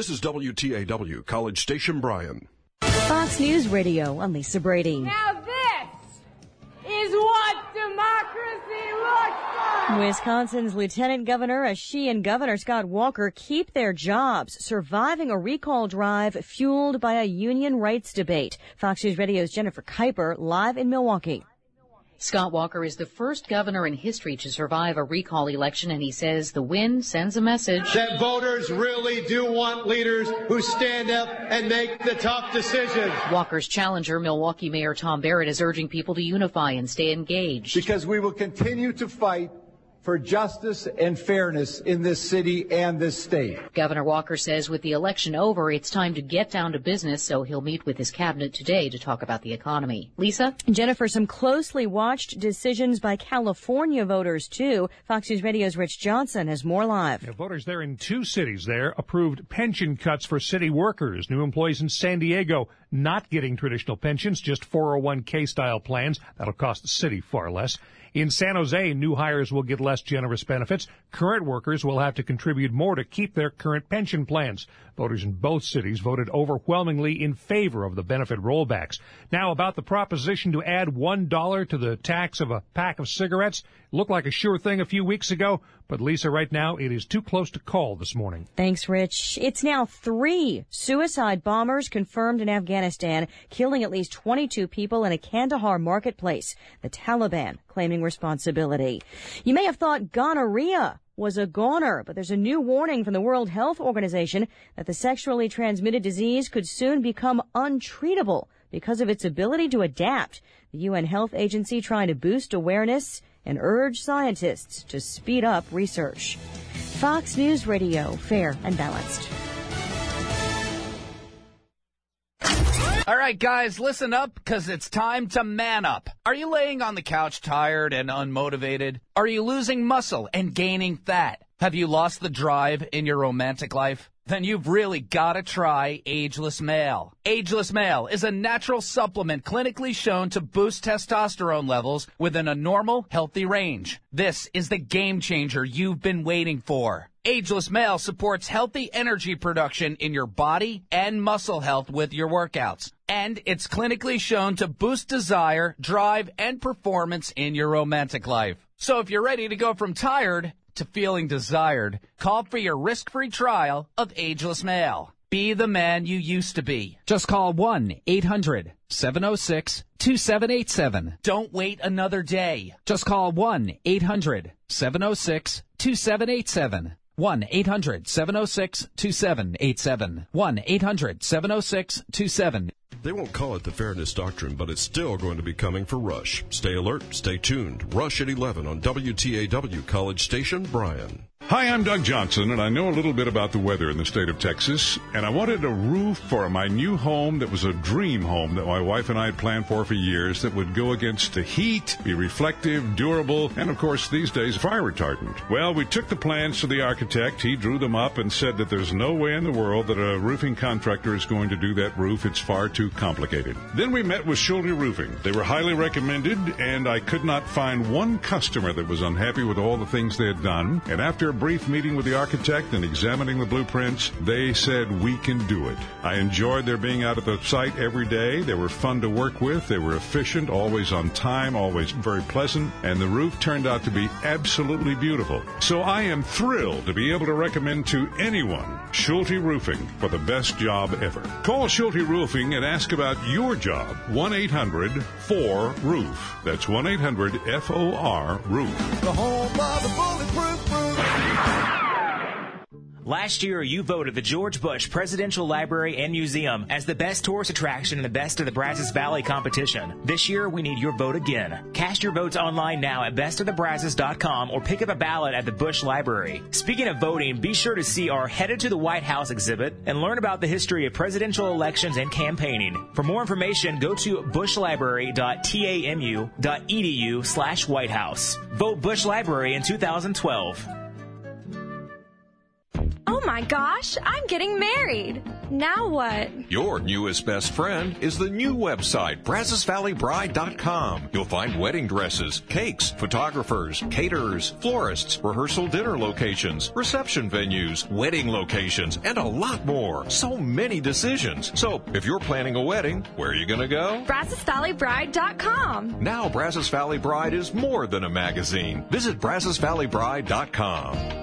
This is WTAW, College Station Bryan. Fox News Radio, I'm Lisa Brady. Now this is what democracy looks like. Wisconsin's Lieutenant Governor, as she and Governor Scott Walker keep their jobs, surviving a recall drive fueled by a union rights debate. Fox News Radio's Jennifer Kuiper, live in Milwaukee. Scott Walker is the first governor in history to survive a recall election, and he says the win sends a message that voters really do want leaders who stand up and make the tough decisions. Walker's challenger, Milwaukee Mayor Tom Barrett, is urging people to unify and stay engaged. Because we will continue to fight for justice and fairness in this city and this state. Governor Walker says with the election over, it's time to get down to business, so he'll meet with his cabinet today to talk about the economy. Lisa? Jennifer, some closely watched decisions by California voters, too. Fox News Radio's Rich Johnson has more live. Yeah, voters there in 2 cities there approved pension cuts for city workers. New employees in San Diego not getting traditional pensions, just 401k-style plans. That'll cost the city far less. In San Jose, new hires will get less generous benefits. Current workers will have to contribute more to keep their current pension plans. Voters in both cities voted overwhelmingly in favor of the benefit rollbacks. Now, about the proposition to add $1 to the tax of a pack of cigarettes. Looked like a sure thing a few weeks ago, but Lisa, right now, it is too close to call this morning. Thanks, Rich. It's now 3 suicide bombers confirmed in Afghanistan, killing at least 22 people in a Kandahar marketplace. The Taliban claiming responsibility. You may have thought gonorrhea was a goner, but there's a new warning from the World Health Organization that the sexually transmitted disease could soon become untreatable because of its ability to adapt. The UN Health Agency trying to boost awareness and urge scientists to speed up research. Fox News Radio, fair and balanced. All right, guys, listen up, because it's time to man up. Are you laying on the couch tired and unmotivated? Are you losing muscle and gaining fat? Have you lost the drive in your romantic life? Then you've really got to try Ageless Male. Ageless Male is a natural supplement clinically shown to boost testosterone levels within a normal, healthy range. This is the game changer you've been waiting for. Ageless Male supports healthy energy production in your body and muscle health with your workouts. And it's clinically shown to boost desire, drive, and performance in your romantic life. So if you're ready to go from tired to feeling desired, call for your risk-free trial of Ageless Male. Be the man you used to be. Just call 1-800-706-2787. Don't wait another day. Just call 1-800-706-2787. 1-800-706-2787. 1-800-706-2787. They won't call it the Fairness Doctrine, but it's still going to be coming for Rush. Stay alert, stay tuned. Rush at 11 on WTAW College Station, Bryan. Hi, I'm Doug Johnson, and I know a little bit about the weather in the state of Texas, and I wanted a roof for my new home that was a dream home that my wife and I had planned for years that would go against the heat, be reflective, durable, and, of course, these days, fire retardant. Well, we took the plans to the architect. He drew them up and said that there's no way in the world that a roofing contractor is going to do that roof. It's far too complicated. Then we met with Schulte Roofing. They were highly recommended, and I could not find one customer that was unhappy with all the things they had done. And after a brief meeting with the architect and examining the blueprints, they said we can do it. I enjoyed their being out at the site every day. They were fun to work with. They were efficient, always on time, always very pleasant, and the roof turned out to be absolutely beautiful. So I am thrilled to be able to recommend to anyone Schulte Roofing for the best job ever. Call Schulte Roofing and ask about your job. 1-800-4ROOF. That's 1-800-FOR-ROOF. The home of the bulletproof roof. Last year, you voted the George Bush Presidential Library and Museum as the best tourist attraction in the Best of the Brazos Valley competition. This year, we need your vote again. Cast your votes online now at bestofthebrazos.com or pick up a ballot at the Bush Library. Speaking of voting, be sure to see our Headed to the White House exhibit and learn about the history of presidential elections and campaigning. For more information, go to bushlibrary.tamu.edu/White House. Vote Bush Library in 2012. Oh my gosh, I'm getting married. Now what? Your newest best friend is the new website, BrazosValleyBride.com. You'll find wedding dresses, cakes, photographers, caterers, florists, rehearsal dinner locations, reception venues, wedding locations, and a lot more. So many decisions. So if you're planning a wedding, where are you going to go? BrazosValleyBride.com. Now Brazos Valley Bride is more than a magazine. Visit BrazosValleyBride.com.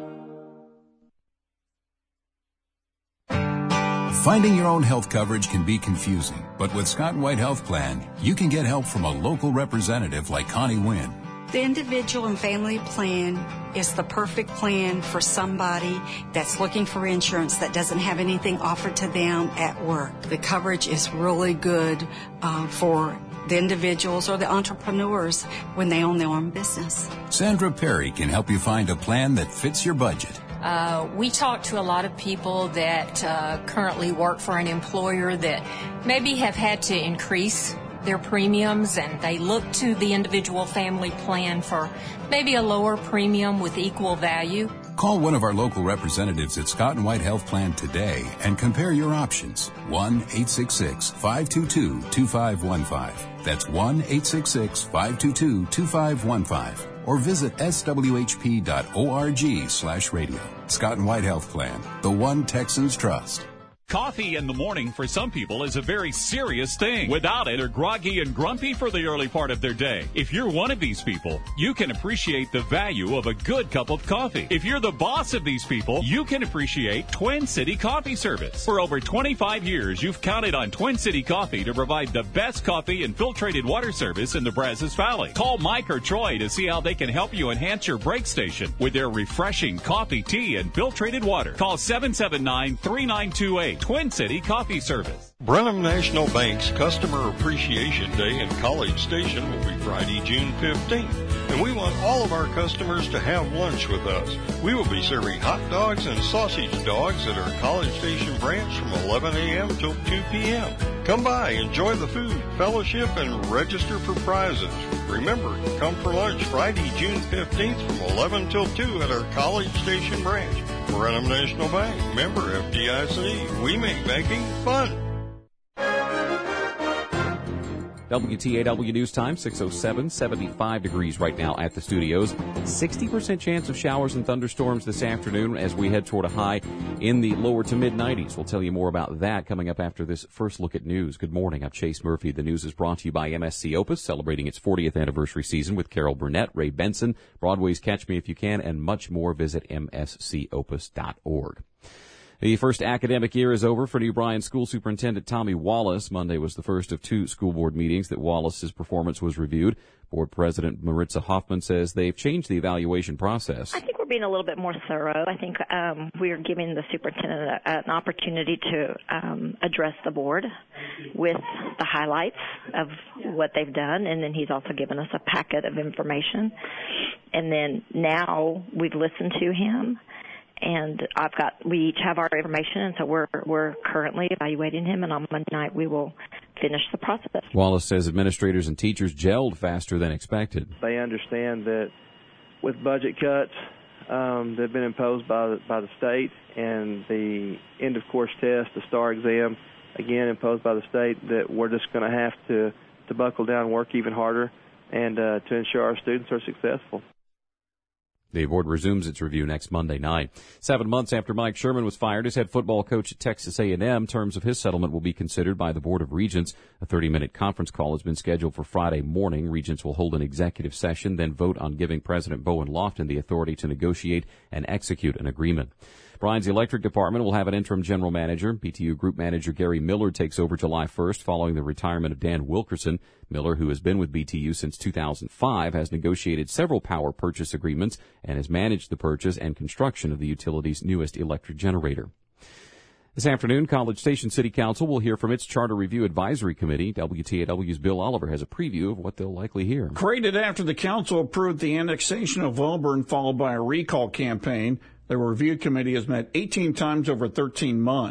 Finding your own health coverage can be confusing, but with Scott & White Health Plan, you can get help from a local representative like Connie Wynn. The individual and family plan is the perfect plan for somebody that's looking for insurance that doesn't have anything offered to them at work. The coverage is really good for the individuals or the entrepreneurs when they own their own business. Sandra Perry can help you find a plan that fits your budget. We talk to a lot of people that currently work for an employer that maybe have had to increase their premiums, and they look to the individual family plan for maybe a lower premium with equal value. Call one of our local representatives at Scott & White Health Plan today and compare your options. 1-866-522-2515. That's 1-866-522-2515. Or visit swhp.org/radio. Scott & White Health Plan, the one Texans trust. Coffee in the morning for some people is a very serious thing. Without it, they're groggy and grumpy for the early part of their day. If you're one of these people, you can appreciate the value of a good cup of coffee. If you're the boss of these people, you can appreciate Twin City Coffee Service. For over 25 years, you've counted on Twin City Coffee to provide the best coffee and filtrated water service in the Brazos Valley. Call Mike or Troy to see how they can help you enhance your break station with their refreshing coffee, tea, and filtrated water. Call 779-3928. Twin City Coffee Service. Brenham National Bank's Customer Appreciation Day in College Station will be Friday, June 15th, and we want all of our customers to have lunch with us. We will be serving hot dogs and sausage dogs at our College Station branch from 11 a.m. till 2 p.m. Come by, enjoy the food, fellowship, and register for prizes. Remember, come for lunch Friday, June 15th from 11 till 2 at our College Station branch. Brenham National Bank, member FDIC. We make banking fun. WTAW News Time, 6:07, 75 degrees right now at the studios. 60% chance of showers and thunderstorms this afternoon as we head toward a high in the lower to mid-90s. We'll tell you more about that coming up after this first look at news. Good morning. I'm Chase Murphy. The news is brought to you by MSC Opus, celebrating its 40th anniversary season with Carol Burnett, Ray Benson, Broadway's Catch Me If You Can, and much more. Visit mscopus.org. The first academic year is over for New Bryan School Superintendent Tommy Wallace. Monday was the first of two school board meetings that Wallace's performance was reviewed. Board President Maritza Hoffman says they've changed the evaluation process. I think we're being a little bit more thorough. I think we're giving the superintendent an opportunity to address the board with the highlights of what they've done, and then he's also given us a packet of information. And then now we've listened to him. And we each have our information, and so we're currently evaluating him, and on Monday night we will finish the process. Wallace says administrators and teachers gelled faster than expected. They understand that with budget cuts that have been imposed by the state and the end-of-course test, the STAR exam, again imposed by the state, that we're just going to have to buckle down and work even harder and to ensure our students are successful. The board resumes its review next Monday night. 7 months after Mike Sherman was fired as head football coach at Texas A&M, terms of his settlement will be considered by the Board of Regents. A 30-minute conference call has been scheduled for Friday morning. Regents will hold an executive session, then vote on giving President Bowen Lofton the authority to negotiate and execute an agreement. Bryan's Electric Department will have an interim general manager. BTU Group Manager Gary Miller takes over July 1st following the retirement of Dan Wilkerson. Miller, who has been with BTU since 2005, has negotiated several power purchase agreements and has managed the purchase and construction of the utility's newest electric generator. This afternoon, College Station City Council will hear from its Charter Review Advisory Committee. WTAW's Bill Oliver has a preview of what they'll likely hear. Created after the council approved the annexation of Auburn, followed by a recall campaign, the review committee has met 18 times over 13 months.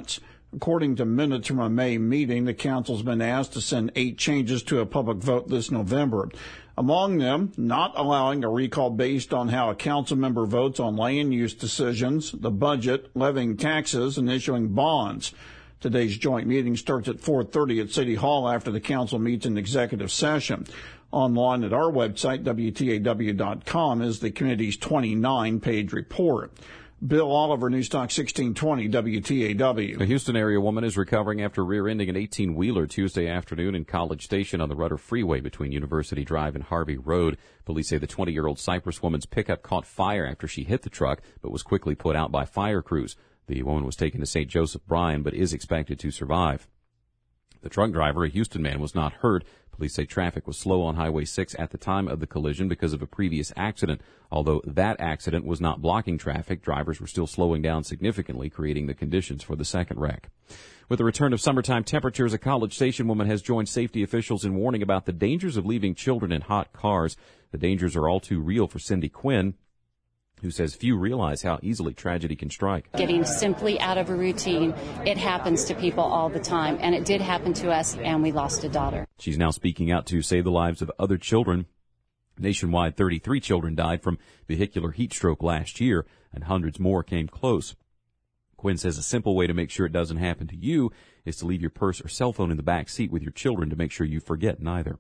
According to minutes from a May meeting, the council's been asked to send 8 changes to a public vote this November. Among them, not allowing a recall based on how a council member votes on land use decisions, the budget, levying taxes, and issuing bonds. Today's joint meeting starts at 4:30 at City Hall after the council meets in executive session. Online at our website, WTAW.com, is the committee's 29-page report. Bill Oliver, News Talk 1620, WTAW. A Houston area woman is recovering after rear-ending an 18-wheeler Tuesday afternoon in College Station on the Rudder Freeway between University Drive and Harvey Road. Police say the 20-year-old Cypress woman's pickup caught fire after she hit the truck, but was quickly put out by fire crews. The woman was taken to St. Joseph Bryan, but is expected to survive. The truck driver, a Houston man, was not hurt. Police say traffic was slow on Highway 6 at the time of the collision because of a previous accident. Although that accident was not blocking traffic, drivers were still slowing down significantly, creating the conditions for the second wreck. With the return of summertime temperatures, a College Station woman has joined safety officials in warning about the dangers of leaving children in hot cars. The dangers are all too real for Cindy Quinn, who says few realize how easily tragedy can strike. Getting simply out of a routine, it happens to people all the time, and it did happen to us, and we lost a daughter. She's now speaking out to save the lives of other children. Nationwide, 33 children died from vehicular heat stroke last year, and hundreds more came close. Quinn says a simple way to make sure it doesn't happen to you is to leave your purse or cell phone in the back seat with your children to make sure you forget neither.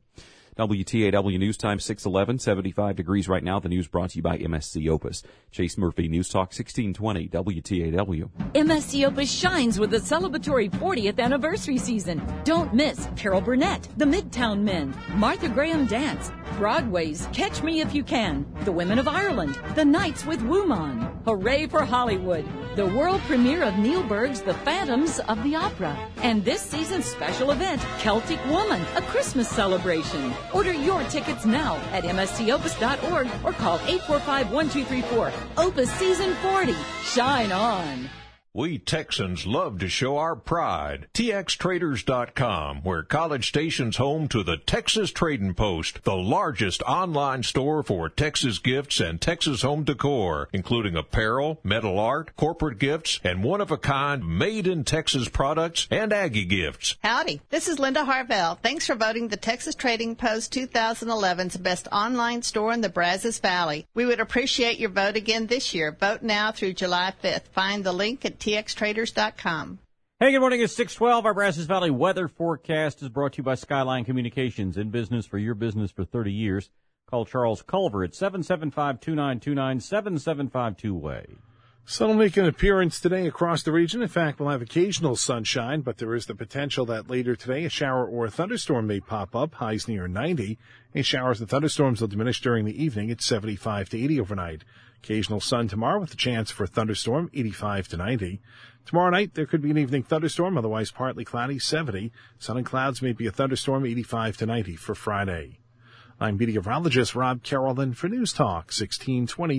WTAW News Time 6:11, 75 degrees right now. The news brought to you by MSC Opus. Chase Murphy, News Talk 1620, WTAW. MSC Opus shines with the celebratory 40th anniversary season. Don't miss Carol Burnett, The Midtown Men, Martha Graham Dance, Broadway's Catch Me If You Can, The Women of Ireland, The Nights with Woman, Hooray for Hollywood, the world premiere of Neil Berg's The Phantoms of the Opera, and this season's special event, Celtic Woman, a Christmas celebration. Order your tickets now at mscopus.org or call 845-1234. Opus Season 40. Shine on. We Texans love to show our pride. TXTraders.com, where College Station's home to the Texas Trading Post, the largest online store for Texas gifts and Texas home decor, including apparel, metal art, corporate gifts, and one-of-a-kind made-in-Texas products and Aggie gifts. Howdy, this is Linda Harvell. Thanks for voting the Texas Trading Post 2011's best online store in the Brazos Valley. We would appreciate your vote again this year. Vote now through July 5th. Find the link at TXTraders.com. Hey, good morning. It's 6:12. Our Brazos Valley weather forecast is brought to you by Skyline Communications. In business for your business for 30 years. Call Charles Culver at 775-2929, 775-2-WAY. Sun will make an appearance today across the region. In fact, we'll have occasional sunshine, but there is the potential that later today a shower or a thunderstorm may pop up, highs near 90. Any showers and thunderstorms will diminish during the evening at 75 to 80 overnight. Occasional sun tomorrow with a chance for a thunderstorm, 85 to 90. Tomorrow night, there could be an evening thunderstorm, otherwise partly cloudy, 70. Sun and clouds may be a thunderstorm, 85 to 90 for Friday. I'm meteorologist Rob Carrollin for News Talk 1620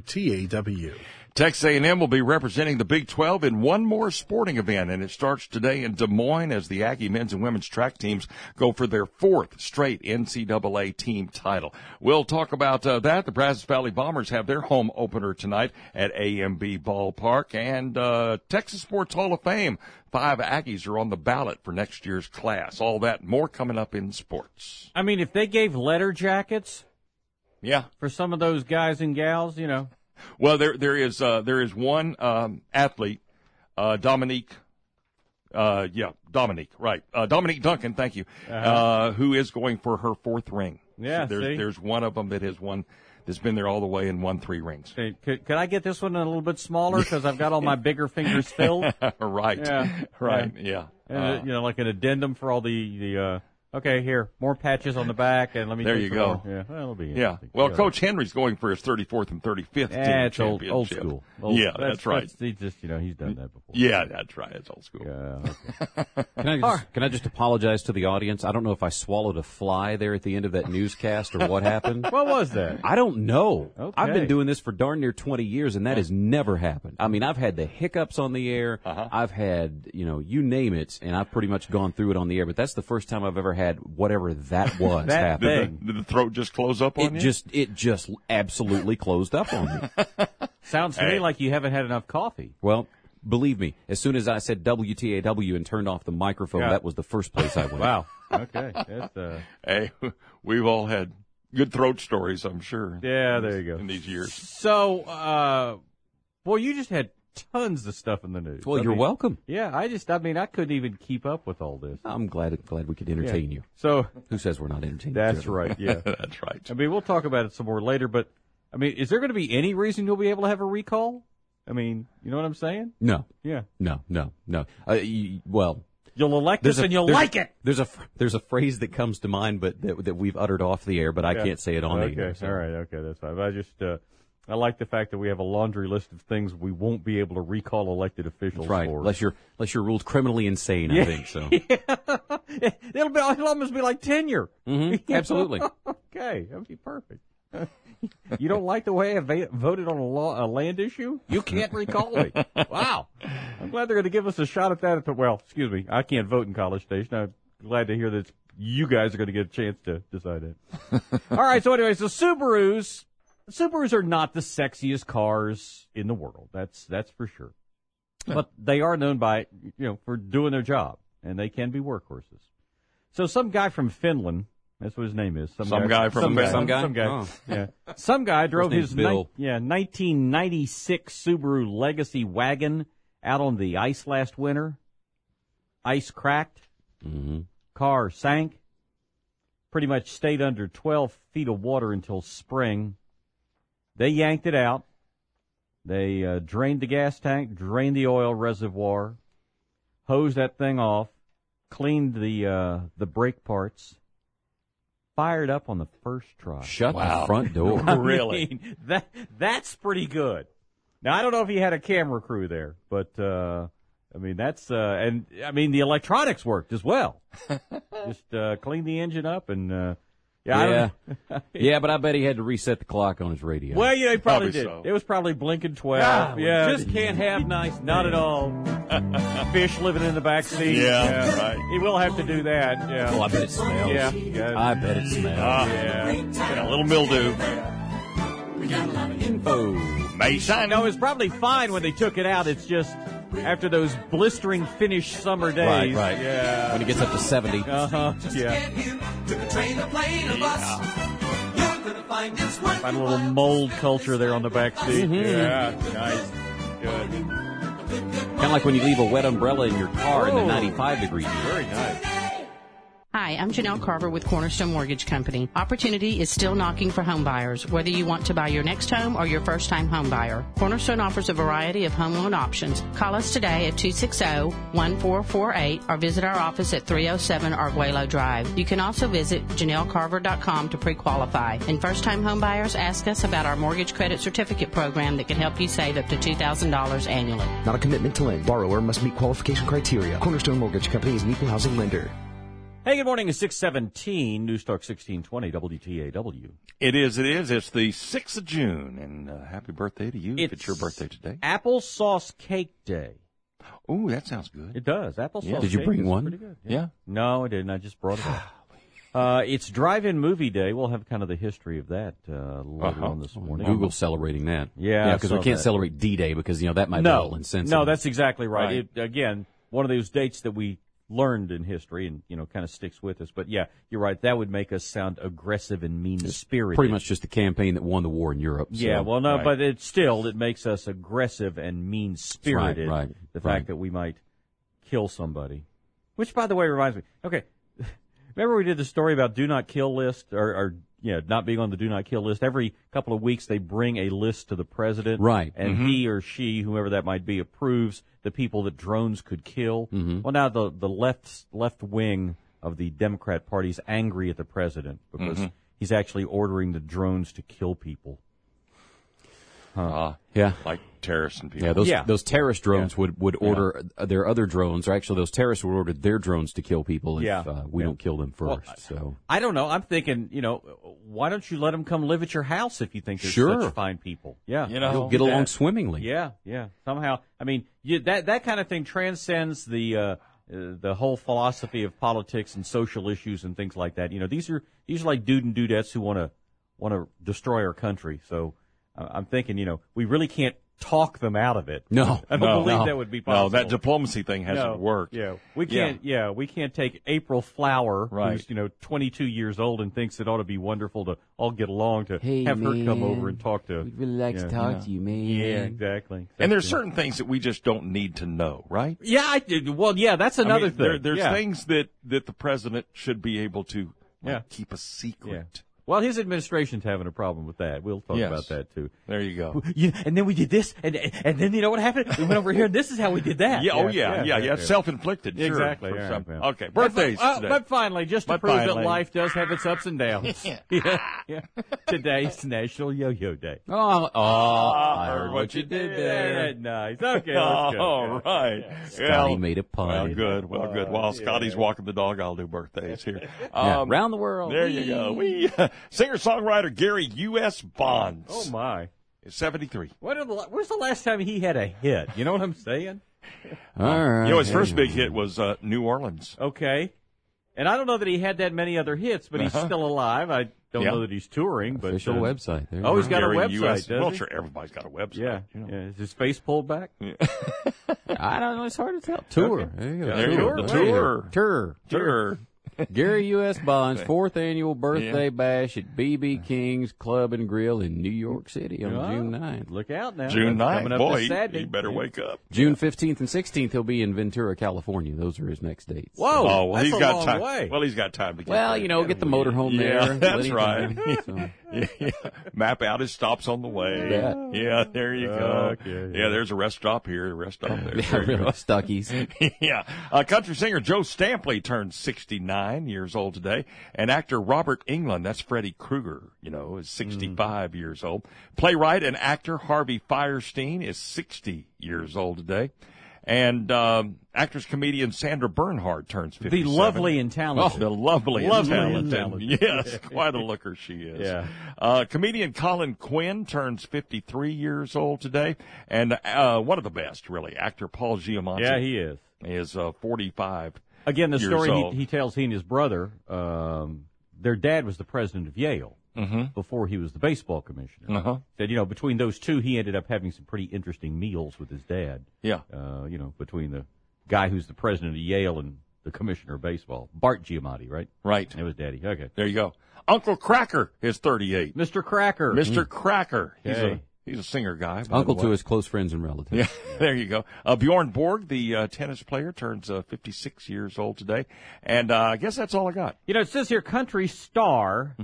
WTAW. Texas A&M will be representing the Big 12 in one more sporting event, and it starts today in Des Moines as the Aggie men's and women's track teams go for their 4th straight NCAA team title. We'll talk about that. The Brazos Valley Bombers have their home opener tonight at AMB Ballpark, and Texas Sports Hall of Fame. 5 Aggies are on the ballot for next year's class. All that and more coming up in sports. I mean, if they gave letter jackets, yeah, for some of those guys and gals, you know. Well, there is one athlete, Dominique Duncan, thank you, who is going for her 4th ring. Yeah, so there's one of them that has won, that's been there all the way and won 3 rings. Hey, could I get this one a little bit smaller because I've got all my bigger fingers filled? Right. Yeah. Right. Yeah. And like an addendum for all the okay, here, more patches on the back, and let me. There you go. Yeah, well, it'll be. Yeah. Well, Coach Henry's going for his 34th and 35th team it's championship. old school. That's right. He's just, he's done that before. Yeah, that's right. It's old school. Yeah. Okay. Can I just apologize to the audience? I don't know if I swallowed a fly there at the end of that newscast or what happened. What was that? I don't know. Okay. I've been doing this for darn near 20 years, and that has never happened. I mean, I've had the hiccups on the air. I've had, you name it, and I've pretty much gone through it on the air. But that's the first time I've ever had whatever that was happen. Did the throat just close up on you? It just absolutely closed up on me. Sounds to me like you haven't had enough coffee. Well, believe me, as soon as I said WTAW and turned off the microphone, that was the first place I went. Wow. Okay. Hey, we've all had good throat stories, I'm sure. Yeah, there you go. In these years. So, boy, you just had tons of stuff in the news. Well, you're welcome. Yeah, I couldn't even keep up with all this. I'm glad we could entertain you. So, who says we're not entertaining? That's right. Yeah, that's right. I mean, we'll talk about it some more later, but I mean, is there going to be any reason you'll be able to have a recall? I mean, you know what I'm saying? No. Yeah. No. Well, you'll elect us and you'll like it. There's a phrase that comes to mind, but that we've uttered off the air, but I can't say it on okay. air. So. All right. Okay, that's fine. But I like the fact that we have a laundry list of things we won't be able to recall elected officials right. for. Unless you're ruled criminally insane, I think so. Yeah. It'll almost be like tenure. Mm-hmm. Absolutely. Okay, that'd be perfect. You don't like the way I voted on a land issue? You can't recall me. Wow. I'm glad they're going to give us a shot at that. Excuse me. I can't vote in College Station. I'm glad to hear that you guys are going to get a chance to decide that. All right. So anyway, Subarus are not the sexiest cars in the world. That's for sure. Yeah. But they are known for doing their job, and they can be workhorses. So some guy from Finland, that's what his name is. Some guy. Oh. Yeah. Some guy drove his 1996 Subaru Legacy wagon out on the ice last winter. Ice cracked. Mm-hmm. Car sank. Pretty much stayed under 12 feet of water until spring. They yanked it out. They drained the gas tank, drained the oil reservoir, hosed that thing off, cleaned the brake parts. Fired up on the first try. Shut the front door. Really? That's pretty good. Now, I don't know if he had a camera crew there, but, that's, and the electronics worked as well. Just, clean the engine up and, Yeah, but I bet he had to reset the clock on his radio. Well, he probably did. So. It was probably blinking 12. Just can't have nice Not at all. Fish living in the back seat. Yeah, right. He will have to do that. Yeah. Oh, I bet it smells. Yeah. I bet it smells. Yeah. A little mildew. Oh, Mason. No, it was probably fine when they took it out. It's just after those blistering Finnish summer days. Right. Yeah. When it gets up to 70. Yeah. Find a little mold culture there on the back seat. Mm-hmm. Yeah. Nice. Good. Kind of like when you leave a wet umbrella in your car in the 95-degree heat. Very nice. Hi, I'm Janelle Carver with Cornerstone Mortgage Company. Opportunity is still knocking for home buyers, whether you want to buy your next home or your first-time home buyer. Cornerstone offers a variety of home loan options. Call us today at 260-1448 or visit our office at 307 Arguello Drive. You can also visit JanelleCarver.com to pre-qualify. And first-time home buyers, ask us about our mortgage credit certificate program that can help you save up to $2,000 annually. Not a commitment to lend. Borrower must meet qualification criteria. Cornerstone Mortgage Company is an equal housing lender. Hey, good morning. It's 6:17, News Talk 1620, WTAW. It is. It's the 6th of June, and happy birthday to you if it's your birthday today. Applesauce Cake Day. Oh, that sounds good. It does. Applesauce cake. Did you bring one? Pretty good. Yeah. No, I didn't. I just brought it up. It's Drive-In Movie Day. We'll have kind of the history of that later on this morning. Google's celebrating that. Yeah, because we can't celebrate D-Day because, that might be a little insensitive. No, that's exactly right. Again, one of those dates that we learned in history and, kind of sticks with us. But, yeah, you're right. That would make us sound aggressive and mean-spirited. Pretty much just the campaign that won the war in Europe. So. Yeah, but it makes us aggressive and mean-spirited. Right. The fact that we might kill somebody. Which, by the way, reminds me. Okay, remember we did the story about do not kill list or not being on the do not kill list. Every couple of weeks they bring a list to the president. Right. And he or she, whoever that might be, approves the people that drones could kill. Mm-hmm. Well, now the left wing of the Democrat Party is angry at the president because he's actually ordering the drones to kill people. Yeah. Like terrorists and people. Yeah, those terrorist drones would order their other drones, or actually those terrorists would order their drones to kill people if we don't kill them first. Well, so I don't know. I'm thinking, why don't you let them come live at your house if you think they're such fine people? Yeah. You'll get along swimmingly. Yeah. Somehow. I mean, that kind of thing transcends the whole philosophy of politics and social issues and things like that. These are like dude and dudettes who want to destroy our country. So I'm thinking, we really can't talk them out of it. No. I don't believe that would be possible. No, that diplomacy thing hasn't worked. Yeah. We can't we can't take April Flower, who's 22 years old and thinks it ought to be wonderful to all get along, to have her come over and talk to. We'd really like to talk to you, man. Yeah, exactly. And there's certain things that we just don't need to know, right? Yeah, that's another thing. There's things that the president should be able to keep a secret. Yeah. Well, his administration's having a problem with that. We'll talk about that, too. There you go. And then we did this, and then you know what happened? We went over here, and this is how we did that. Yeah. Self-inflicted, sure. Exactly. Okay, birthdays today. But finally, just to prove that life does have its ups and downs. Today's National Yo-Yo Day. I heard what you did there. Nice. Okay, let's go. All right. Scotty made a pun. Well, good. While Scotty's walking the dog, I'll do birthdays here. Around the world. There you go. Singer-songwriter Gary U.S. Bonds. Oh, my. Is 73. When's the last time he had a hit? You know what I'm saying? All right. His first big hit was New Orleans. Okay. And I don't know that he had that many other hits, but he's still alive. I don't know that he's touring. But official website. He's got Gary a website, US. Well, sure, everybody's got a website. Yeah. Is his face pulled back? Yeah. I don't know. It's hard to tell. Tour. Okay. There you go. The tour. Gary U.S. Bond's 4th annual birthday bash at B.B. King's Club and Grill in New York City on June 9th. Look out now. June 9th. Boy, he better wake up. June 15th and 16th, he'll be in Ventura, California. Those are his next dates. Whoa, oh, well, that's he's got long time. way. Well, he's got time to get Well, there. get the motorhome there. That's right. So. Map out his stops on the way. Yeah, there you go. Yeah, there's a rest stop here, a rest stop there. Yeah, really, Stuckies. Country singer Joe Stampley turned 69 years old today. And actor Robert Englund, that's Freddy Krueger, is 65 years old. Playwright and actor Harvey Fierstein is 60 years old today. And actress-comedian Sandra Bernhard turns 57. The lovely and talented. The lovely and talented. Yes, Yeah. quite a looker she is. Yeah. Comedian Colin Quinn turns 53 years old today. And one of the best, really, actor Paul Giamatti. Yeah, he is. Is 45 Again, the years story old. he tells, he and his brother, their dad was the president of Yale before he was the baseball commissioner. Said, between those two, he ended up having some pretty interesting meals with his dad. Yeah. Between the guy who's the president of Yale and the commissioner of baseball. Bart Giamatti, right? Right. It was Daddy. Okay. There you go. Uncle Cracker is 38. Mr. Cracker. Mr. Cracker. Okay. He's a singer guy. Uncle to his close friends and relatives. Yeah, there you go. Bjorn Borg, the tennis player, turns 56 years old today. And I guess that's all I got. It says here country star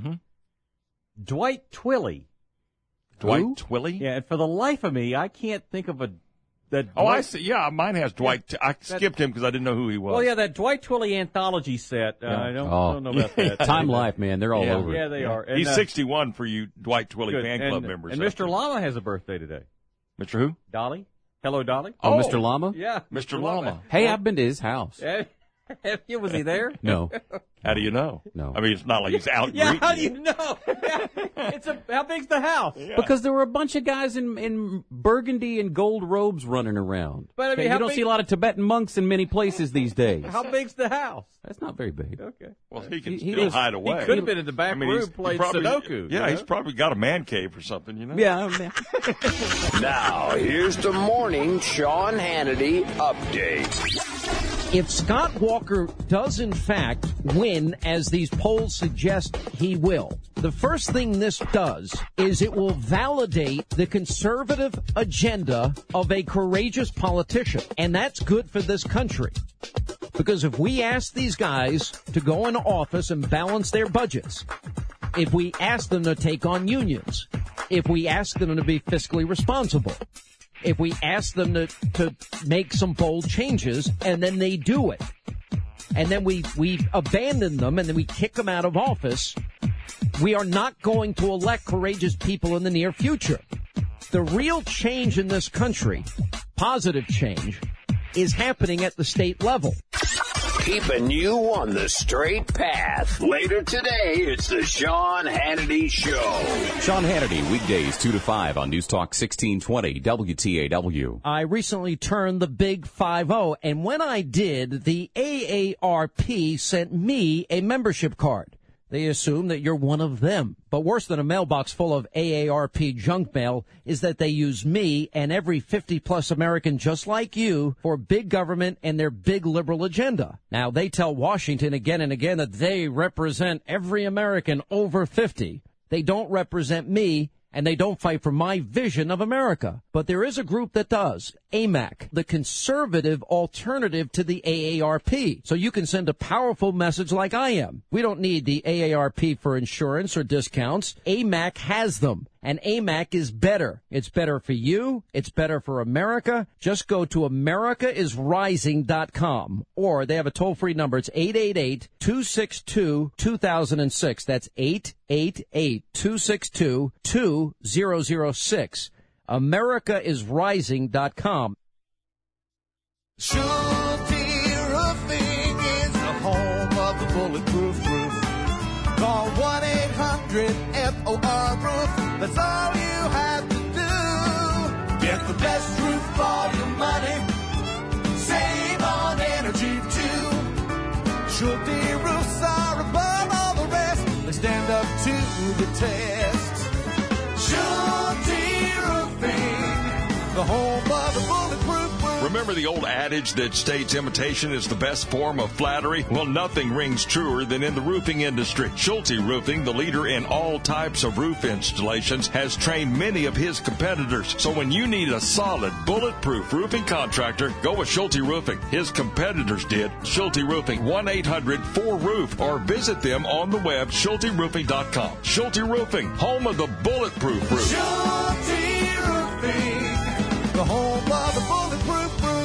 Dwight Twilley. Dwight Twilley? Yeah, and for the life of me, I can't think of I see. Yeah, mine has Dwight. I skipped him because I didn't know who he was. Well, yeah, that Dwight Twilley anthology set. I don't know about that. Time Life, man. They're all over. Yeah, they are. And, he's 61 for you Dwight Twilley fan club members. And Mr. Llama has a birthday today. Mr. Who? Dolly. Hello, Dolly. Oh, Mr. Llama? Yeah. Mr. Llama. Hey, I've been to his house. Was he there? No. How do you know? No. I mean, it's not like he's out Yeah, greeting how do you know? How big's the house? Yeah. Because there were a bunch of guys in burgundy and gold robes running around. But I mean, you don't see a lot of Tibetan monks in many places these days. How big's the house? That's not very big. Okay. Well, he can still hide away. He could have been in the back room playing Sudoku. Yeah, he's probably got a man cave or something, Yeah. Now, here's the morning Sean Hannity update. If Scott Walker does in fact win, as these polls suggest he will, the first thing this does is it will validate the conservative agenda of a courageous politician. And that's good for this country. Because if we ask these guys to go into office and balance their budgets, if we ask them to take on unions, if we ask them to be fiscally responsible, if we ask them to make some bold changes, and then they do it, and then we abandon them, and then we kick them out of office, we are not going to elect courageous people in the near future. The real change in this country, positive change, is happening at the state level. Keeping you on the straight path. Later today, it's the Sean Hannity Show. Sean Hannity, weekdays 2 to 5 on News Talk 1620 WTAW. I recently turned the big 50, and when I did, the AARP sent me a membership card. They assume that you're one of them. But worse than a mailbox full of AARP junk mail is that they use me and every 50-plus American just like you for big government and their big liberal agenda. Now, they tell Washington again and again that they represent every American over 50. They don't represent me, and they don't fight for my vision of America. But there is a group that does, AMAC, the conservative alternative to the AARP. So you can send a powerful message like I am. We don't need the AARP for insurance or discounts. AMAC has them. And AMAC is better. It's better for you. It's better for America. Just go to americaisrising.com. Or they have a toll-free number. It's 888-262-2006. That's 888-262-2006. americaisrising.com. Schulte Roofing is the home of the bulletproof roof. Call 1-800-FOR-ROOF. That's all you have to do. Get the best roof for your money. Save on energy too. Schulte roofs are above all the rest. They stand up to the test. Schulte Roofing, the home of the bulletproof roof. Remember the old adage that states imitation is the best form of flattery? Well, nothing rings truer than in the roofing industry. Schulte Roofing, the leader in all types of roof installations, has trained many of his competitors. So when you need a solid, bulletproof roofing contractor, go with Schulte Roofing. His competitors did. Schulte Roofing, 1-800-4ROOF, or visit them on the web, SchulteRoofing.com. Schulte Roofing, home of the bulletproof roof. Schulte Roofing, the home of the bulletproof roof.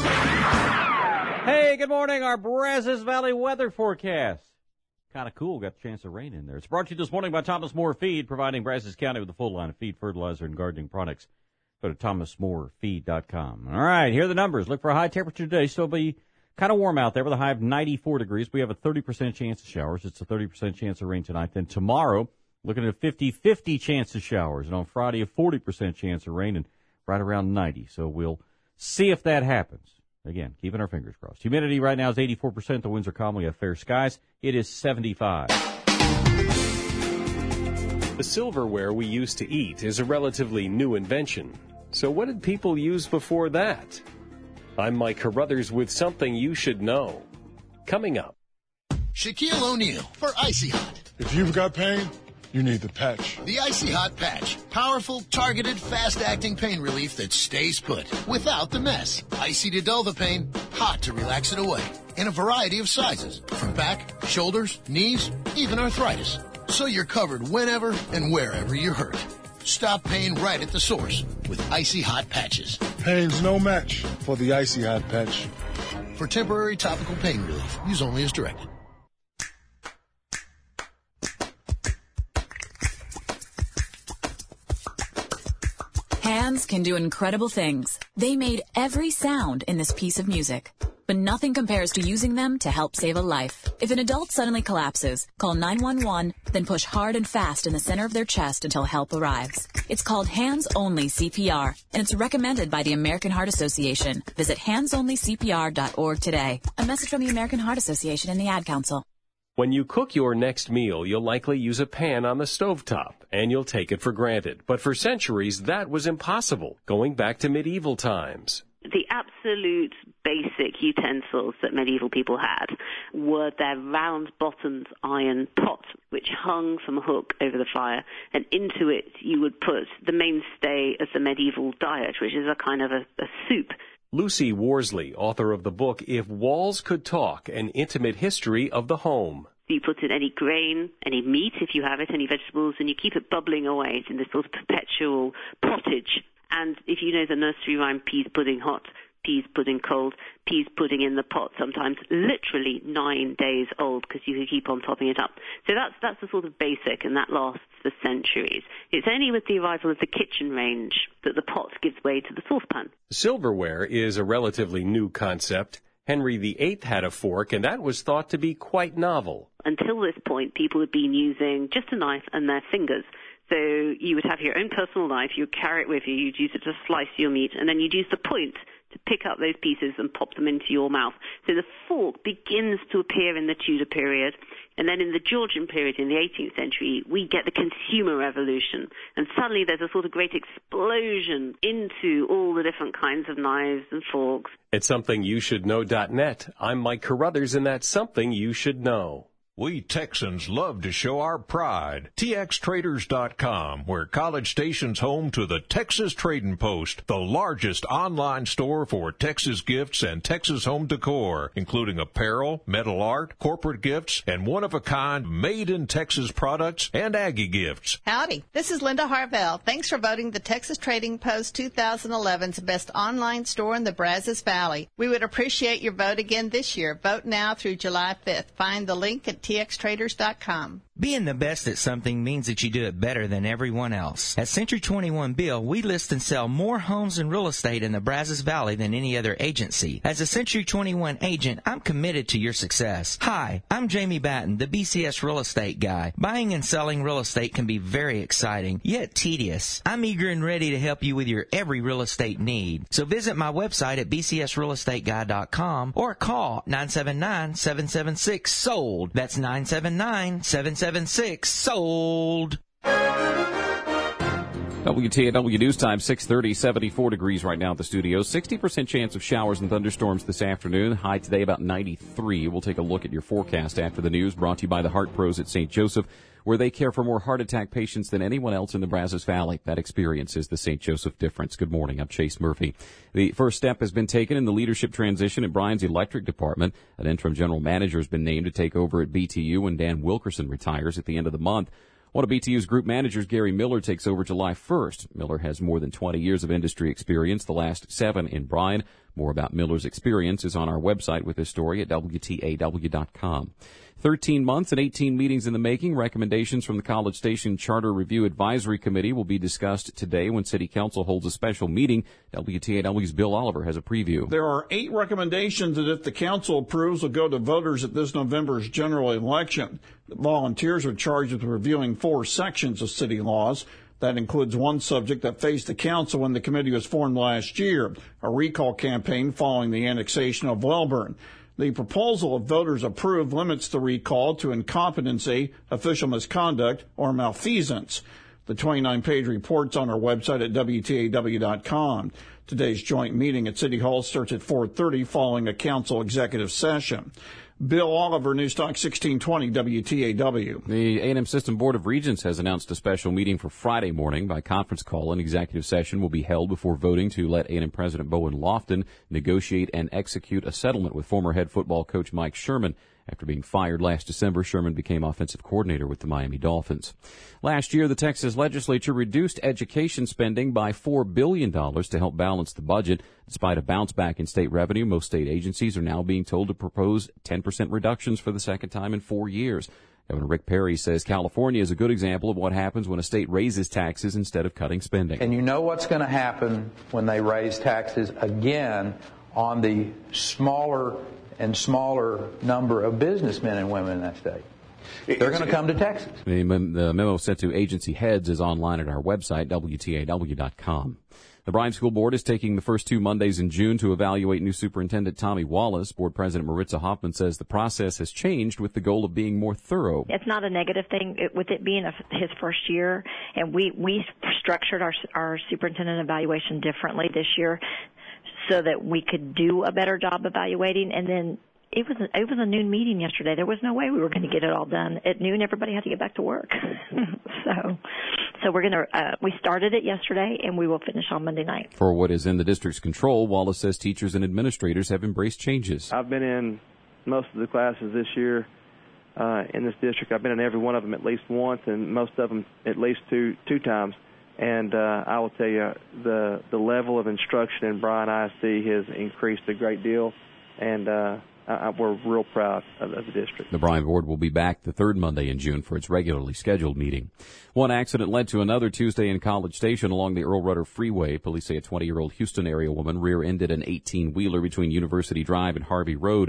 Hey, good morning. Our Brazos Valley weather forecast. Kind of cool. Got a chance of rain in there. It's brought to you this morning by Thomas More Feed, providing Brazos County with a full line of feed, fertilizer, and gardening products. Go to thomasmorefeed.com. All right, here are the numbers. Look for a high temperature today. Still be kind of warm out there with a high of 94 degrees. We have a 30% chance of showers. It's a 30% chance of rain tonight. Then tomorrow, looking at a 50-50 chance of showers. And on Friday, a 40% chance of rain and right around 90. So we'll see if that happens. Again, keeping our fingers crossed. Humidity right now is 84%. The winds are calm. We have fair skies. It is 75. The silverware we use to eat is a relatively new invention. So what did people use before that? I'm Mike Carruthers with something you should know. Coming up. Shaquille O'Neal for Icy Hot. If you've got pain, you need the patch. The Icy Hot Patch. Powerful, targeted, fast-acting pain relief that stays put without the mess. Icy to dull the pain, hot to relax it away. In a variety of sizes. From back, shoulders, knees, even arthritis. So you're covered whenever and wherever you're hurt. Stop pain right at the source with Icy Hot Patches. Pain's no match for the Icy Hot Patch. For temporary topical pain relief, use only as directed. Hands can do incredible things. They made every sound in this piece of music. But nothing compares to using them to help save a life. If an adult suddenly collapses, call 911, then push hard and fast in the center of their chest until help arrives. It's called hands-only CPR, and it's recommended by the American Heart Association. Visit handsonlycpr.org today. A message from the American Heart Association and the Ad Council. When you cook your next meal, you'll likely use a pan on the stovetop, and you'll take it for granted. But for centuries, that was impossible, going back to medieval times. The absolute basic utensils that medieval people had were their round-bottomed iron pot, which hung from a hook over the fire, and into it you would put the mainstay of the medieval diet, which is a kind of a soup. Lucy Worsley, author of the book If Walls Could Talk, An Intimate History of the Home. You put in any grain, any meat if you have it, any vegetables, and you keep it bubbling away. It's in this sort of perpetual pottage. And if you know the nursery rhyme, peas pudding hot, peas pudding cold, peas pudding in the pot, sometimes literally 9 days old because you can keep on topping it up. So that's the sort of basic, and that lasts for centuries. It's only with the arrival of the kitchen range that the pot gives way to the saucepan. Silverware is a relatively new concept. Henry VIII had a fork, and that was thought to be quite novel. Until this point, people had been using just a knife and their fingers. So you would have your own personal knife, you'd carry it with you, you'd use it to slice your meat, and then you'd use the point to pick up those pieces and pop them into your mouth. So the fork begins to appear in the Tudor period, and then in the Georgian period in the 18th century, we get the consumer revolution. And suddenly there's a sort of great explosion into all the different kinds of knives and forks. At SomethingYouShouldKnow.net, I'm Mike Carruthers, and that's Something You Should Know. We Texans love to show our pride. TXTraders.com, where College Station's home to the Texas Trading Post, the largest online store for Texas gifts and Texas home decor, including apparel, metal art, corporate gifts, and one-of-a-kind made-in-Texas products and Aggie gifts. Howdy, this is Linda Harvell. Thanks for voting the Texas Trading Post 2011's best online store in the Brazos Valley. We would appreciate your vote again this year. Vote now through July 5th. Find the link at TXTraders.com. Being the best at something means that you do it better than everyone else. At Century 21 Bill, we list and sell more homes and real estate in the Brazos Valley than any other agency. As a Century 21 agent, I'm committed to your success. Hi, I'm Jamie Batten, the BCS real estate guy. Buying and selling real estate can be very exciting, yet tedious. I'm eager and ready to help you with your every real estate need. So visit my website at bcsrealestateguy.com or call 979-776-SOLD. That's 979-776-SOLD. WTAW News Time, 6:30, 74 degrees right now at the studio. 60% chance of showers and thunderstorms this afternoon. High today about 93. We'll take a look at your forecast after the news, brought to you by the Heart Pros at St. Joseph, where they care for more heart attack patients than anyone else in the Brazos Valley. That experience is the St. Joseph difference. Good morning. I'm Chase Murphy. The first step has been taken in the leadership transition at Bryan's Electric Department. An interim general manager has been named to take over at BTU when Dan Wilkerson retires at the end of the month. One of BTU's group managers, Gary Miller, takes over July 1st. Miller has more than 20 years of industry experience, the last 7 in Bryan. More about Miller's experience is on our website with this story at WTAW.com. 13 months and 18 meetings in the making. Recommendations from the College Station Charter Review Advisory Committee will be discussed today when City Council holds a special meeting. WTAW's Bill Oliver has a preview. There are 8 recommendations that, if the council approves, will go to voters at this November's general election. The volunteers are charged with reviewing 4 sections of city laws. That includes one subject that faced the council when the committee was formed last year, a recall campaign following the annexation of Wellborn. The proposal, if voters approve, limits the recall to incompetency, official misconduct, or malfeasance. The 29-page report's on our website at WTAW.com. Today's joint meeting at City Hall starts at 4:30 following a council executive session. Bill Oliver, News Talk 1620 WTAW. The A&M System Board of Regents has announced a special meeting for Friday morning. By conference call, an executive session will be held before voting to let A&M President Bowen Lofton negotiate and execute a settlement with former head football coach Mike Sherman. After being fired last December, Sherman became offensive coordinator with the Miami Dolphins. Last year, the Texas legislature reduced education spending by $4 billion to help balance the budget. Despite a bounce back in state revenue, most state agencies are now being told to propose 10% reductions for the second time in 4 years. Governor Rick Perry says California is a good example of what happens when a state raises taxes instead of cutting spending. And you know what's going to happen when they raise taxes again on the smaller and smaller number of businessmen and women in that state. They're going to come to Texas. The memo sent to agency heads is online at our website, WTAW.com. The Bryan School Board is taking the first 2 Mondays in June to evaluate new Superintendent Tommy Wallace. Board President Maritza Hoffman says the process has changed with the goal of being more thorough. It's not a negative thing with it being his first year, and we structured our superintendent evaluation differently this year so that we could do a better job evaluating. And then it was a noon meeting yesterday. There was no way we were going to get it all done at noon. Everybody had to get back to work. So we're going to we started it yesterday, and we will finish on Monday night. For what is in the district's control, Wallace says teachers and administrators have embraced changes. I've been in most of the classes this year in this district. I've been in every one of them at least once, and most of them at least two times. And I will tell you, the level of instruction in Bryan ISD has increased a great deal, and we're real proud of the district. The Bryan Board will be back the 3rd Monday in June for its regularly scheduled meeting. One accident led to another Tuesday in College Station along the Earl Rudder Freeway. Police say a 20-year-old Houston area woman rear-ended an 18-wheeler between University Drive and Harvey Road.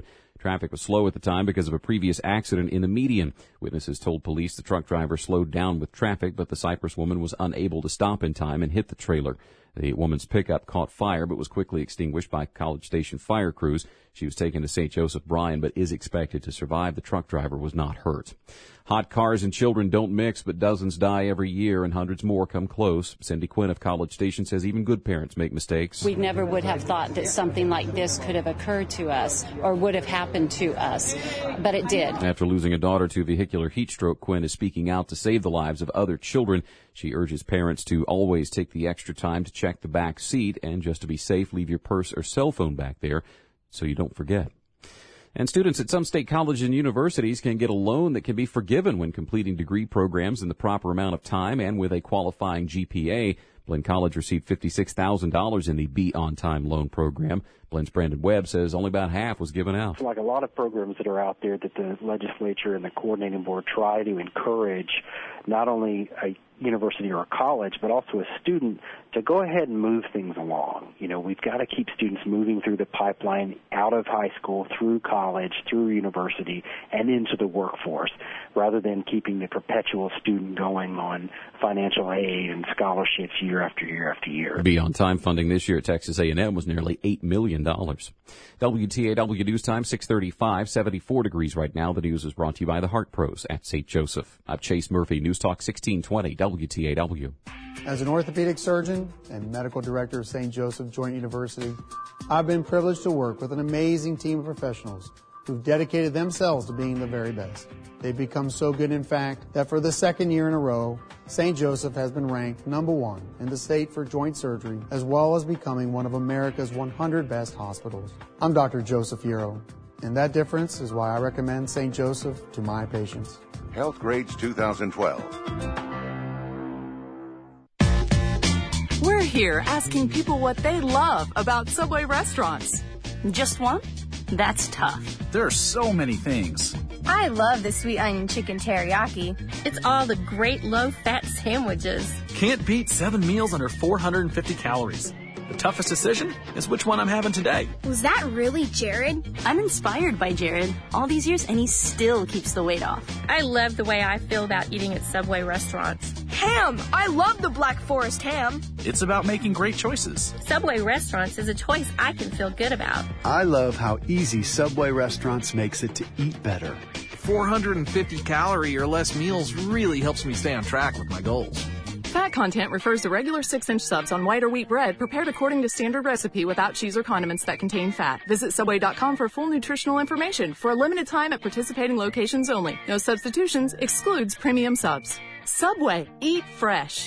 Traffic was slow at the time because of a previous accident in the median. Witnesses told police the truck driver slowed down with traffic, but the Cypress woman was unable to stop in time and hit the trailer. The woman's pickup caught fire but was quickly extinguished by College Station fire crews. She was taken to St. Joseph Bryan but is expected to survive. The truck driver was not hurt. Hot cars and children don't mix, but dozens die every year and hundreds more come close. Cindy Quinn of College Station says even good parents make mistakes. We never would have thought that something like this could have occurred to us or would have happened to us, but it did. After losing a daughter to vehicular heat stroke, Quinn is speaking out to save the lives of other children. She urges parents to always take the extra time to check the back seat and just to be safe, leave your purse or cell phone back there so you don't forget. And students at some state colleges and universities can get a loan that can be forgiven when completing degree programs in the proper amount of time and with a qualifying GPA. Blinn College received $56,000 in the Be On Time loan program. Blinn's Brandon Webb says only about half was given out. Like a lot of programs that are out there that the legislature and the coordinating board try to encourage not only a university or a college, but also a student to go ahead and move things along. You know, we've got to keep students moving through the pipeline out of high school, through college, through university, and into the workforce, rather than keeping the perpetual student going on financial aid and scholarships year after year after year. Be On Time funding this year at Texas A&M was nearly $8 million. WTAW News Time, 6:35, 74 degrees right now. The news is brought to you by the Heart Pros at St. Joseph. I'm Chase Murphy, News Talk 1620, WTAW. As an orthopedic surgeon and medical director of St. Joseph Joint University, I've been privileged to work with an amazing team of professionals who've dedicated themselves to being the very best. They've become so good, in fact, that for the second year in a row, St. Joseph has been ranked #1 in the state for joint surgery, as well as becoming one of America's 100 best hospitals. I'm Dr. Joseph Hero, and that difference is why I recommend St. Joseph to my patients. Health Grades 2012. We're here asking people what they love about Subway restaurants. Just one? That's tough. There are so many things. I love the sweet onion chicken teriyaki. It's all the great low-fat sandwiches. Can't beat 7 meals under 450 calories. The toughest decision is which one I'm having today. Was that really Jared? I'm inspired by Jared. All these years, and he still keeps the weight off. I love the way I feel about eating at Subway restaurants. Ham! I love the Black Forest ham. It's about making great choices. Subway restaurants is a choice I can feel good about. I love how easy Subway restaurants makes it to eat better. 450 calorie or less meals really helps me stay on track with my goals. Fat content refers to regular 6-inch subs on white or wheat bread prepared according to standard recipe without cheese or condiments that contain fat. Visit Subway.com for full nutritional information. For a limited time at participating locations only. No substitutions. Excludes premium subs. Subway. Eat fresh.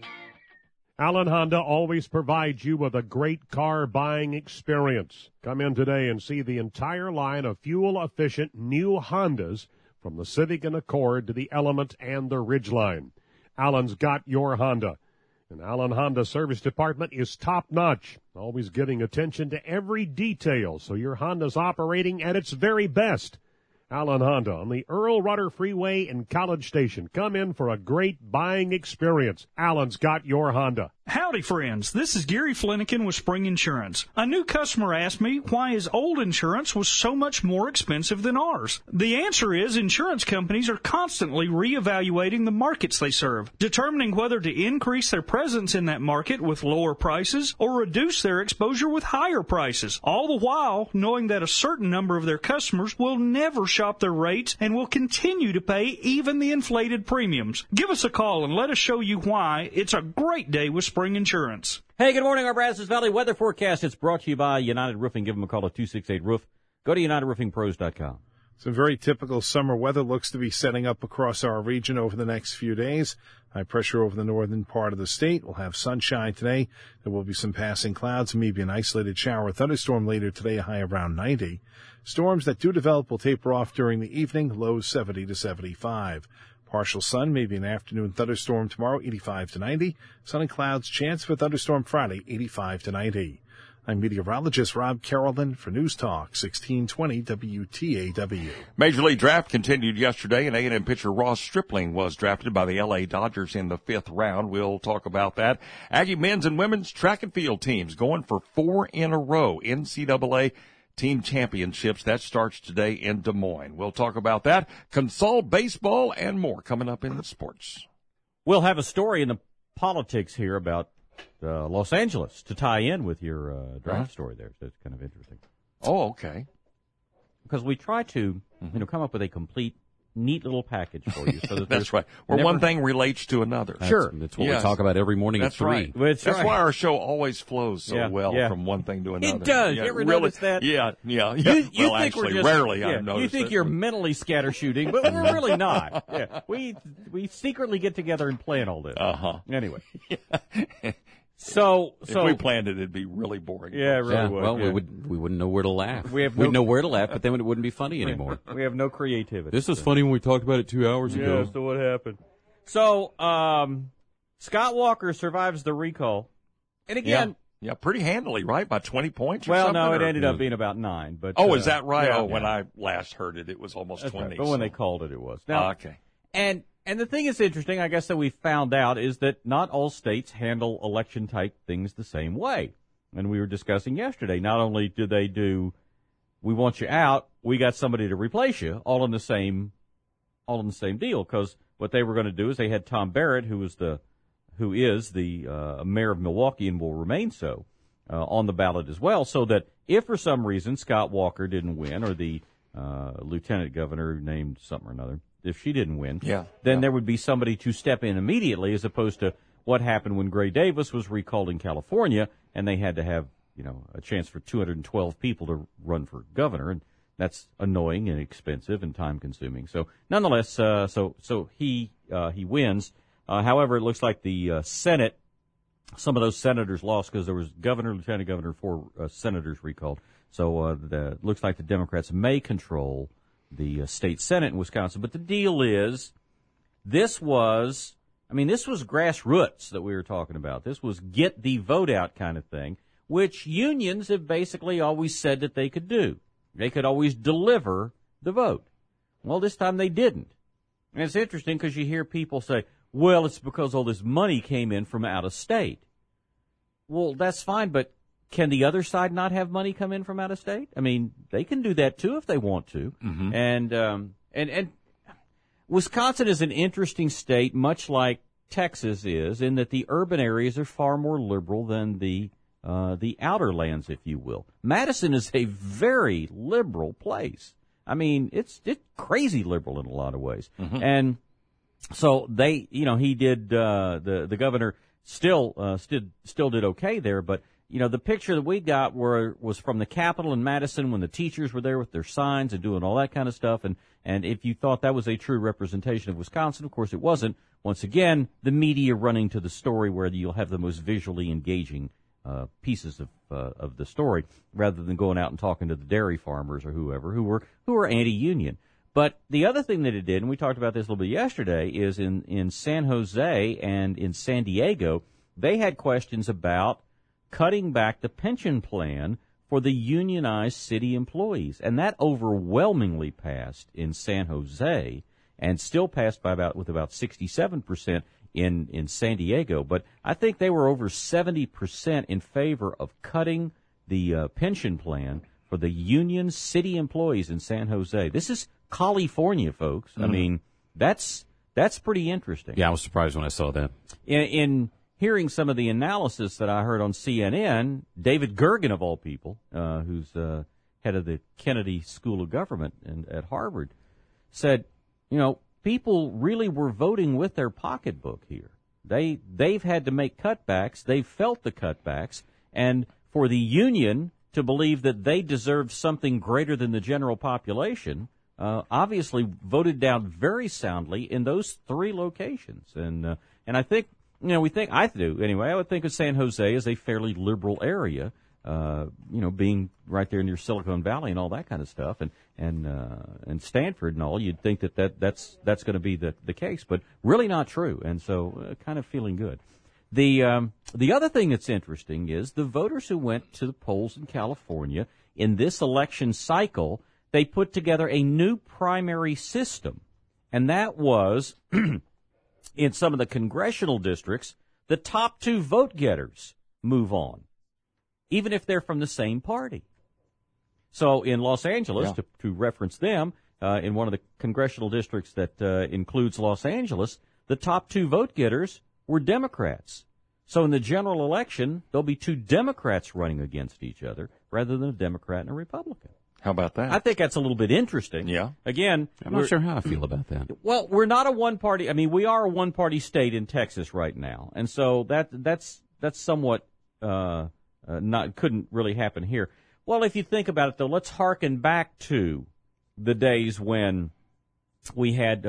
Allen Honda always provides you with a great car buying experience. Come in today and see the entire line of fuel-efficient new Hondas from the Civic and Accord to the Element and the Ridgeline. Allen's got your Honda. And Allen Honda Service Department is top-notch, always giving attention to every detail so your Honda's operating at its very best. Allen Honda on the Earl Rudder Freeway in College Station. Come in for a great buying experience. Allen's got your Honda. Howdy, friends. This is Gary Flanagan with Spring Insurance. A new customer asked me why his old insurance was so much more expensive than ours. The answer is insurance companies are constantly reevaluating the markets they serve, determining whether to increase their presence in that market with lower prices or reduce their exposure with higher prices, all the while knowing that a certain number of their customers will never shop their rates and will continue to pay even the inflated premiums. Give us a call and let us show you why it's a great day with Spring Insurance. Hey, good morning, our Brazos Valley weather forecast. It's brought to you by United Roofing. Give them a call at 268-ROOF. Go to UnitedRoofingPros.com. Some very typical summer weather looks to be setting up across our region over the next few days. High pressure over the northern part of the state. We'll have sunshine today. There will be some passing clouds, maybe an isolated shower or thunderstorm later today, a high around 90. Storms that do develop will taper off during the evening, lows 70 to 75. Partial sun, maybe an afternoon thunderstorm tomorrow, 85 to 90. Sun and clouds, chance for thunderstorm Friday, 85 to 90. I'm meteorologist Rob Carrollton for News Talk 1620 WTAW. Major League Draft continued yesterday, and A&M pitcher Ross Stripling was drafted by the L.A. Dodgers in the 5th round. We'll talk about that. Aggie men's and women's track and field teams going for 4 in a row NCAA Team Championships. That starts today in Des Moines. We'll talk about that, Consol baseball, and more coming up in the sports. We'll have a story in the politics here about Los Angeles to tie in with your draft story there. So it's kind of interesting. Oh, okay. Because we try to, come up with a complete, neat little package for you. So that that's right. Where one thing relates to another. Sure. That's what we talk about every morning at 3. Right. That's why our show always flows so well from one thing to another. It does. Yeah, you ever really, notice that? Yeah. You Well, think actually, we're just, rarely I've noticed You think it. you're mentally scattershooting, but we're really not. Yeah. We secretly get together and plan all this. Anyway. So if we planned it, it'd be really boring. Yeah, it really would. Well, we wouldn't know where to laugh. We'd know where to laugh, but then it wouldn't be funny anymore. We have no creativity. This was funny when we talked about it 2 hours ago. Yeah, so what happened? So, Scott Walker survives the recall. And again... Yeah, pretty handily, right? By 20 points or well, something? No, it ended up being about 9. But is that right? When I last heard it, it was almost That's 20. Right. But when they called it, it was. Now, okay. And the thing that's interesting, I guess, that we found out is that not all states handle election-type things the same way. And we were discussing yesterday, not only do they do, we want you out, we got somebody to replace you, all in the same deal. Because what they were going to do is they had Tom Barrett, who is the mayor of Milwaukee and will remain so, on the ballot as well, so that if for some reason Scott Walker didn't win, or the lieutenant governor named something or another, if she didn't win, then there would be somebody to step in immediately, as opposed to what happened when Gray Davis was recalled in California, and they had to have, a chance for 212 people to run for governor, and that's annoying and expensive and time-consuming. So, nonetheless, so he wins. However, it looks like the Senate, some of those senators lost because there was governor, lieutenant governor, 4 senators recalled. So it looks like the Democrats may control the state Senate in Wisconsin. But the deal is, this was grassroots that we were talking about. This was get the vote out kind of thing, which unions have basically always said that they could do. They could always deliver the vote. Well, this time they didn't. And it's interesting because you hear people say, well, it's because all this money came in from out of state. Well, that's fine, but can the other side not have money come in from out of state? I mean, they can do that too if they want to. Mm-hmm. And Wisconsin is an interesting state, much like Texas is, in that the urban areas are far more liberal than the outer lands, if you will. Madison is a very liberal place. I mean, it's crazy liberal in a lot of ways. Mm-hmm. And so he did, the governor still did okay there, but the picture that we got was from the Capitol in Madison when the teachers were there with their signs and doing all that kind of stuff. And if you thought that was a true representation of Wisconsin, of course it wasn't. Once again, the media running to the story where you'll have the most visually engaging pieces of the story, rather than going out and talking to the dairy farmers or whoever who were anti-union. But the other thing that it did, and we talked about this a little bit yesterday, is in San Jose and in San Diego, they had questions about cutting back the pension plan for the unionized city employees. And that overwhelmingly passed in San Jose and still passed with about 67% in San Diego. But I think they were over 70% in favor of cutting the pension plan for the union city employees in San Jose. This is California, folks. Mm-hmm. I mean, that's pretty interesting. Yeah, I was surprised when I saw that. In hearing some of the analysis that I heard on CNN, David Gergen, of all people, who's head of the Kennedy School of Government at Harvard, said, people really were voting with their pocketbook here. They've had to make cutbacks. They've felt the cutbacks. And for the union to believe that they deserved something greater than the general population, obviously voted down very soundly in those 3 locations. And I think, I do anyway. I would think of San Jose as a fairly liberal area, being right there near Silicon Valley and all that kind of stuff, and Stanford and all. You'd think that's going to be the case, but really not true. And so, kind of feeling good. The other thing that's interesting is the voters who went to the polls in California in this election cycle, they put together a new primary system, and that was in some of the congressional districts, the top 2 vote getters move on, even if they're from the same party. So in Los Angeles, to reference them, in one of the congressional districts that includes Los Angeles, the top 2 vote getters were Democrats. So in the general election, there'll be 2 Democrats running against each other rather than a Democrat and a Republican. How about that? I think that's a little bit interesting. Yeah. Again, I'm not sure how I feel about that. Well, we're not a one-party. I mean, we are a one-party state in Texas right now, and so that's somewhat couldn't really happen here. Well, if you think about it, though, let's hearken back to the days when we had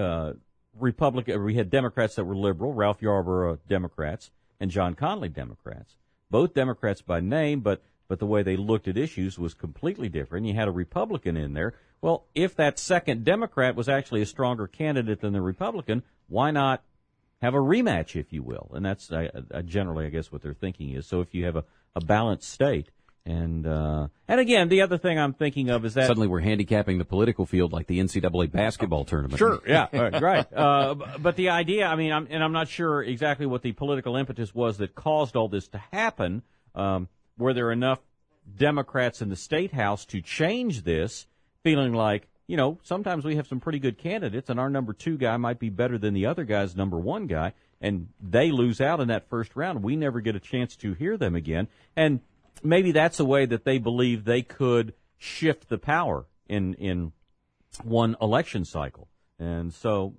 we had Democrats that were liberal, Ralph Yarborough Democrats, and John Connally Democrats. Both Democrats by name, but the way they looked at issues was completely different. You had a Republican in there. Well, if that second Democrat was actually a stronger candidate than the Republican, why not have a rematch, if you will? And that's generally, I guess, what their thinking is. So if you have a balanced state, and again, the other thing I'm thinking of is that suddenly we're handicapping the political field like the NCAA basketball tournament. Sure, yeah, right. But the idea, I mean, I'm not sure exactly what the political impetus was that caused all this to happen. Were there enough Democrats in the state house to change this, feeling like, sometimes we have some pretty good candidates and our number 2 guy might be better than the other guy's number 1 guy, and they lose out in that first round. We never get a chance to hear them again. And maybe that's a way that they believe they could shift the power in one election cycle. And so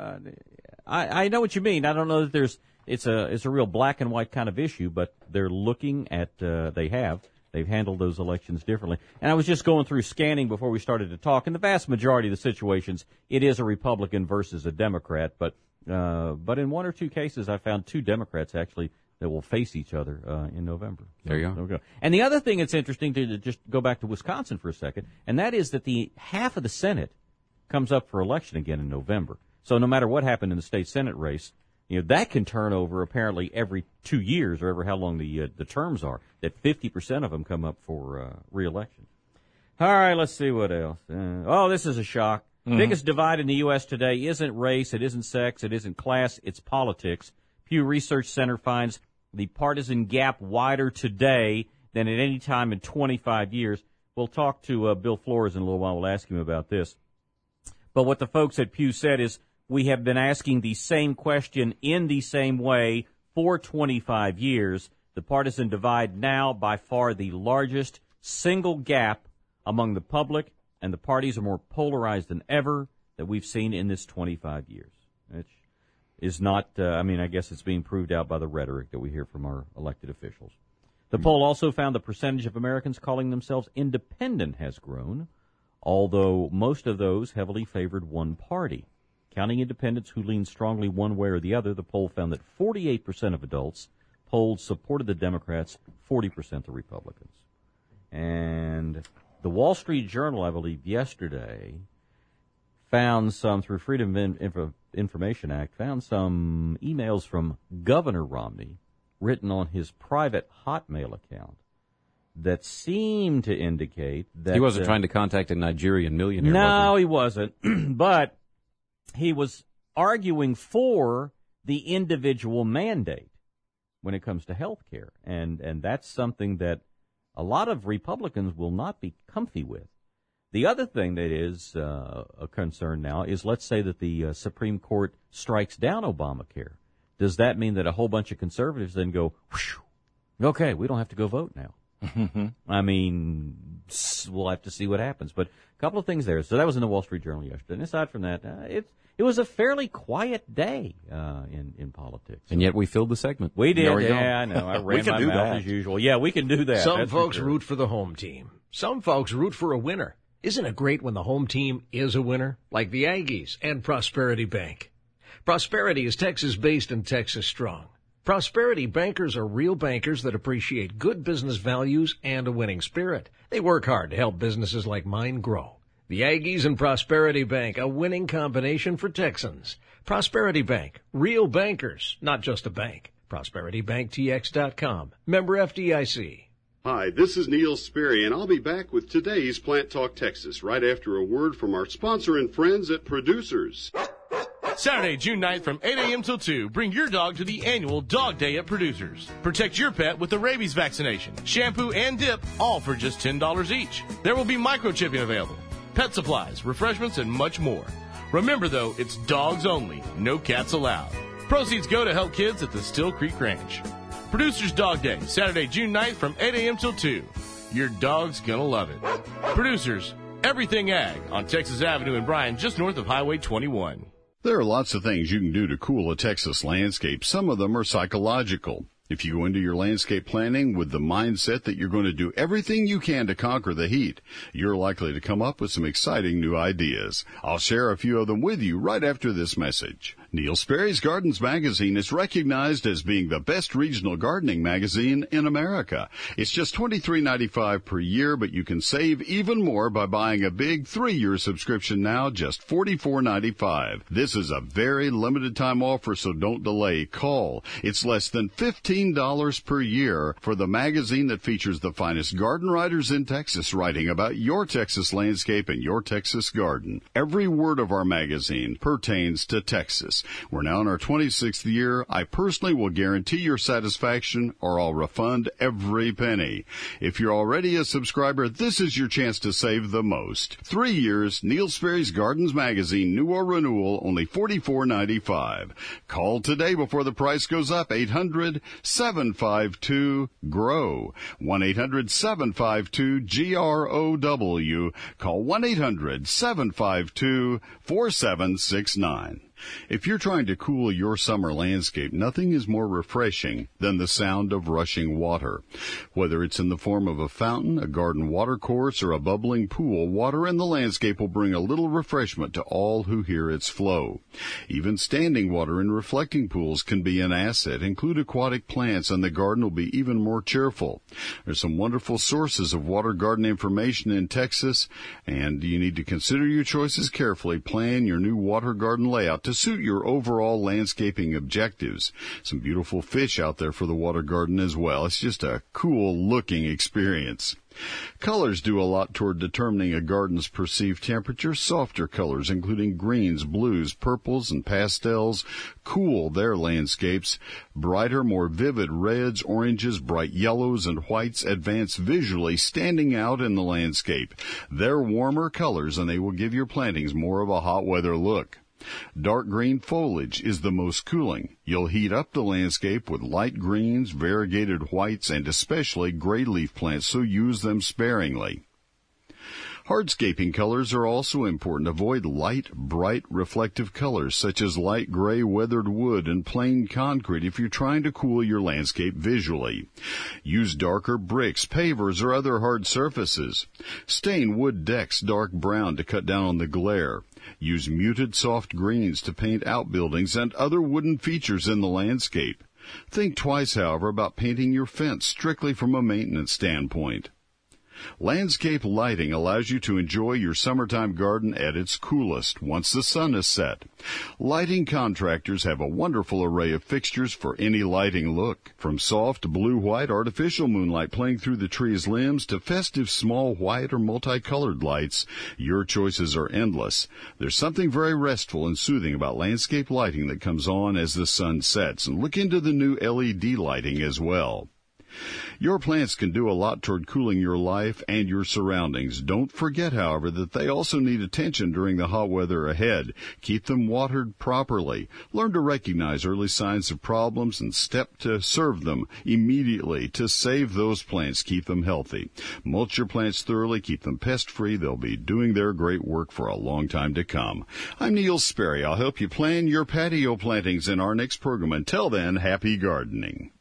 I know what you mean. I don't know that it's a real black and white kind of issue, but they're looking at they've handled those elections differently. And I was just going through scanning before we started to talk. In the vast majority of the situations, it is a Republican versus a Democrat. But in 1 or 2 cases, I found 2 Democrats actually that will face each other in November. There you go. And the other thing that's interesting, to just go back to Wisconsin for a second, and that is that the half of the Senate comes up for election again in November. So no matter what happened in the state Senate race, that can turn over apparently every 2 years, or ever how long the terms are, that 50% of them come up for re-election. All right, let's see what else. This is a shock. Biggest divide in the U.S. today isn't race, it isn't sex, it isn't class, it's politics. Pew Research Center finds the partisan gap wider today than at any time in 25 years. We'll talk to Bill Flores in a little while. We'll ask him about this. But what the folks at Pew said is, we have been asking the same question in the same way for 25 years. The partisan divide now by far the largest single gap among the public, and the parties are more polarized than ever that we've seen in this 25 years. Which is not, I guess it's being proved out by the rhetoric that we hear from our elected officials. The poll also found the percentage of Americans calling themselves independent has grown, although most of those heavily favored one party. Counting independents who lean strongly one way or the other, the poll found that 48% of adults polled supported the Democrats, 40% the Republicans. And the Wall Street Journal, I believe, yesterday found some, through Freedom of Information Act, found some emails from Governor Romney written on his private Hotmail account that seemed to indicate that he wasn't trying to contact a Nigerian millionaire. No, he wasn't. But he was arguing for the individual mandate when it comes to health care. And that's something that a lot of Republicans will not be comfy with. The other thing that is a concern now is, let's say that the Supreme Court strikes down Obamacare. Does that mean that a whole bunch of conservatives then go, okay, we don't have to go vote now? I mean, we'll have to see what happens. But a couple of things there. So that was in the Wall Street Journal yesterday. And aside from that, it was a fairly quiet day in politics. And yet we filled the segment. We did. I know. I ran my mouth as usual. Yeah, we can do that. Some folks root for the home team. Some folks root for a winner. Isn't it great when the home team is a winner? Like the Aggies and Prosperity Bank. Prosperity is Texas-based and Texas-strong. Prosperity bankers are real bankers that appreciate good business values and a winning spirit. They work hard to help businesses like mine grow. The Aggies and Prosperity Bank, a winning combination for Texans. Prosperity Bank, real bankers, not just a bank. ProsperityBankTX.com. Member FDIC. Hi, this is Neil Sperry, and I'll be back with today's Plant Talk Texas right after a word from our sponsor and friends at Producers. Saturday, June 9th from 8 a.m. till 2, bring your dog to the annual Dog Day at Producers. Protect your pet with the rabies vaccination, shampoo, and dip, all for just $10 each. There will be microchipping available, pet supplies, refreshments, and much more. Remember, though, it's dogs only, no cats allowed. Proceeds go to help kids at the Still Creek Ranch. Producers Dog Day, Saturday, June 9th from 8 a.m. till 2. Your dog's gonna love it. Producers, everything ag on Texas Avenue in Bryan, just north of Highway 21. There are lots of things you can do to cool a Texas landscape. Some of them are psychological. If you go into your landscape planning with the mindset that you're going to do everything you can to conquer the heat, you're likely to come up with some exciting new ideas. I'll share a few of them with you right after this message. Neil Sperry's Gardens Magazine is recognized as being the best regional gardening magazine in America. It's just $23.95 per year, but you can save even more by buying a big 3-year subscription now, just $44.95. This is a very limited time offer, so don't delay. Call. It's less than $15 per year for the magazine that features the finest garden writers in Texas writing about your Texas landscape and your Texas garden. Every word of our magazine pertains to Texas. We're now in our 26th year. I personally will guarantee your satisfaction, or I'll refund every penny. If you're already a subscriber, this is your chance to save the most. 3 years, Neil Sperry's Gardens Magazine, new or renewal, only $44.95. Call today before the price goes up. 800-752-GROW. 1-800-752-GROW. Call 1-800-752-4769. If you're trying to cool your summer landscape, nothing is more refreshing than the sound of rushing water. Whether it's in the form of a fountain, a garden watercourse, or a bubbling pool, water in the landscape will bring a little refreshment to all who hear its flow. Even standing water in reflecting pools can be an asset. Include aquatic plants, and the garden will be even more cheerful. There's some wonderful sources of water garden information in Texas, and you need to consider your choices carefully. Plan your new water garden layout to suit your overall landscaping objectives. Some beautiful fish out there for the water garden as well. It's just a cool looking experience. Colors do a lot toward determining a garden's perceived temperature. Softer colors, including greens, blues, purples, and pastels, cool their landscapes. Brighter, more vivid reds, oranges, bright yellows, and whites advance visually, standing out in the landscape. They're warmer colors, and they will give your plantings more of a hot weather look. Dark green foliage is the most cooling. You'll heat up the landscape with light greens, variegated whites, and especially gray leaf plants, so use them sparingly. Hardscaping colors are also important. Avoid light, bright, reflective colors such as light gray weathered wood and plain concrete if you're trying to cool your landscape visually. Use darker bricks, pavers, or other hard surfaces. Stain wood decks dark brown to cut down on the glare. Use muted soft greens to paint outbuildings and other wooden features in the landscape. Think twice, however, about painting your fence strictly from a maintenance standpoint. Landscape lighting allows you to enjoy your summertime garden at its coolest once the sun is set. Lighting contractors have a wonderful array of fixtures for any lighting look. From soft blue-white artificial moonlight playing through the tree's limbs to festive small white or multicolored lights, your choices are endless. There's something very restful and soothing about landscape lighting that comes on as the sun sets. And look into the new LED lighting as well. Your plants can do a lot toward cooling your life and your surroundings. Don't forget, however, that they also need attention during the hot weather ahead. Keep them watered properly. Learn to recognize early signs of problems and step to serve them immediately to save those plants. Keep them healthy. Mulch your plants thoroughly. Keep them pest-free. They'll be doing their great work for a long time to come. I'm Neil Sperry. I'll help you plan your patio plantings in our next program. Until then, happy gardening.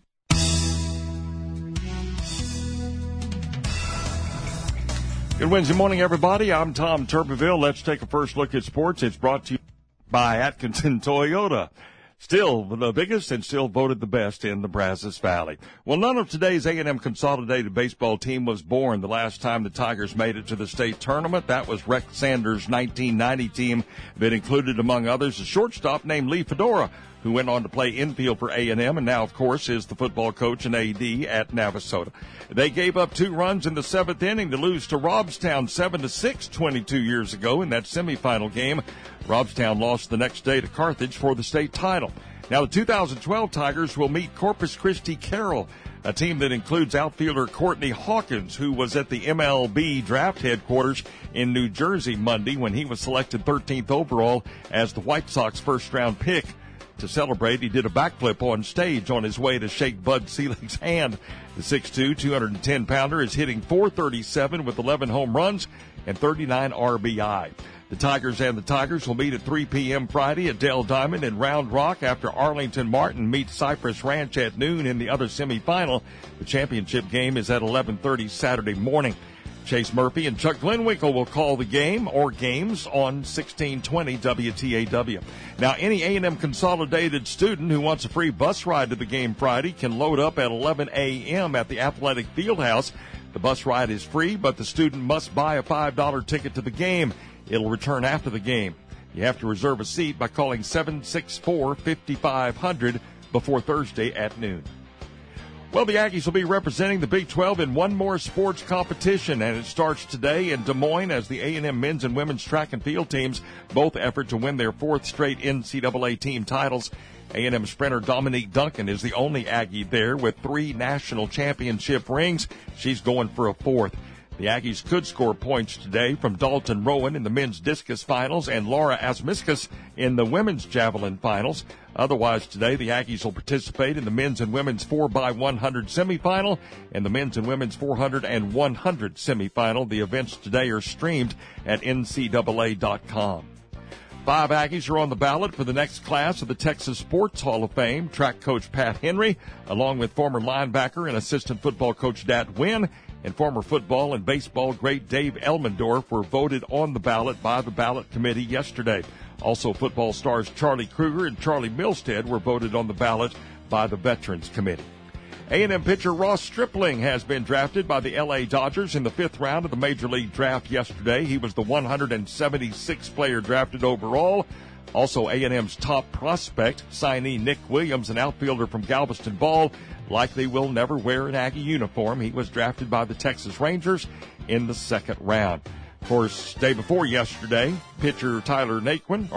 Good Wednesday morning, everybody. I'm Tom Tuberville. Let's take a first look at sports. It's brought to you by Atkinson Toyota. Still the biggest and still voted the best in the Brazos Valley. Well, none of today's A&M Consolidated baseball team was born the last time the Tigers made it to the state tournament. That was Rex Sanders' 1990 team that included, among others, a shortstop named Lee Fedora, who went on to play infield for A&M and now, of course, is the football coach and AD at Navasota. They gave up 2 runs in the 7th inning to lose to Robstown 7-6 22 years ago in that semifinal game. Robstown lost the next day to Carthage for the state title. Now, the 2012 Tigers will meet Corpus Christi Carroll, a team that includes outfielder Courtney Hawkins, who was at the MLB draft headquarters in New Jersey Monday when he was selected 13th overall as the White Sox first-round pick. To celebrate, he did a backflip on stage on his way to shake Bud Selig's hand. The 6'2", 210-pounder is hitting .437 with 11 home runs and 39 RBI. The Tigers and the Tigers will meet at 3 p.m. Friday at Dell Diamond in Round Rock after Arlington Martin meets Cypress Ranch at noon in the other semifinal. The championship game is at 11:30 Saturday morning. Chase Murphy and Chuck Glenwinkle will call the game or games on 1620 WTAW. Now, any A&M Consolidated student who wants a free bus ride to the game Friday can load up at 11 a.m. at the Athletic Fieldhouse. The bus ride is free, but the student must buy a $5 ticket to the game. It'll return after the game. You have to reserve a seat by calling 764-5500 before Thursday at noon. Well, the Aggies will be representing the Big 12 in one more sports competition, and it starts today in Des Moines as the A&M men's and women's track and field teams both effort to win their 4th straight NCAA team titles. A&M sprinter Dominique Duncan is the only Aggie there with 3 national championship rings. She's going for a 4th. The Aggies could score points today from Dalton Rowan in the men's discus finals and Laura Asmiskas in the women's javelin finals. Otherwise, today, the Aggies will participate in the men's and women's 4x100 semifinal and the men's and women's 400 and 100 semifinal. The events today are streamed at ncaa.com. 5 Aggies are on the ballot for the next class of the Texas Sports Hall of Fame. Track coach Pat Henry, along with former linebacker and assistant football coach Dat Wynn, and former football and baseball great Dave Elmendorf were voted on the ballot by the ballot committee yesterday. Also, football stars Charlie Kruger and Charlie Milstead were voted on the ballot by the Veterans Committee. A&M pitcher Ross Stripling has been drafted by the L.A. Dodgers in the 5th round of the Major League Draft yesterday. He was the 176th player drafted overall. Also, A&M's top prospect, signee Nick Williams, an outfielder from Galveston Ball, likely will never wear an Aggie uniform. He was drafted by the Texas Rangers in the 2nd round. Of course, day before yesterday, outfielder Tyler Naquin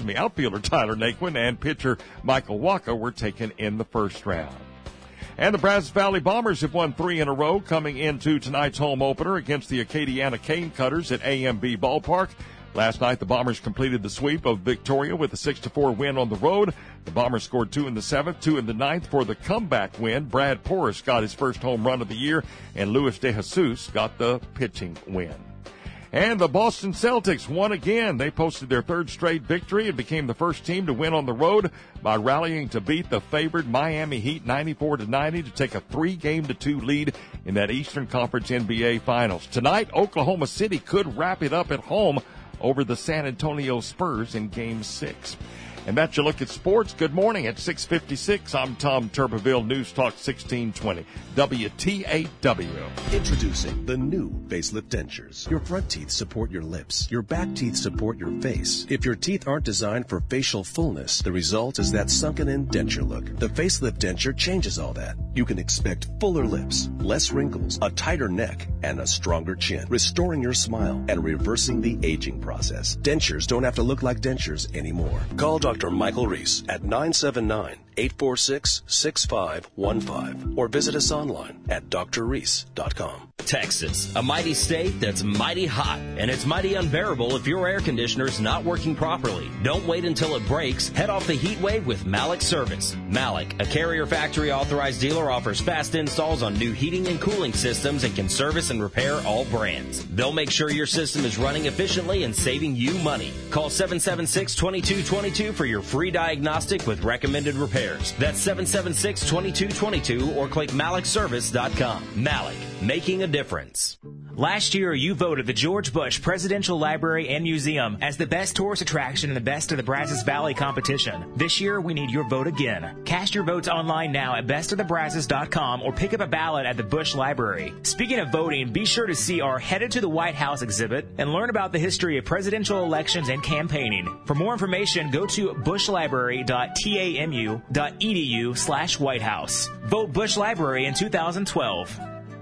and pitcher Michael Waka were taken in the 1st round. And the Brazos Valley Bombers have won 3 in a row coming into tonight's home opener against the Acadiana Cane Cutters at AMB Ballpark. Last night, the Bombers completed the sweep of Victoria with a 6-4 win on the road. The Bombers scored 2 in the 7th, 2 in the 9th for the comeback win. Brad Porras got his first home run of the year, and Luis De Jesus got the pitching win. And the Boston Celtics won again. They posted their 3rd straight victory and became the first team to win on the road by rallying to beat the favored Miami Heat 94-90 to take a 3-2 lead in that Eastern Conference NBA Finals. Tonight, Oklahoma City could wrap it up at home over the San Antonio Spurs in Game 6. And that's your look at sports. Good morning at 6:56. I'm Tom Turbeville, News Talk 1620, WTAW. Introducing the new facelift dentures. Your front teeth support your lips. Your back teeth support your face. If your teeth aren't designed for facial fullness, the result is that sunken-in denture look. The facelift denture changes all that. You can expect fuller lips, less wrinkles, a tighter neck, and a stronger chin, restoring your smile and reversing the aging process. Dentures don't have to look like dentures anymore. Call Dr. Michael Reese at 979-846-6515 or visit us online at drreese.com. Texas, a mighty state that's mighty hot, and it's mighty unbearable if your air conditioner's not working properly. Don't wait until it breaks. Head off the heat wave with Malik Service. Malik, a Carrier Factory authorized dealer, offers fast installs on new heating and cooling systems and can service and repair all brands. They'll make sure your system is running efficiently and saving you money. Call 776-2222 for your free diagnostic with recommended repairs. That's 776-2222 or click MalikService.com. Malik, making a difference. Last year, you voted the George Bush Presidential Library and Museum as the best tourist attraction in the Best of the Brazos Valley competition. This year, we need your vote again. Cast your votes online now at bestofthebrazos.com or pick up a ballot at the Bush Library. Speaking of voting, be sure to see our Headed to the White House exhibit and learn about the history of presidential elections and campaigning. For more information, go to bushlibrary.tamu.edu/White House. Vote Bush Library in 2012.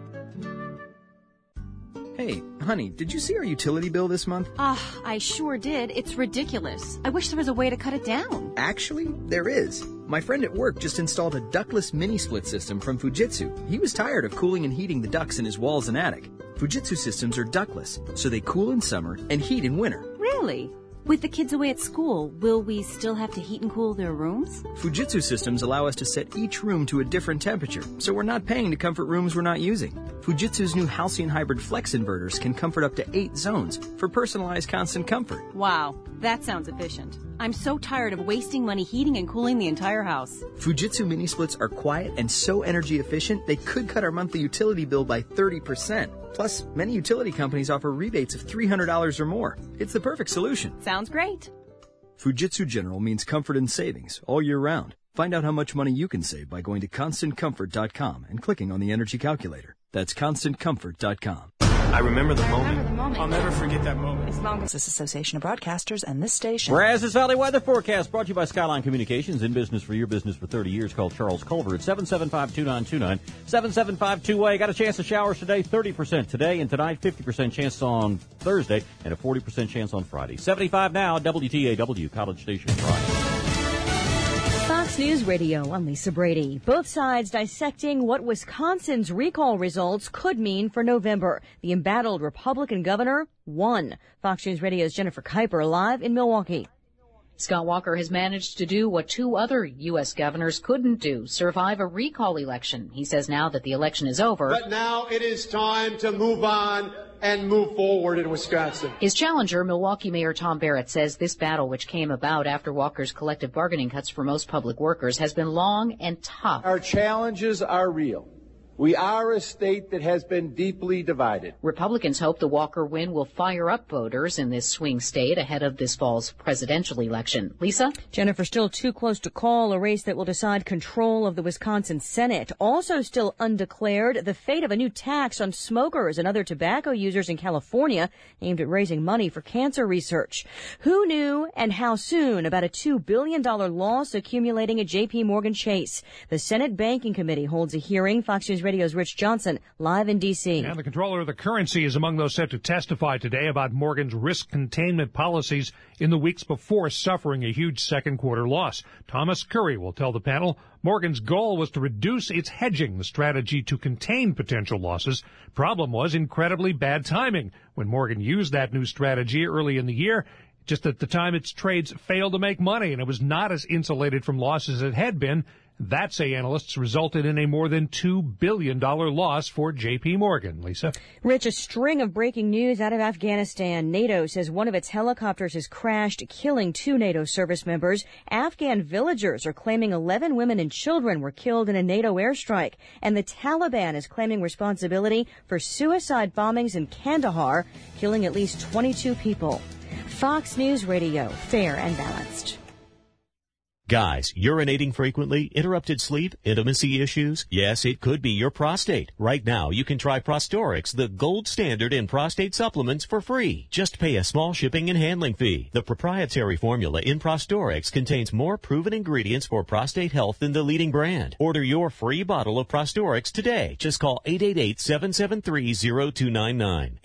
Hey, honey, did you see our utility bill this month? I sure did. It's ridiculous. I wish there was a way to cut it down. Actually, there is. My friend at work just installed a ductless mini-split system from Fujitsu. He was tired of cooling and heating the ducts in his walls and attic. Fujitsu systems are ductless, so they cool in summer and heat in winter. Really? With the kids away at school, will we still have to heat and cool their rooms? Fujitsu systems allow us to set each room to a different temperature, so we're not paying to comfort rooms we're not using. Fujitsu's new Halcyon Hybrid Flex inverters can comfort up to 8 zones for personalized constant comfort. Wow, that sounds efficient. I'm so tired of wasting money heating and cooling the entire house. Fujitsu mini splits are quiet and so energy efficient they could cut our monthly utility bill by 30%. Plus, many utility companies offer rebates of $300 or more. It's the perfect solution. Sounds great. Fujitsu General means comfort and savings all year round. Find out how much money you can save by going to ConstantComfort.com and clicking on the energy calculator. That's ConstantComfort.com. I remember the moment. I'll never forget that moment. As long as this Association of Broadcasters and this station. Brazos Valley Weather Forecast brought to you by Skyline Communications. In business for your business for 30 years. Call Charles Culver at 775-2929. 775-2-way. Got a chance of showers today. 30% today and tonight. 50% chance on Thursday and a 40% chance on Friday. 75 now. WTAW College Station Friday. Fox News Radio, I'm Lisa Brady. Both sides dissecting what Wisconsin's recall results could mean for November. The embattled Republican governor won. Fox News Radio's Jennifer Kuiper live in Milwaukee. Scott Walker has managed to do what 2 other U.S. governors couldn't do, survive a recall election. He says now that the election is over. But now it is time to move on and move forward in Wisconsin. His challenger, Milwaukee Mayor Tom Barrett, says this battle, which came about after Walker's collective bargaining cuts for most public workers, has been long and tough. Our challenges are real. We are a state that has been deeply divided. Republicans hope the Walker win will fire up voters in this swing state ahead of this fall's presidential election. Lisa? Jennifer, still too close to call a race that will decide control of the Wisconsin Senate. Also still undeclared, the fate of a new tax on smokers and other tobacco users in California aimed at raising money for cancer research. Who knew and how soon about a $2 billion loss accumulating at J.P. Morgan Chase? The Senate Banking Committee holds a hearing. Fox News Radio's Rich Johnson live in D.C. And the controller of the currency is among those set to testify today about Morgan's risk containment policies in the weeks before suffering a huge second quarter loss. Thomas Curry will tell the panel Morgan's goal was to reduce its hedging, the strategy to contain potential losses. Problem was incredibly bad timing when Morgan used that new strategy early in the year. Just at the time its trades failed to make money, and it was not as insulated from losses as it had been. That, say analysts, resulted in a more than $2 billion loss for J.P. Morgan. Lisa? Rich, a string of breaking news out of Afghanistan. NATO says one of its helicopters has crashed, killing 2 NATO service members. Afghan villagers are claiming 11 women and children were killed in a NATO airstrike. And the Taliban is claiming responsibility for suicide bombings in Kandahar, killing at least 22 people. Fox News Radio, fair and balanced. Guys, urinating frequently, interrupted sleep, intimacy issues? Yes, it could be your prostate. Right now, you can try Prostorix, the gold standard in prostate supplements, for free. Just pay a small shipping and handling fee. The proprietary formula in Prostorix contains more proven ingredients for prostate health than the leading brand. Order your free bottle of Prostorix today. Just call 888-773-0299.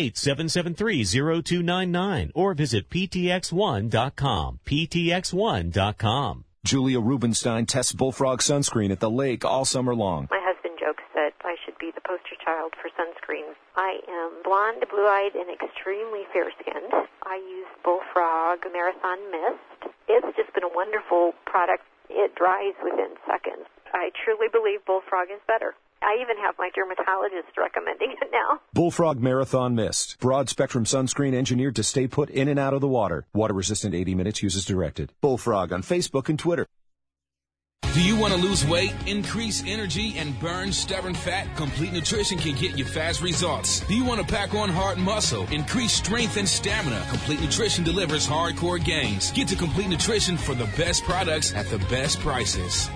888-773-0299 or visit ptx1.com. ptx1.com. Julia Rubenstein tests Bullfrog sunscreen at the lake all summer long. My husband jokes that I should be the poster child for sunscreen. I am blonde, blue-eyed, and extremely fair-skinned. I use Bullfrog Marathon Mist. It's just been a wonderful product. It dries within seconds. I truly believe Bullfrog is better. I even have my dermatologist recommending it now. Bullfrog Marathon Mist. Broad-spectrum sunscreen engineered to stay put in and out of the water. Water-resistant 80 minutes, uses directed. Bullfrog on Facebook and Twitter. Do you want to lose weight, increase energy, and burn stubborn fat? Complete Nutrition can get you fast results. Do you want to pack on heart and muscle, increase strength and stamina? Complete Nutrition delivers hardcore gains. Get to Complete Nutrition for the best products at the best prices.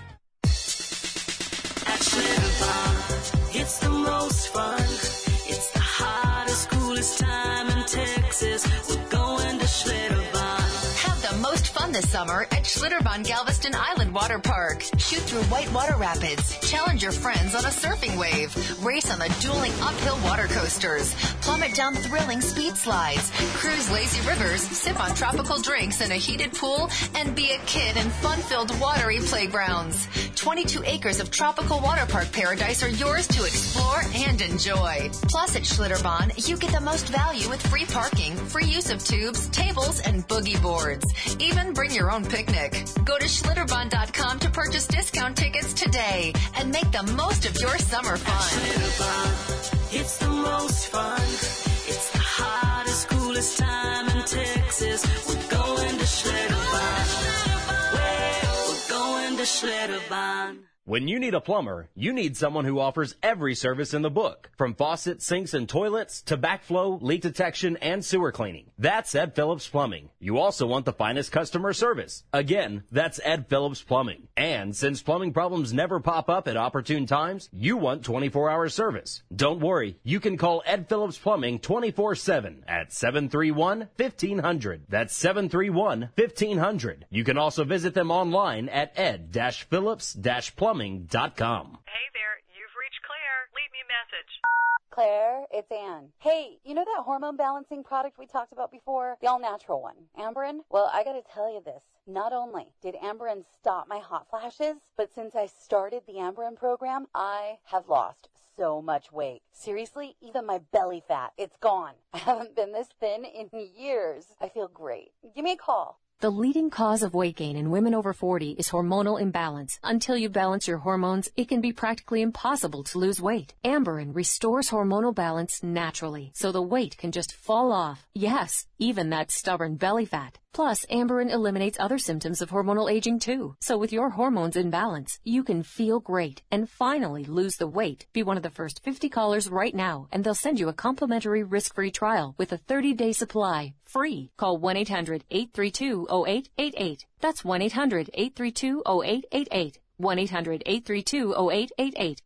At Schlitterbahn, it's the most fun. It's the hottest, coolest time in Texas. We're going to Schlitterbahn. Have the most fun this summer at Schlitterbahn Galveston Island Water Park. Shoot through white water rapids. Challenge your friends on a surfing wave. Race on the dueling uphill water coasters. Plummet down thrilling speed slides. Cruise lazy rivers. Sip on tropical drinks in a heated pool. And be a kid in fun-filled watery playgrounds. 22 acres of tropical water park paradise are yours to explore and enjoy. Plus at Schlitterbahn, you get the most value with free parking, free use of tubes, tables, and boogie boards. Even bring your own picnic. Go to Schlitterbahn.com to purchase discount tickets today and make the most of your summer fun. Schlitterbahn, it's the most fun. It's the hottest, coolest time in Texas. We're going to Schlitterbahn. We're going to Schlitterbahn. When you need a plumber, you need someone who offers every service in the book, from faucets, sinks, and toilets to backflow, leak detection, and sewer cleaning. That's Ed Phillips Plumbing. You also want the finest customer service. Again, that's Ed Phillips Plumbing. And since plumbing problems never pop up at opportune times, you want 24-hour service. Don't worry, you can call Ed Phillips Plumbing 24/7 at 731-1500. That's 731-1500. You can also visit them online at ed-phillips-plumbing.com. Hey there, you've reached Claire. Leave me a message. Claire, it's Ann. Hey, you know that hormone balancing product we talked about before? The all-natural one, Amberen? Well, I gotta tell you this. Not only did Amberen stop my hot flashes, but since I started the Amberen program, I have lost so much weight. Seriously, even my belly fat, it's gone. I haven't been this thin in years. I feel great. Give me a call. The leading cause of weight gain in women over 40 is hormonal imbalance. Until you balance your hormones, it can be practically impossible to lose weight. Amberen restores hormonal balance naturally, so the weight can just fall off. Yes, even that stubborn belly fat. Plus, Amberen eliminates other symptoms of hormonal aging too. So with your hormones in balance, you can feel great and finally lose the weight. Be one of the first 50 callers right now, and they'll send you a complimentary risk-free trial with a 30-day supply, free. Call 1-800-832-0888. That's 1-800-832-0888. 1-800-832-0888.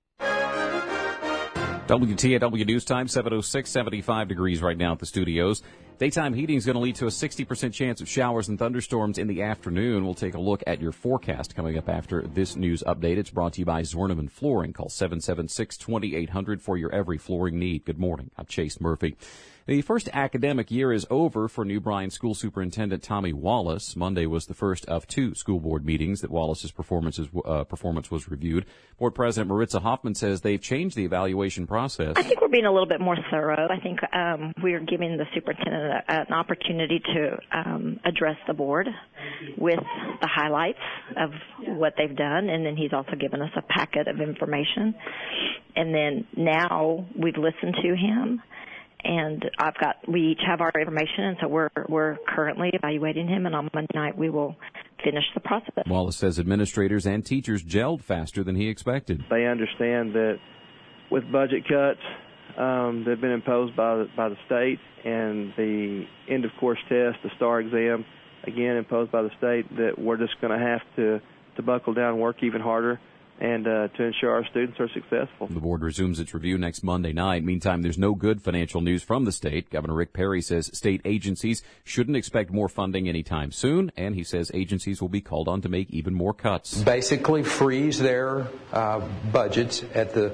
WTAW News Time, 7:06, 75 degrees right now at the studios. Daytime heating is going to lead to a 60% chance of showers and thunderstorms in the afternoon. We'll take a look at your forecast coming up after this news update. It's brought to you by Zorneman Flooring. Call 776-2800 for your every flooring need. Good morning. I'm Chase Murphy. The first academic year is over for New Bryan School Superintendent Tommy Wallace. Monday was the first of two school board meetings that Wallace's performance was reviewed. Board President Maritza Hoffman says they've changed the evaluation process. I think we're being a little bit more thorough. I think we're giving the superintendent an opportunity to address the board with the highlights of what they've done, and then he's also given us a packet of information. And then now we've listened to him. And we each have our information, and so we're currently evaluating him, and on Monday night we will finish the process. Wallace says administrators and teachers gelled faster than he expected. They understand that with budget cuts that have been imposed by the state and the end-of-course test, the STAR exam, again imposed by the state, that we're just going to have to buckle down and work even harder and to ensure our students are successful. The board resumes its review next Monday night. Meantime, there's no good financial news from the state. Governor Rick Perry says state agencies shouldn't expect more funding anytime soon, and he says agencies will be called on to make even more cuts. Basically freeze their budgets at the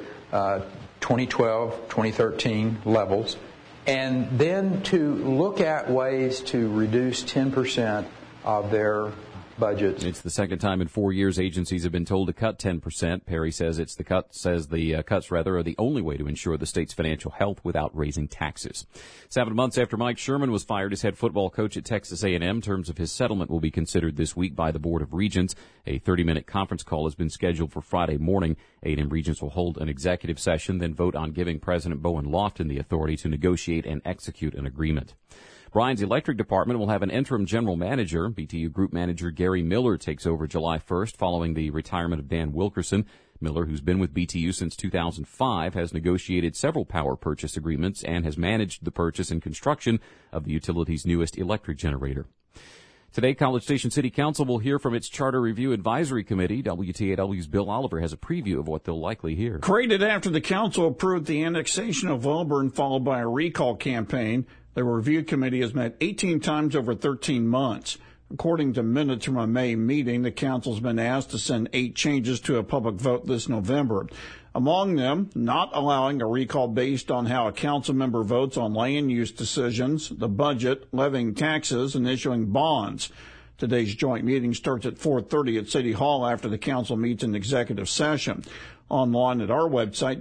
2012, 2013 levels, and then to look at ways to reduce 10% of their budgets. It's the second time in 4 years agencies have been told to cut 10%. Perry says the cuts are the only way to ensure the state's financial health without raising taxes. 7 months after Mike Sherman was fired as head football coach at Texas A&M, terms of his settlement will be considered this week by the Board of Regents. A 30-minute conference call has been scheduled for Friday morning. A&M Regents will hold an executive session, then vote on giving President Bowen Lofton the authority to negotiate and execute an agreement. Bryan's electric department will have an interim general manager. BTU Group Manager Gary Miller takes over July 1st following the retirement of Dan Wilkerson. Miller, who's been with BTU since 2005, has negotiated several power purchase agreements and has managed the purchase and construction of the utility's newest electric generator. Today, College Station City Council will hear from its Charter Review Advisory Committee. WTAW's Bill Oliver has a preview of what they'll likely hear. Created after the council approved the annexation of Auburn, followed by a recall campaign, the review committee has met 18 times over 13 months. According to minutes from a May meeting, the council's been asked to send 8 changes to a public vote this November. Among them, not allowing a recall based on how a council member votes on land use decisions, the budget, levying taxes, and issuing bonds. Today's joint meeting starts at 4:30 at City Hall after the council meets in executive session. Online at our website,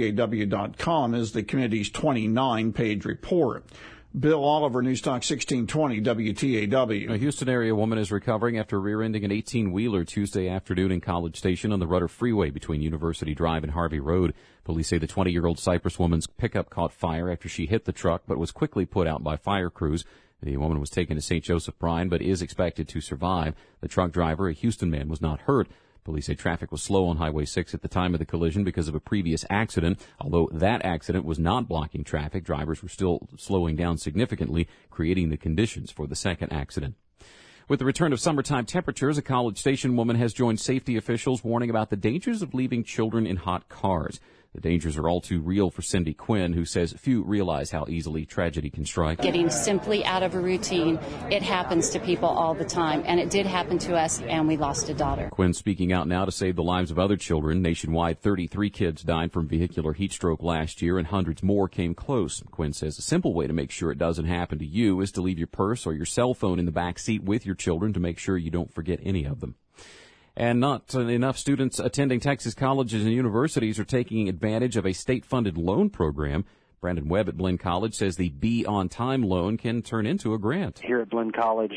WTAW.com, is the committee's 29-page report. Bill Oliver, News Talk 1620, WTAW. A Houston area woman is recovering after rear-ending an 18-wheeler Tuesday afternoon in College Station on the Rudder Freeway between University Drive and Harvey Road. Police say the 20-year-old Cypress woman's pickup caught fire after she hit the truck, but was quickly put out by fire crews. The woman was taken to St. Joseph Bryan, but is expected to survive. The truck driver, a Houston man, was not hurt. Police say traffic was slow on Highway 6 at the time of the collision because of a previous accident. Although that accident was not blocking traffic, drivers were still slowing down significantly, creating the conditions for the second accident. With the return of summertime temperatures, a College Station woman has joined safety officials warning about the dangers of leaving children in hot cars. The dangers are all too real for Cindy Quinn, who says few realize how easily tragedy can strike. Getting simply out of a routine, it happens to people all the time, and it did happen to us, and we lost a daughter. Quinn speaking out now to save the lives of other children. Nationwide, 33 kids died from vehicular heat stroke last year, and hundreds more came close. Quinn says a simple way to make sure it doesn't happen to you is to leave your purse or your cell phone in the back seat with your children to make sure you don't forget any of them. And not enough students attending Texas colleges and universities are taking advantage of a state-funded loan program. Brandon Webb at Blinn College says the Be On Time loan can turn into a grant. Here at Blinn College,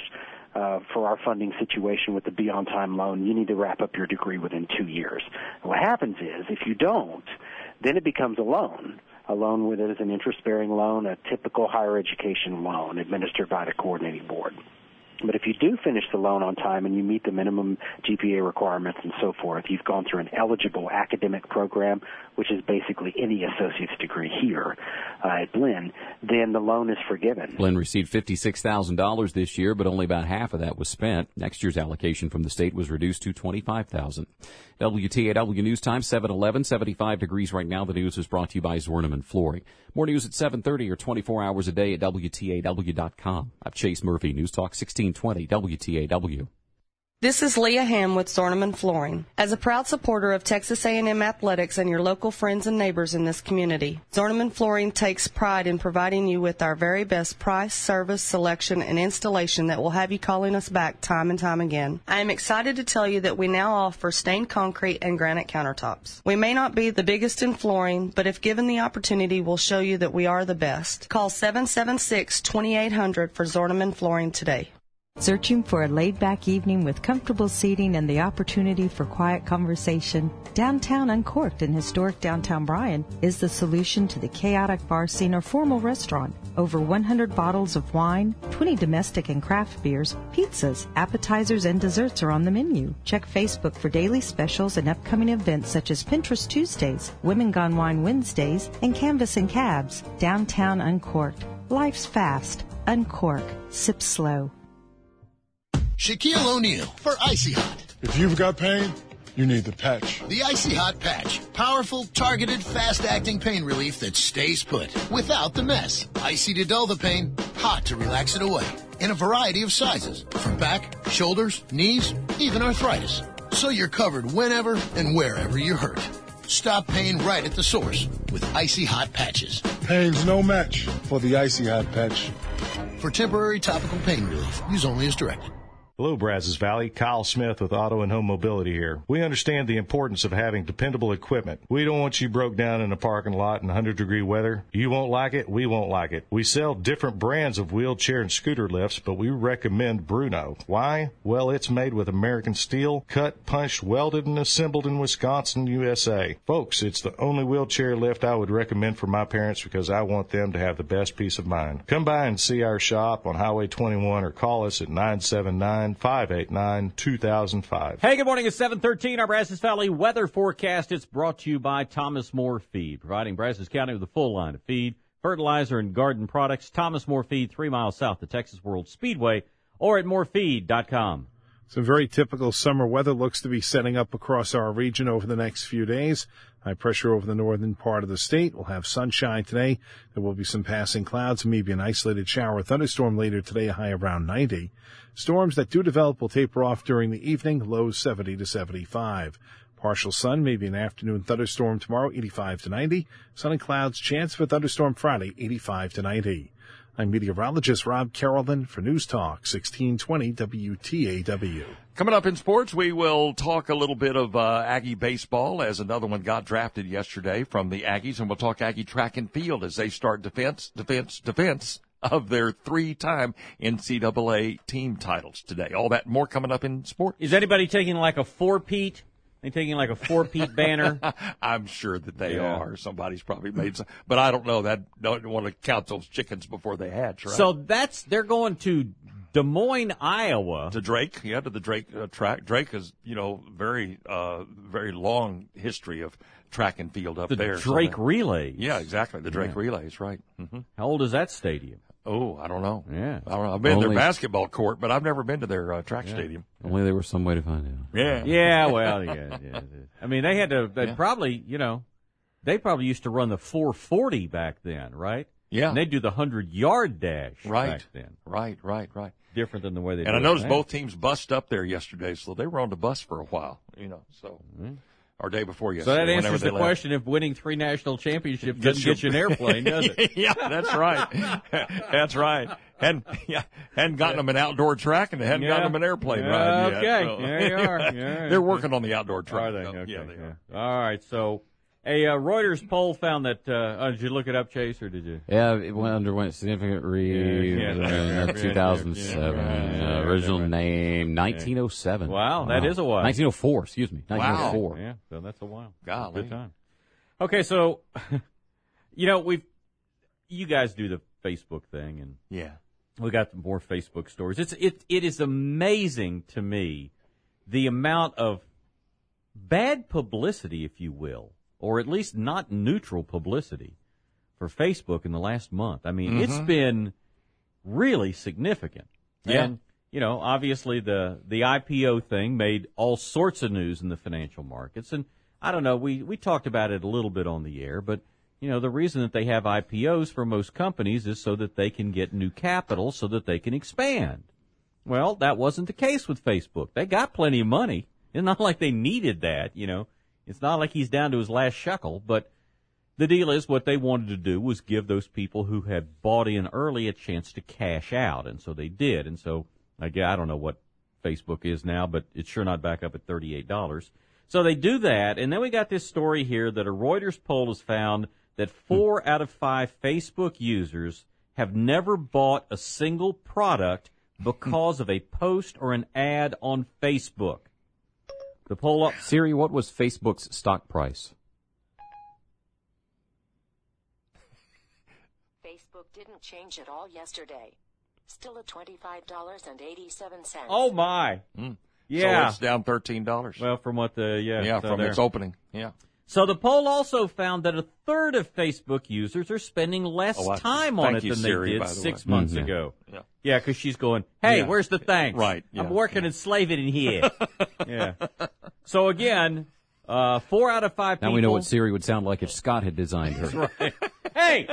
for our funding situation with the Be On Time loan, you need to wrap up your degree within 2 years. And what happens is, if you don't, then it becomes a loan. A loan with it is an interest-bearing loan, a typical higher education loan administered by the coordinating board. But if you do finish the loan on time and you meet the minimum GPA requirements and so forth, you've gone through an eligible academic program, which is basically any associate's degree here at Blinn, then the loan is forgiven. Blinn received $56,000 this year, but only about half of that was spent. Next year's allocation from the state was reduced to $25,000. WTAW News Time, 7:11, 75 degrees right now. The news is brought to you by Zorneman Flooring. More news at 7:30 or 24 hours a day at WTAW.com. I'm Chase Murphy, News Talk 1620, WTAW. This is Leah Ham with Zorneman Flooring. As a proud supporter of Texas A&M athletics and your local friends and neighbors in this community, Zorneman Flooring takes pride in providing you with our very best price, service, selection, and installation that will have you calling us back time and time again. I am excited to tell you that we now offer stained concrete and granite countertops. We may not be the biggest in flooring, but if given the opportunity, we'll show you that we are the best. Call 776-2800 for Zorneman Flooring today. Searching for a laid-back evening with comfortable seating and the opportunity for quiet conversation? Downtown Uncorked in historic downtown Bryan is the solution to the chaotic bar scene or formal restaurant. Over 100 bottles of wine, 20 domestic and craft beers, pizzas, appetizers, and desserts are on the menu. Check Facebook for daily specials and upcoming events such as Pinterest Tuesdays, Women Gone Wine Wednesdays, and Canvas and Cabs. Downtown Uncorked. Life's fast. Uncork. Sip slow. Shaquille O'Neal for Icy Hot. If you've got pain, you need the patch. The Icy Hot Patch. Powerful, targeted, fast-acting pain relief that stays put without the mess. Icy to dull the pain, hot to relax it away. In a variety of sizes, from back, shoulders, knees, even arthritis. So you're covered whenever and wherever you're hurt. Stop pain right at the source with Icy Hot Patches. Pain's no match for the Icy Hot Patch. For temporary topical pain relief, use only as directed. Hello, Brazos Valley. Kyle Smith with Auto and Home Mobility here. We understand the importance of having dependable equipment. We don't want you broke down in a parking lot in 100-degree weather. You won't like it. We won't like it. We sell different brands of wheelchair and scooter lifts, but we recommend Bruno. Why? Well, it's made with American steel, cut, punched, welded, and assembled in Wisconsin, USA. Folks, it's the only wheelchair lift I would recommend for my parents because I want them to have the best peace of mind. Come by and see our shop on Highway 21 or call us at 979-589-2005. Hey, good morning. It's 7:13. Our Brazos Valley weather forecast. It's brought to you by Thomas More Feed, providing Brazos County with a full line of feed, fertilizer, and garden products. Thomas More Feed, 3 miles south of Texas World Speedway, or at morefeed.com. Some very typical summer weather looks to be setting up across our region over the next few days. High pressure over the northern part of the state. We'll have sunshine today. There will be some passing clouds, maybe an isolated shower or thunderstorm later today, a high around 90. Storms that do develop will taper off during the evening, lows 70 to 75. Partial sun, maybe an afternoon thunderstorm tomorrow, 85 to 90. Sun and clouds, chance of a thunderstorm Friday, 85 to 90. I'm meteorologist Rob Carrollton for News Talk 1620 WTAW. Coming up in sports, we will talk a little bit of Aggie baseball as another one got drafted yesterday from the Aggies, and we'll talk Aggie track and field as they start defense of their 3-time NCAA team titles today. All that more coming up in sports. Is anybody taking like a four-peat? They taking like a four-peat banner? I'm sure that they are. Somebody's probably made some, but I don't know. Don't want to count those chickens before they hatch, right? So they're going to Des Moines, Iowa. To Drake, to the Drake track. Drake is, very long history of track and field up there. The Drake Relays. Yeah, exactly. The Drake Relays, right. Mm-hmm. How old is that stadium? Oh, I don't know. Yeah. I don't know. I've been to their basketball court, but I've never been to their track stadium. Only there was some way to find out. Yeah. Yeah, well, yeah. I mean, they had to, they probably used to run the 440 back then, right? Yeah. And they'd do the 100-yard dash back then. Right. Different than the way they do it. And I noticed both teams bussed up there yesterday, so they were on the bus for a while, so. Mm-hmm. Or day before yesterday. So that answers the question if winning 3 national championships doesn't get you an airplane, does it? Yeah, that's right. That's right. Hadn't gotten them an outdoor track and they hadn't gotten them an airplane ride yet. Okay, So. there you are. They're working on the outdoor track. Are they? Okay. Yeah, they are. All right, so a Reuters poll found that, did you look it up, Chase, or did you? Yeah, it underwent significant in 2007. Original name, 1907. Wow, that is a while. 1904, excuse me. 1904. Wow. Yeah, so that's a while. Golly. Good time. Okay, so, you guys do the Facebook thing, and we got some more Facebook stories. It is amazing to me the amount of bad publicity, if you will, or at least not neutral publicity for Facebook in the last month. I mean, it's been really significant. Yeah. And, obviously the IPO thing made all sorts of news in the financial markets. And I don't know, we talked about it a little bit on the air, but, the reason that they have IPOs for most companies is so that they can get new capital so that they can expand. Well, that wasn't the case with Facebook. They got plenty of money. It's not like they needed that, It's not like he's down to his last shekel, but the deal is what they wanted to do was give those people who had bought in early a chance to cash out, and so they did. And so, I don't know what Facebook is now, but it's sure not back up at $38. So they do that, and then we got this story here that a Reuters poll has found that 4 out of 5 Facebook users have never bought a single product because of a post or an ad on Facebook. The poll up. Siri, what was Facebook's stock price? Facebook didn't change at all yesterday. Still at $25.87. Oh, my. Yeah. So it's down $13. Well, from what from its opening. Yeah. So the poll also found that a third of Facebook users are spending less time on it than Siri, they did 6 months ago. Yeah. Yeah, because she's going, hey, where's the thanks? Right. Yeah. I'm working and slaving in here. Yeah. So again, 4 out of 5 people. Now we know what Siri would sound like if Scott had designed her. That's right. Hey!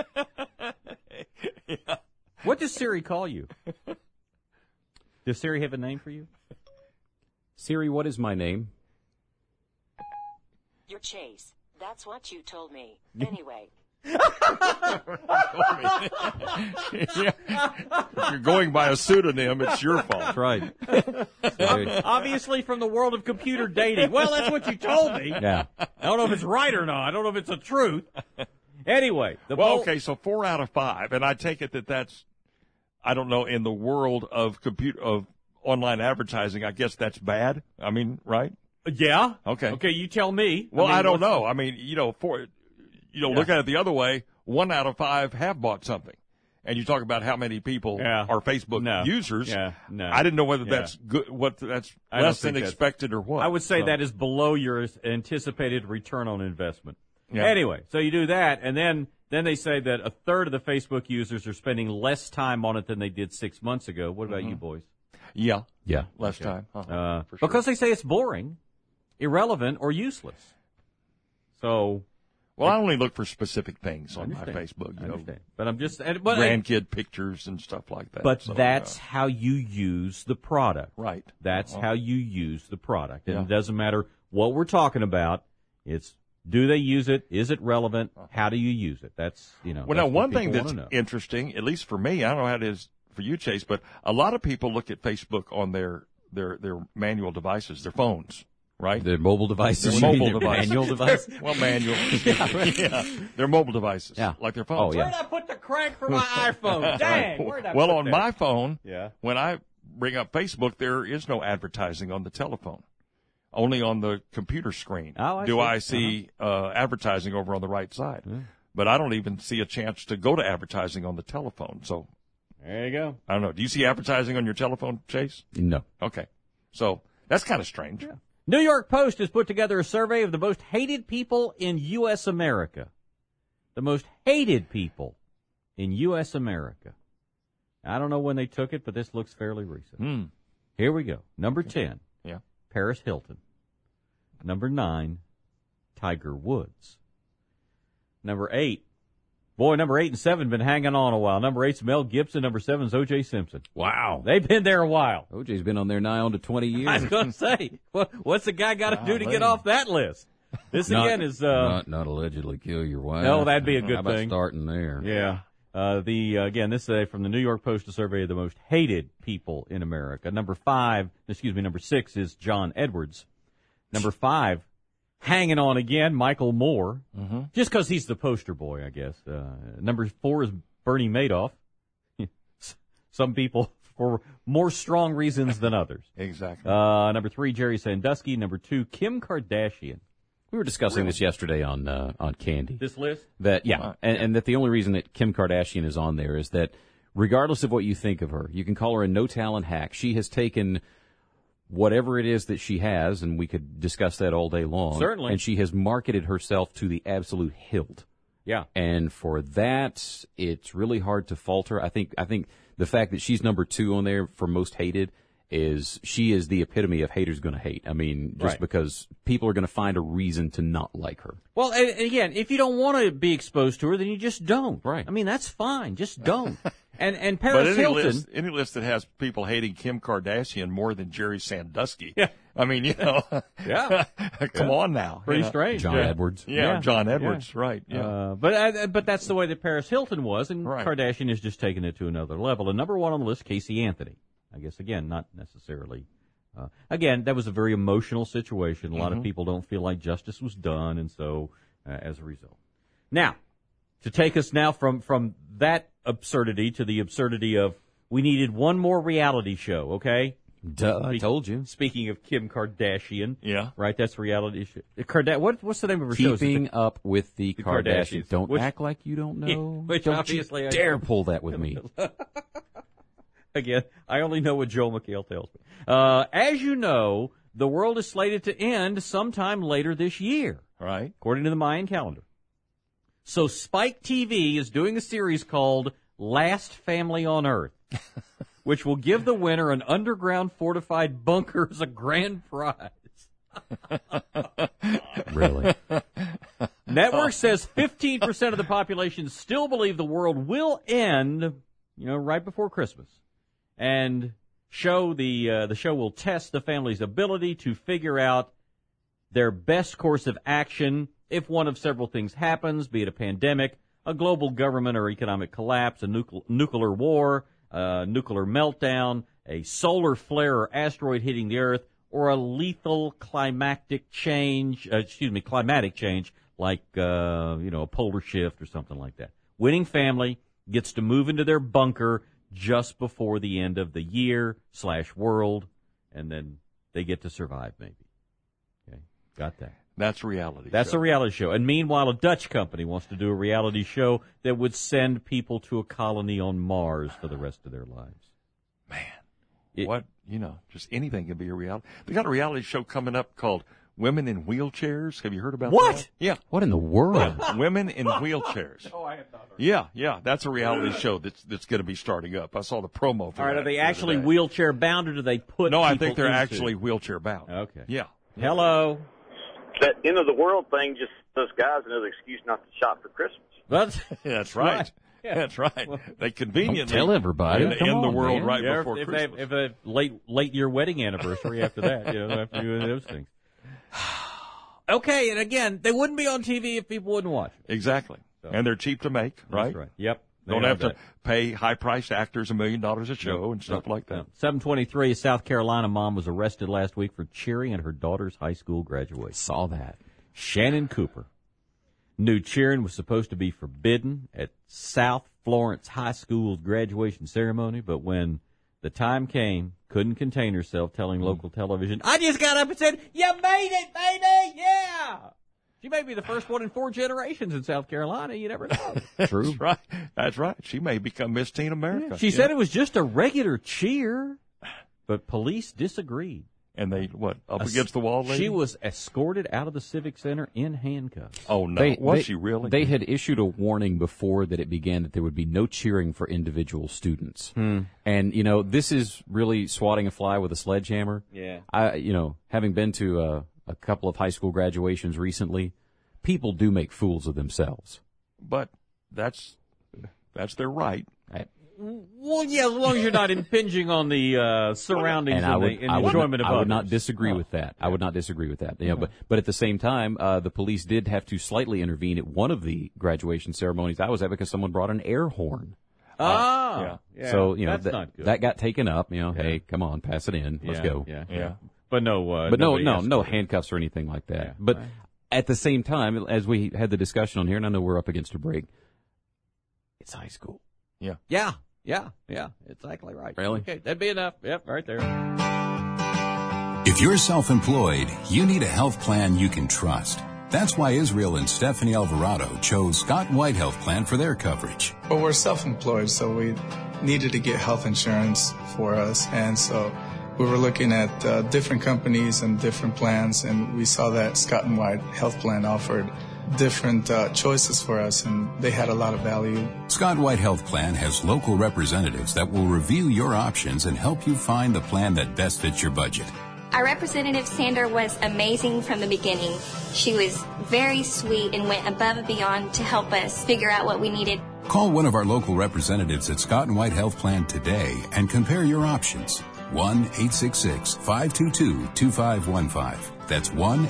What does Siri call you? Does Siri have a name for you? Siri, what is my name? You're Chase. That's what you told me. Anyway, If you're going by a pseudonym, it's your fault. That's right. Obviously from the world of computer dating. Well, that's what you told me. Yeah. I don't know if it's right or not. I don't know if it's the truth. Anyway. Okay, so 4 out of 5, and I take it that's, I don't know, in the world of online advertising, I guess that's bad. I mean, right? Yeah. Okay. Okay, you tell me. Well, I don't know. I mean, look at it the other way. 1 out of 5 have bought something. And you talk about how many people are Facebook users. Yeah, no. I didn't know whether that's good, that's less than expected or what. I would say that is below your anticipated return on investment. Yeah. Anyway, so you do that, and then they say that a third of the Facebook users are spending less time on it than they did 6 months ago. What about you boys? Yeah. Yeah. Less time. For sure. Because they say it's boring, irrelevant, or useless. So. Well, I only look for specific things on my Facebook. But I'm just grandkid pictures and stuff like that. But that's how you use the product, right? That's how you use the product, and it doesn't matter what we're talking about. It's do they use it? Is it relevant? How do you use it? That's Well, now one thing that's interesting, at least for me, I don't know how it is for you, Chase, but a lot of people look at Facebook on their manual devices, their phones. Right? Their mobile devices. Mobile devices. Manual devices. Well, manual. Yeah. They're mobile devices. Yeah. Like their phones. Oh, yeah. Where'd I put the crank for my iPhone? Dang. Where'd I put on that? my phone, when I bring up Facebook, there is no advertising on the telephone. Only on the computer screen I see advertising over on the right side. But I don't even see a chance to go to advertising on the telephone. So there you go. I don't know. Do you see advertising on your telephone, Chase? No. Okay. So that's kind of strange. Yeah. New York Post has put together a survey of the most hated people in U.S. America. The most hated people in U.S. America. I don't know when they took it, but this looks fairly recent. Here we go. Number 10, Paris Hilton. Number 9, Tiger Woods. Number 8, number 8 and 7 been hanging on a while. Number 8's Mel Gibson. Number 7's O.J. Simpson. Wow. They've been there a while. O.J.'s been on there nigh on to 20 years. I was going to say, what's the guy got to do to get off that list? This again is... Not allegedly kill your wife. No, that'd be a good How about thing. Starting there. Yeah. Again, this is from the New York Post, a survey of the most hated people in America. Number 6 is John Edwards. Number 5, hanging on again, Michael Moore. Just because he's the poster boy, I guess. Number 4 is Bernie Madoff. Some people for more strong reasons than others. Exactly. Number 3, Jerry Sandusky. Number 2, Kim Kardashian. We were discussing this yesterday on Candy. This list? And that the only reason that Kim Kardashian is on there is that regardless of what you think of her, you can call her a no-talent hack. She has taken whatever it is that she has, and we could discuss that all day long. Certainly. And she has marketed herself to the absolute hilt. Yeah. And for that, it's really hard to fault her. I think the fact that she's number 2 on there for most hated is she is the epitome of haters gonna hate. I mean, just because people are gonna find a reason to not like her. Well, and again, if you don't want to be exposed to her, then you just don't. Right. I mean, that's fine. Just don't. And Paris Hilton. Any list that has people hating Kim Kardashian more than Jerry Sandusky. Yeah. I mean, come on now. Pretty strange. John Edwards. Yeah, John Edwards, right. Yeah. But that's the way that Paris Hilton was, and Kardashian has just taken it to another level. And number 1 on the list, Casey Anthony. I guess, again, not necessarily. Again, that was a very emotional situation. A lot of people don't feel like justice was done, and so as a result. Now, to take us now from that absurdity to the absurdity of we needed one more reality show, okay? Duh, I told you. Speaking of Kim Kardashian. Yeah. Right, that's a reality show. What's the name of her show? Keeping Up with the Kardashians. Don't act like you don't know. Which don't obviously you dare pull that with me. Again, I only know what Joel McHale tells me. As you know, the world is slated to end sometime later this year. Right. According to the Mayan calendar. So Spike TV is doing a series called Last Family on Earth, which will give the winner an underground fortified bunker as a grand prize. Really? Network says 15% of the population still believe the world will end, right before Christmas. And the show will test the family's ability to figure out their best course of action if one of several things happens, be it a pandemic, a global government or economic collapse, a nuclear war, nuclear meltdown, a solar flare or asteroid hitting the Earth, or a lethal climatic change like, a polar shift or something like that. Winning family gets to move into their bunker just before the end of the year/world, and then they get to survive, maybe. Okay, got that. That's a reality show. That's a reality show. And meanwhile, a Dutch company wants to do a reality show that would send people to a colony on Mars for the rest of their lives. Man, just anything can be a reality. They got a reality show coming up called Women in Wheelchairs. Have you heard about that? Yeah. What in the world? Women in Wheelchairs. Oh, I have not heard. Yeah. That's a reality show that's going to be starting up. I saw the promo for All right, that. are they actually wheelchair bound, or do they put No, I people think they're into? actually wheelchair bound. Okay. Yeah. Hello. That end of the world thing, just those guys another excuse not to shop for Christmas. That's right. Yeah. That's right. They conveniently Don't tell everybody. end Come the on, world man. right Yeah, before if Christmas. They have a late year wedding anniversary after that, after doing those things. Okay, and again, they wouldn't be on TV if people wouldn't watch it. Exactly. So. And they're cheap to make, right? That's right. Yep. Don't have to pay high-priced actors $1 million a show and stuff like that. 723, a South Carolina mom was arrested last week for cheering at her daughter's high school graduation. Saw that. Shannon Cooper knew cheering was supposed to be forbidden at South Florence High School's graduation ceremony, but when the time came, couldn't contain herself, telling local television, "I just got up and said, 'You made it, baby, yeah!'" She may be the first one in 4 generations in South Carolina. You never know. True. That's right. That's right. She may become Miss Teen America. Yeah. She said it was just a regular cheer, but police disagreed. And they, up against the wall, lady? She was escorted out of the Civic Center in handcuffs. Oh, no. Was she really? They had issued a warning before that it began that there would be no cheering for individual students. And, this is really swatting a fly with a sledgehammer. Yeah. Having been to a couple of high school graduations recently, people do make fools of themselves. But that's their right. Well, yeah, as long as you're not impinging on the surroundings and enjoyment of others. I would not disagree with that. I would not disagree with that. But at the same time, the police did have to slightly intervene at one of the graduation ceremonies I was at because someone brought an air horn. Yeah. So that's not good. that got taken up. Hey, come on, pass it in. Let's go. Yeah. But no, no handcuffs or anything like that. Yeah, but at the same time, as we had the discussion on here, and I know we're up against a break, it's high school. Yeah. Yeah. Exactly right. Really? Okay, that'd be enough. Yep, right there. If you're self-employed, you need a health plan you can trust. That's why Israel and Stephanie Alvarado chose Scott White Health Plan for their coverage. Well, we're self-employed, so we needed to get health insurance for us, and so we were looking at different companies and different plans, and we saw that Scott and White Health Plan offered different choices for us, and they had a lot of value. Scott White Health Plan has local representatives that will review your options and help you find the plan that best fits your budget. Our representative, Sandra, was amazing from the beginning. She was very sweet and went above and beyond to help us figure out what we needed. Call one of our local representatives at Scott and White Health Plan today and compare your options. 1-866-522-2515. That's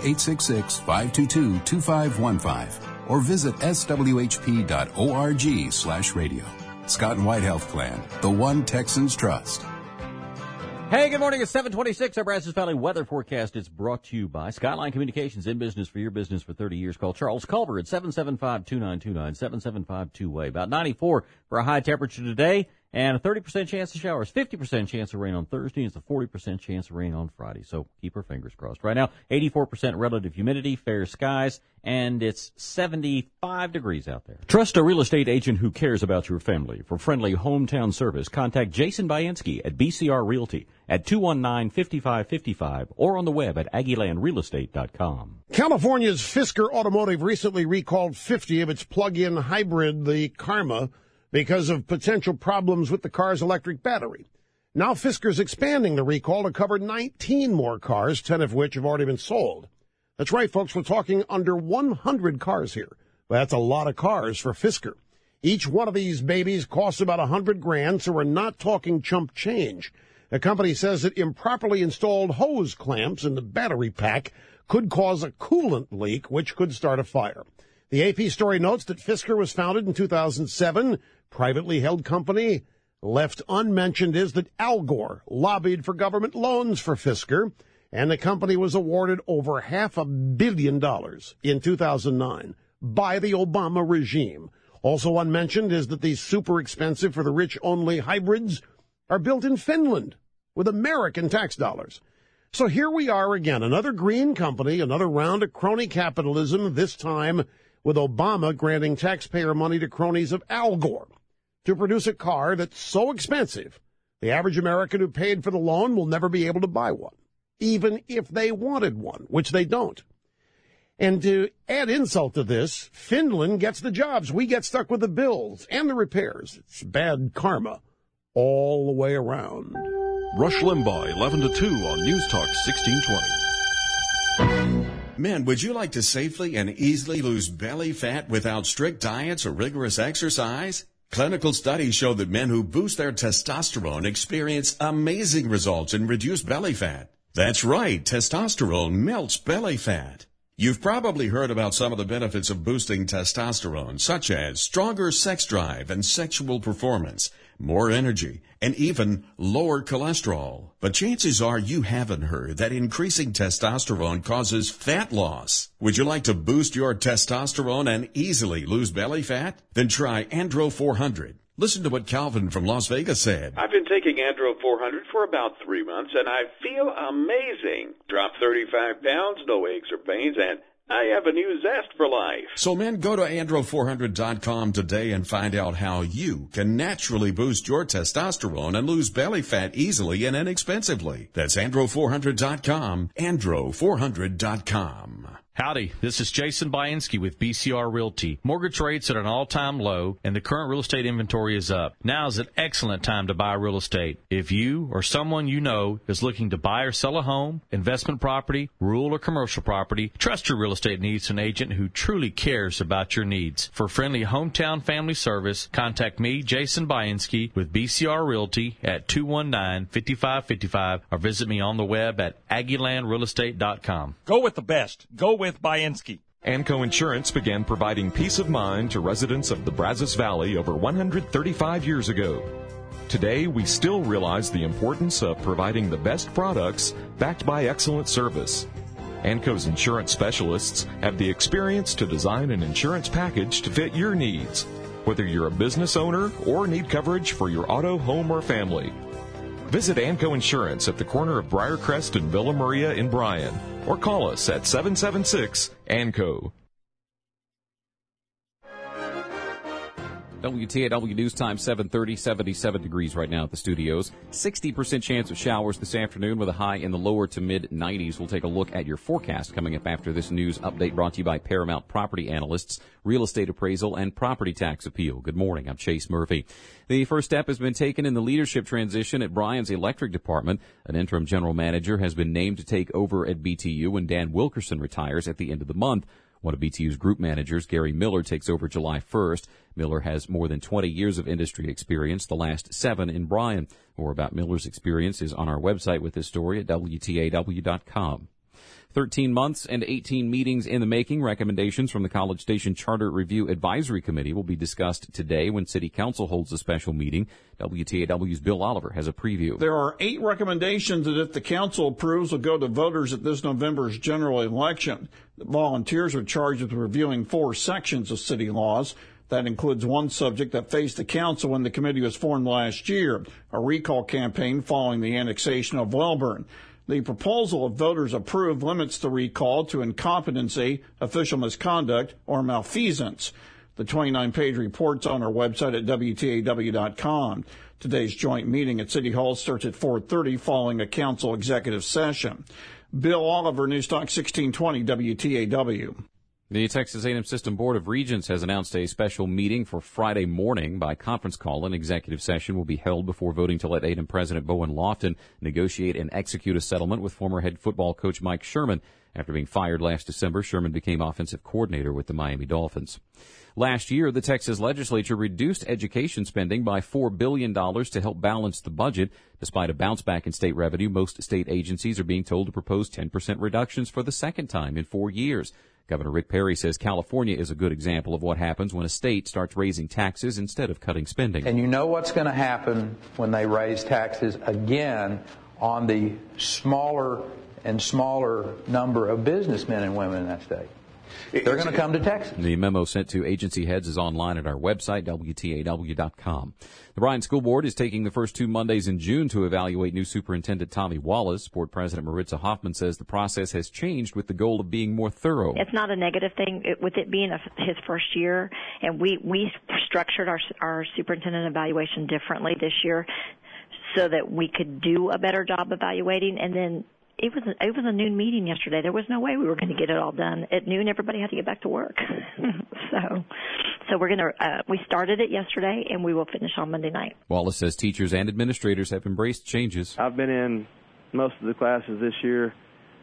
1-866-522-2515. Or visit swhp.org/radio. Scott and White Health Plan, the one Texans trust. Hey, good morning. It's 726. Our Brazos Valley weather forecast is brought to you by Skyline Communications, in business for your business for 30 years. Call Charles Culver at 775-2929, 775-2-WAY. About 94 for a high temperature today, and a 30% chance of showers, 50% chance of rain on Thursday, and it's a 40% chance of rain on Friday. So keep our fingers crossed. Right now, 84% relative humidity, fair skies, and it's 75 degrees out there. Trust a real estate agent who cares about your family. For friendly hometown service, contact Jason Bayansky at BCR Realty at 219-5555 or on the web at AggieLandRealEstate.com. California's Fisker Automotive recently recalled 50 of its plug-in hybrid, the Karma, because of potential problems with the car's electric battery. Now Fisker's expanding the recall to cover 19 more cars, 10 of which have already been sold. That's right, folks, we're talking under 100 cars here. Well, that's a lot of cars for Fisker. Each one of these babies costs about $100,000, so we're not talking chump change. The company says that improperly installed hose clamps in the battery pack could cause a coolant leak, which could start a fire. The AP story notes that Fisker was founded in 2007, privately held company. Left unmentioned is that Al Gore lobbied for government loans for Fisker, and the company was awarded over $500 million in 2009 by the Obama regime. Also unmentioned is that these super expensive for the rich-only hybrids are built in Finland with American tax dollars. So here we are again, another green company, another round of crony capitalism, this time with Obama granting taxpayer money to cronies of Al Gore to produce a car that's so expensive, the average American who paid for the loan will never be able to buy one, even if they wanted one, which they don't. And to add insult to this, Finland gets the jobs. We get stuck with the bills and the repairs. It's bad karma all the way around. Rush Limbaugh, 11 to 2 on News Talk 1620. Men, would you like to safely and easily lose belly fat without strict diets or rigorous exercise? Clinical studies show that men who boost their testosterone experience amazing results in reduced belly fat. That's right, testosterone melts belly fat. You've probably heard about some of the benefits of boosting testosterone, such as stronger sex drive and sexual performance, more energy, and even lower cholesterol. But chances are you haven't heard that increasing testosterone causes fat loss. Would you like to boost your testosterone and easily lose belly fat? Then try Andro 400. Listen to what Calvin from Las Vegas said. I've been taking Andro 400 for about 3 months, and I feel amazing. Dropped 35 pounds, no aches or pains, and I have a new zest for life. So men, go to andro400.com today and find out how you can naturally boost your testosterone and lose belly fat easily and inexpensively. That's andro400.com, andro400.com. Howdy, this is Jason Bainski with BCR Realty. Mortgage rates are at an all-time low, and the current real estate inventory is up. Now is an excellent time to buy real estate. If you or someone you know is looking to buy or sell a home, investment property, rural or commercial property, trust your real estate needs to an agent who truly cares about your needs. For friendly hometown family service, contact me, Jason Bainski, with BCR Realty at 219-5555, or visit me on the web at AggieLandRealEstate.com. Go with the best. Go with Bainski. Anco Insurance began providing peace of mind to residents of the Brazos Valley over 135 years ago. Today, we still realize the importance of providing the best products backed by excellent service. Anco's insurance specialists have the experience to design an insurance package to fit your needs, whether you're a business owner or need coverage for your auto, home, or family. Visit Anco Insurance at the corner of Briarcrest and Villa Maria in Bryan, or call us at 776-ANCO. WTAW News Time, 7:30, 77 degrees right now at the studios. 60% chance of showers this afternoon with a high in the lower to mid-90s. We'll take a look at your forecast coming up after this news update brought to you by Paramount Property Analysts, Real Estate Appraisal, and Property Tax Appeal. Good morning. I'm Chase Murphy. The first step has been taken in the leadership transition at Bryan's Electric Department. An interim general manager has been named to take over at BTU when Dan Wilkerson retires at the end of the month. One of BTU's group managers, Gary Miller, takes over July 1st. Miller has more than 20 years of industry experience, the last 7 in Bryan. More about Miller's experience is on our website with this story at WTAW.com. 13 months and 18 meetings in the making. Recommendations from the College Station Charter Review Advisory Committee will be discussed today when City Council holds a special meeting. WTAW's Bill Oliver has a preview. There are 8 recommendations that, if the council approves, will go to voters at this November's general election. The volunteers are charged with reviewing 4 sections of city laws. That includes one subject that faced the council when the committee was formed last year, a recall campaign following the annexation of Wellborn. The proposal, if voters approve, limits the recall to incompetency, official misconduct, or malfeasance. The 29-page report's on our website at WTAW.com. Today's joint meeting at City Hall starts at 4:30 following a council executive session. Bill Oliver, News Talk 1620 WTAW. The Texas A&M System Board of Regents has announced a special meeting for Friday morning by conference call. An executive session will be held before voting to let A&M President Bowen Lofton negotiate and execute a settlement with former head football coach Mike Sherman. After being fired last December, Sherman became offensive coordinator with the Miami Dolphins. Last year, the Texas legislature reduced education spending by $4 billion to help balance the budget. Despite a bounce back in state revenue, most state agencies are being told to propose 10% reductions for the second time in 4 years. Governor Rick Perry says California is a good example of what happens when a state starts raising taxes instead of cutting spending. And you know what's going to happen when they raise taxes again on the smaller and smaller number of businessmen and women in that state. They're going to come to Texas. The memo sent to agency heads is online at our website, WTAW.com. The Bryan School Board is taking the first 2 Mondays in June to evaluate new Superintendent Tommy Wallace. Board President Maritza Hoffman says the process has changed with the goal of being more thorough. It's not a negative thing with it being his first year, and we structured our superintendent evaluation differently this year so that we could do a better job evaluating. And then it was a noon meeting yesterday. There was no way we were going to get it all done. At noon, everybody had to get back to work. So we're going to, we started it yesterday, and we will finish on Monday night. Wallace says teachers and administrators have embraced changes. I've been in most of the classes this year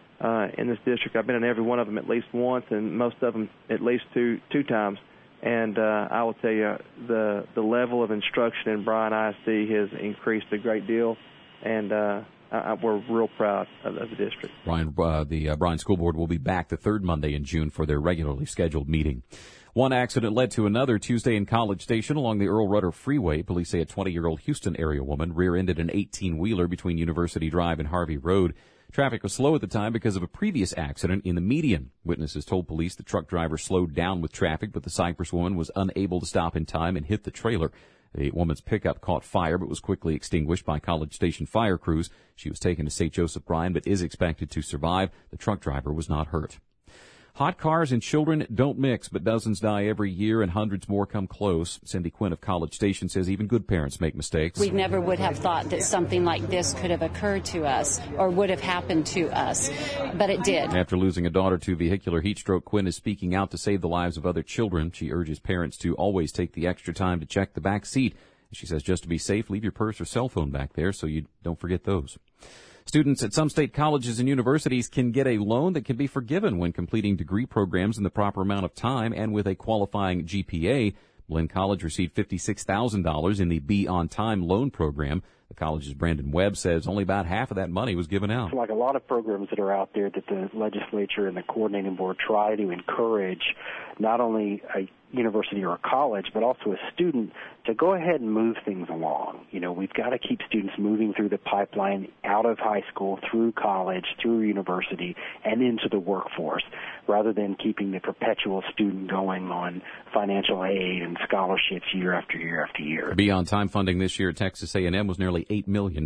in this district. I've been in every one of them at least once, and most of them at least two times. And I will tell you, the level of instruction in Bryan ISD has increased a great deal, and we're real proud of the district. The Bryan School Board will be back the third Monday in June for their regularly scheduled meeting. One accident led to another Tuesday in College Station along the Earl Rudder Freeway. Police say a 20-year-old Houston area woman rear-ended an 18-wheeler between University Drive and Harvey Road. Traffic was slow at the time because of a previous accident in the median. Witnesses told police the truck driver slowed down with traffic, but the Cypress woman was unable to stop in time and hit the trailer. The woman's pickup caught fire but was quickly extinguished by College Station fire crews. She was taken to St. Joseph Bryan but is expected to survive. The truck driver was not hurt. Hot cars and children don't mix, but dozens die every year and hundreds more come close. Cindy Quinn of College Station says even good parents make mistakes. We never would have thought that something like this could have occurred to us or would have happened to us, but it did. After losing a daughter to vehicular heat stroke, Quinn is speaking out to save the lives of other children. She urges parents to always take the extra time to check the back seat. She says just to be safe, leave your purse or cell phone back there so you don't forget those. Students at some state colleges and universities can get a loan that can be forgiven when completing degree programs in the proper amount of time and with a qualifying GPA. Blinn College received $56,000 in the Be On Time loan program. The college's Brandon Webb says only about half of that money was given out. Like a lot of programs that are out there that the legislature and the coordinating board try to encourage not only a university or a college, but also a student to go ahead and move things along. You know, we've got to keep students moving through the pipeline out of high school, through college, through university, and into the workforce, rather than keeping the perpetual student going on financial aid and scholarships year after year after year. Be On Time funding this year at Texas A&M was nearly $8 million.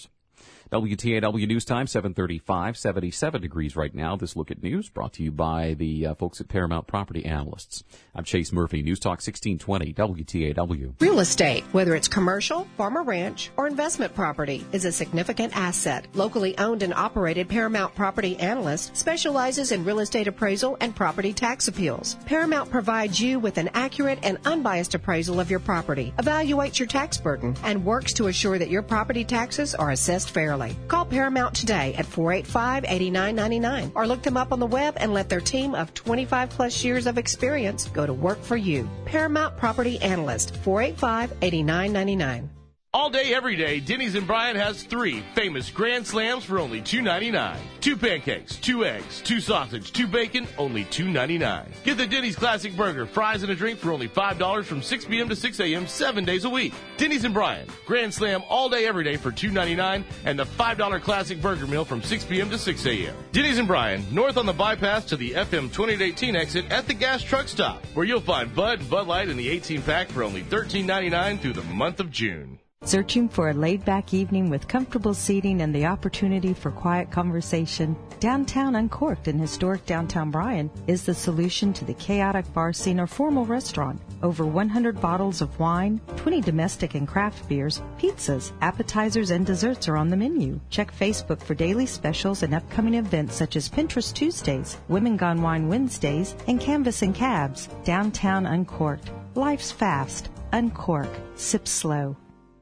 WTAW News Time, 7:35, 77 degrees right now. This look at news brought to you by the folks at Paramount Property Analysts. I'm Chase Murphy, News Talk 1620, WTAW. Real estate, whether it's commercial, farm or ranch, or investment property, is a significant asset. Locally owned and operated Paramount Property Analyst specializes in real estate appraisal and property tax appeals. Paramount provides you with an accurate and unbiased appraisal of your property, evaluates your tax burden, and works to assure that your property taxes are assessed fairly. Call Paramount today at 485-8999 or look them up on the web and let their team of 25 plus years of experience go to work for you. Paramount Property Analyst, 485-8999. All day, every day, Denny's in Bryan has 3 famous Grand Slams for only $2.99. 2 pancakes, 2 eggs, 2 sausage, 2 bacon, only $2.99. Get the Denny's Classic Burger, fries, and a drink for only $5 from 6 p.m. to 6 a.m. 7 days a week. Denny's in Bryan, Grand Slam all day, every day for $2.99 and the $5 Classic Burger Meal from 6 p.m. to 6 a.m. Denny's in Bryan, north on the bypass to the FM 2818 exit at the gas truck stop, where you'll find Bud and Bud Light in the 18-pack for only $13.99 through the month of June. Searching for a laid-back evening with comfortable seating and the opportunity for quiet conversation? Downtown Uncorked in historic downtown Bryan is the solution to the chaotic bar scene or formal restaurant. Over 100 bottles of wine, 20 domestic and craft beers, pizzas, appetizers, and desserts are on the menu. Check Facebook for daily specials and upcoming events such as Pinterest Tuesdays, Women Gone Wine Wednesdays, and Canvas and Cabs. Downtown Uncorked. Life's fast. Uncork. Sip slow.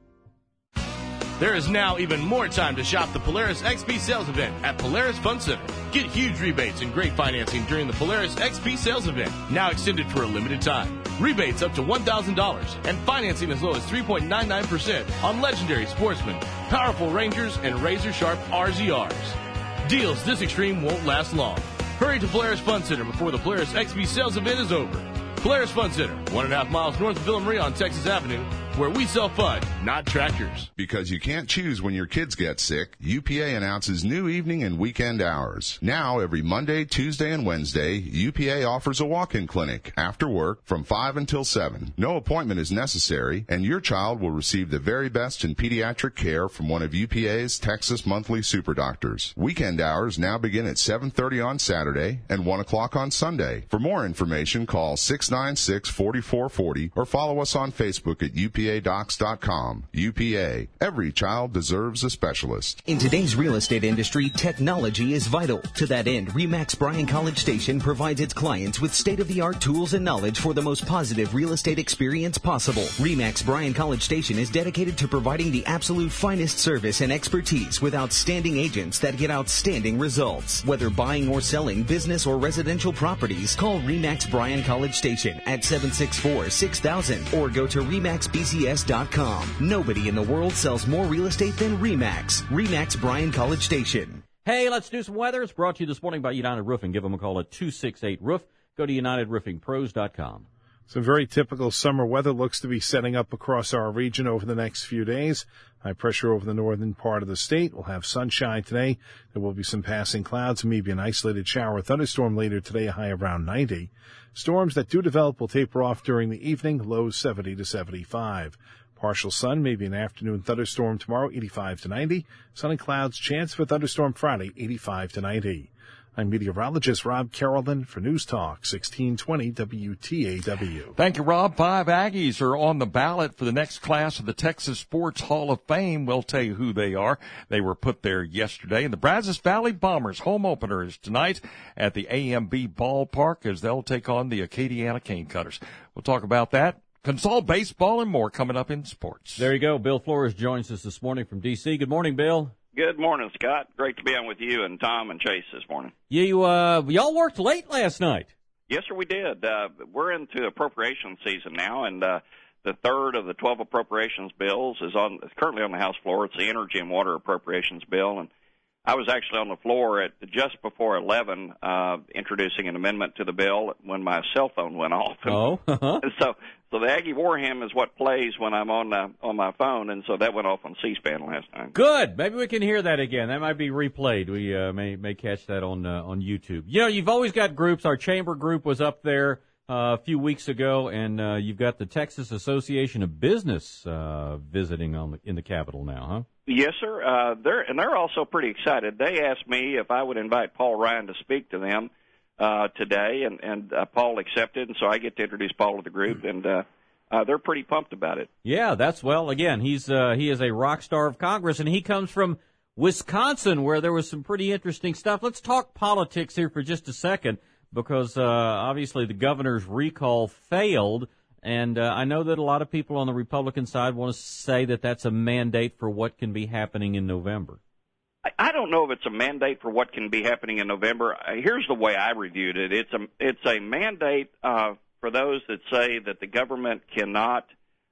There is now even more time to shop the Polaris XP sales event at Polaris Fun Center. Get huge rebates and great financing during the Polaris XP sales event, now extended for a limited time. Rebates up to $1,000 and financing as low as 3.99% on legendary Sportsman, powerful Rangers, and razor-sharp RZRs. Deals this extreme won't last long. Hurry to Polaris Fun Center before the Polaris XP sales event is over. Polaris Fun Center, 1.5 miles north of Villa Maria on Texas Avenue, where we sell fun, not tractors. Because you can't choose when your kids get sick, UPA announces new evening and weekend hours. Now, every Monday, Tuesday, and Wednesday, UPA offers a walk-in clinic after work from 5 until 7. No appointment is necessary, and your child will receive the very best in pediatric care from one of UPA's Texas monthly super doctors. Weekend hours now begin at 7:30 on Saturday and 1 o'clock on Sunday. For more information, call 696-4440 or follow us on Facebook at UPADocs.com. UPA. Every child deserves a specialist. In today's real estate industry, technology is vital. To that end, RE/MAX Bryan College Station provides its clients with state-of-the-art tools and knowledge for the most positive real estate experience possible. RE/MAX Bryan College Station is dedicated to providing the absolute finest service and expertise with outstanding agents that get outstanding results. Whether buying or selling business or residential properties, call RE/MAX Bryan College Station at 764-6000 or go to RE/MAXBCS.com. Nobody in the world sells more real estate than RE/MAX. RE/MAX Bryan College Station. Hey, let's do some weather. It's brought to you this morning by United Roofing. Give them a call at 268-ROOF. Go to UnitedRoofingPros.com. Some very typical summer weather looks to be setting up across our region over the next few days. High pressure over the northern part of the state. We'll have sunshine today. There will be some passing clouds, maybe an isolated shower or thunderstorm later today, a high around 90. Storms that do develop will taper off during the evening, lows 70 to 75. Partial sun, maybe an afternoon thunderstorm tomorrow, 85 to 90. Sun and clouds, chance for thunderstorm Friday, 85 to 90. I'm meteorologist Rob Carrollton for News Talk 1620 WTAW. Thank you, Rob. 5 Aggies are on the ballot for the next class of the Texas Sports Hall of Fame. We'll tell you who they are. They were put there yesterday. And the Brazos Valley Bombers home opener is tonight at the AMB ballpark as they'll take on the Acadiana Cane Cutters. We'll talk about that. Console baseball and more coming up in sports. There you go. Bill Flores joins us this morning from D.C. Good morning, Bill. Good morning, Scott. Great to be on with you and Tom and Chase this morning. Y'all worked late last night. Yes, sir, we did. We're into appropriation season now, and the third of the 12 appropriations bills is currently on the House floor. It's the Energy and Water Appropriations Bill, and I was actually on the floor at just before 11 introducing an amendment to the bill when my cell phone went off. And so the Aggie War Hymn is what plays when I'm on my phone, and so that went off on C-SPAN last time. Good. Maybe we can hear that again. That might be replayed. We may catch that on YouTube. You know, you've always got groups. Our chamber group was up there a few weeks ago, and you've got the Texas Association of Business visiting in the Capitol now, huh? Yes, sir. They're also pretty excited. They asked me if I would invite Paul Ryan to speak to them today, and Paul accepted, and so I get to introduce Paul to the group, and they're pretty pumped about it. Yeah, again, he is a rock star of Congress, and he comes from Wisconsin, where there was some pretty interesting stuff. Let's talk politics here for just a second, because obviously the governor's recall failed. And I know that a lot of people on the Republican side want to say that that's a mandate for what can be happening in November. I don't know if it's a mandate for what can be happening in November. Here's the way I reviewed it. It's a mandate for those that say that the government cannot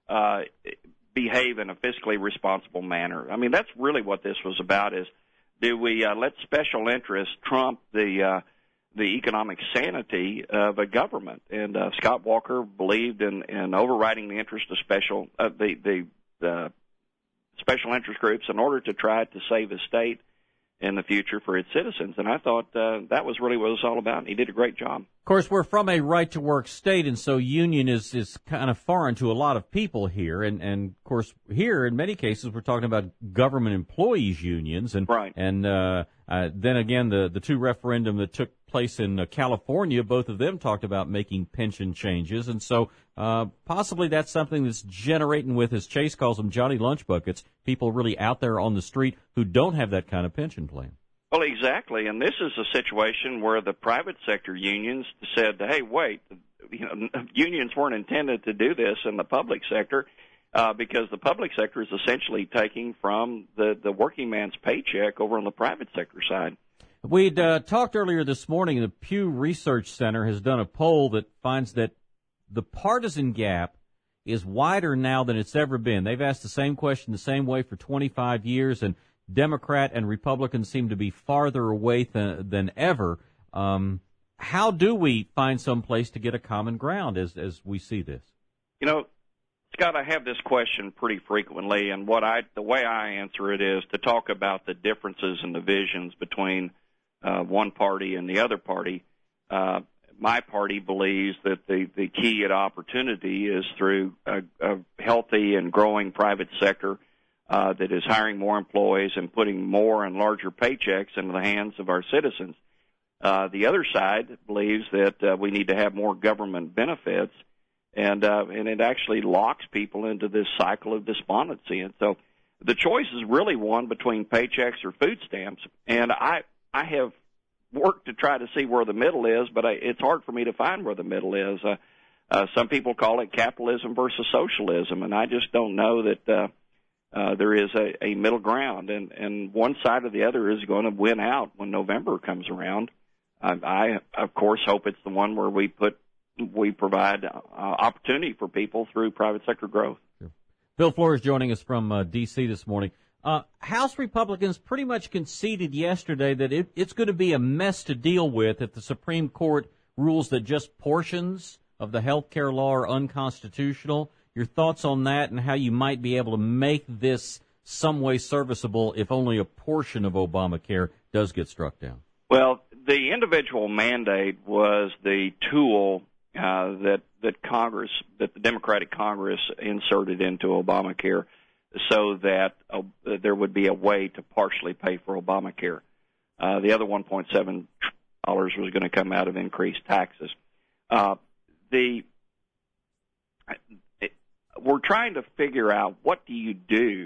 behave in a fiscally responsible manner. I mean, that's really what this was about, is do we let special interests trump the economic sanity of a government? And Scott Walker believed in overriding the interest of the special interest groups in order to try to save the state in the future for its citizens. And I thought that was really what it was all about, and he did a great job. Of course, we're from a right-to-work state, and so union is kind of foreign to a lot of people here. And of course, here, in many cases, we're talking about government employees' unions. And, right. And then again, the two referendum that took place in California, both of them talked about making pension changes. And so possibly that's something that's generating with, as Chase calls them, Johnny Lunch Buckets, people really out there on the street who don't have that kind of pension plan. Well, exactly, and this is a situation where the private sector unions said, hey, wait, unions weren't intended to do this in the public sector because the public sector is essentially taking from the working man's paycheck over on the private sector side. We'd talked earlier this morning, the Pew Research Center has done a poll that finds that the partisan gap is wider now than it's ever been. They've asked the same question the same way for 25 years, and Democrat and Republicans seem to be farther away than ever How do we find some place to get a common ground as we see this? You know, Scott, I have this question pretty frequently, and the way I answer it is to talk about the differences and divisions between one party and the other party. My party believes that the key at opportunity is through a healthy and growing private sector that is hiring more employees and putting more and larger paychecks into the hands of our citizens. The other side believes that we need to have more government benefits, and it actually locks people into this cycle of despondency. And so the choice is really one between paychecks or food stamps. And I have worked to try to see where the middle is, but it's hard for me to find where the middle is. Some people call it capitalism versus socialism, and I just don't know that there is a middle ground. And one side or the other is going to win out when November comes around. I of course, hope it's the one where we provide opportunity for people through private sector growth. Sure. Bill Flores joining us from D.C. this morning. House Republicans pretty much conceded yesterday that it's going to be a mess to deal with if the Supreme Court rules that just portions of the health care law are unconstitutional. Your thoughts on that and how you might be able to make this some way serviceable if only a portion of Obamacare does get struck down? Well, the individual mandate was the tool that the Democratic Congress inserted into Obamacare so that there would be a way to partially pay for Obamacare. The other $1.7 was going to come out of increased taxes. We're trying to figure out what do you do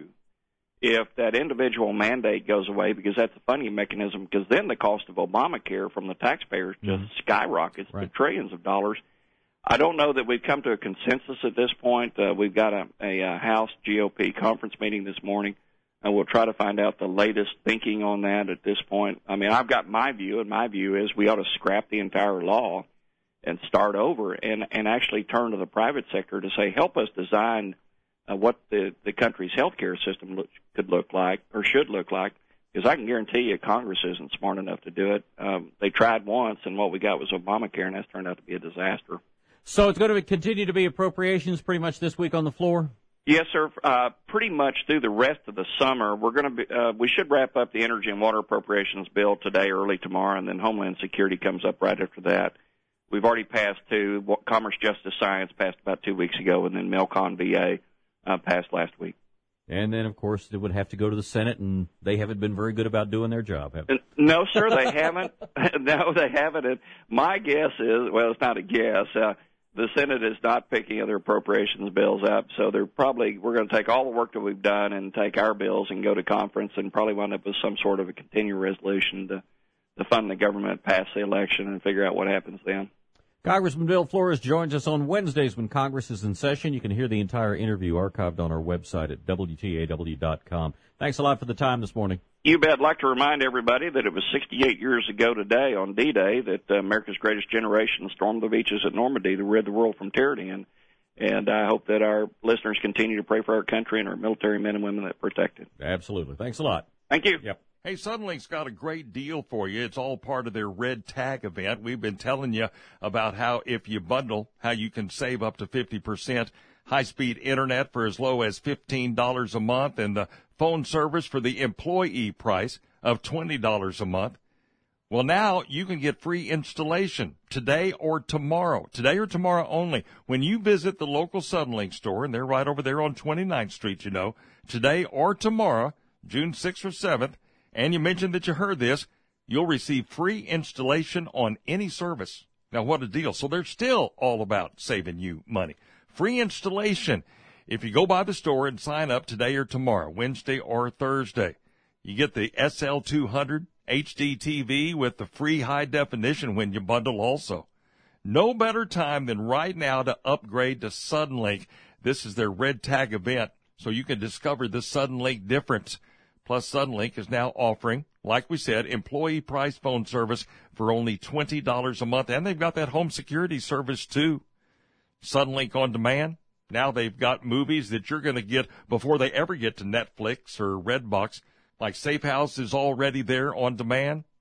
if that individual mandate goes away, because that's a funding mechanism, because then the cost of Obamacare from the taxpayers just skyrockets to trillions of dollars. I don't know that we've come to a consensus at this point. We've got a House GOP conference meeting this morning, and we'll try to find out the latest thinking on that at this point. I mean, I've got my view, and my view is we ought to scrap the entire law and start over and actually turn to the private sector to say, help us design what the country's health care system could look like or should look like, because I can guarantee you Congress isn't smart enough to do it. They tried once, and what we got was Obamacare, and that's turned out to be a disaster. So it's going to continue to be appropriations pretty much this week on the floor? Yes, sir. Pretty much through the rest of the summer. We're going to we should wrap up the energy and water appropriations bill today, early tomorrow, and then Homeland Security comes up right after that. We've already passed two. Commerce, Justice, Science passed about 2 weeks ago, and then Melcon VA passed last week. And then, of course, it would have to go to the Senate, and they haven't been very good about doing their job, have they? No, sir, they haven't. No, they haven't. And my guess is, well, it's not a guess. The Senate is not picking other appropriations bills up, so we're going to take all the work that we've done and take our bills and go to conference and probably wind up with some sort of a continuing resolution to fund the government, pass the election, and figure out what happens then. Congressman Bill Flores joins us on Wednesdays when Congress is in session. You can hear the entire interview archived on our website at WTAW.com. Thanks a lot for the time this morning. You bet. I'd like to remind everybody that it was 68 years ago today on D-Day that America's greatest generation stormed the beaches at Normandy to rid the world from tyranny. And I hope that our listeners continue to pray for our country and our military men and women that protect it. Absolutely. Thanks a lot. Thank you. Yep. Hey, Suddenlink's got a great deal for you. It's all part of their Red Tag event. We've been telling you about how if you bundle, how you can save up to 50%. High-speed internet for as low as $15 a month and the phone service for the employee price of $20 a month. Well, now you can get free installation today or tomorrow only. When you visit the local Suddenlink store, and they're right over there on 29th Street, today or tomorrow, June 6th or 7th, and you mentioned that you heard this, you'll receive free installation on any service. Now, what a deal. So they're still all about saving you money. Free installation if you go by the store and sign up today or tomorrow, Wednesday or Thursday. You get the SL200 HD TV with the free high definition when you bundle also. No better time than right now to upgrade to Suddenlink. This is their Red Tag event, so you can discover the Suddenlink difference. Plus, Suddenlink is now offering, like we said, employee price phone service for only $20 a month. And they've got that home security service, too. Suddenlink On Demand. Now they've got movies that you're going to get before they ever get to Netflix or Redbox. Like Safe House is already there on demand.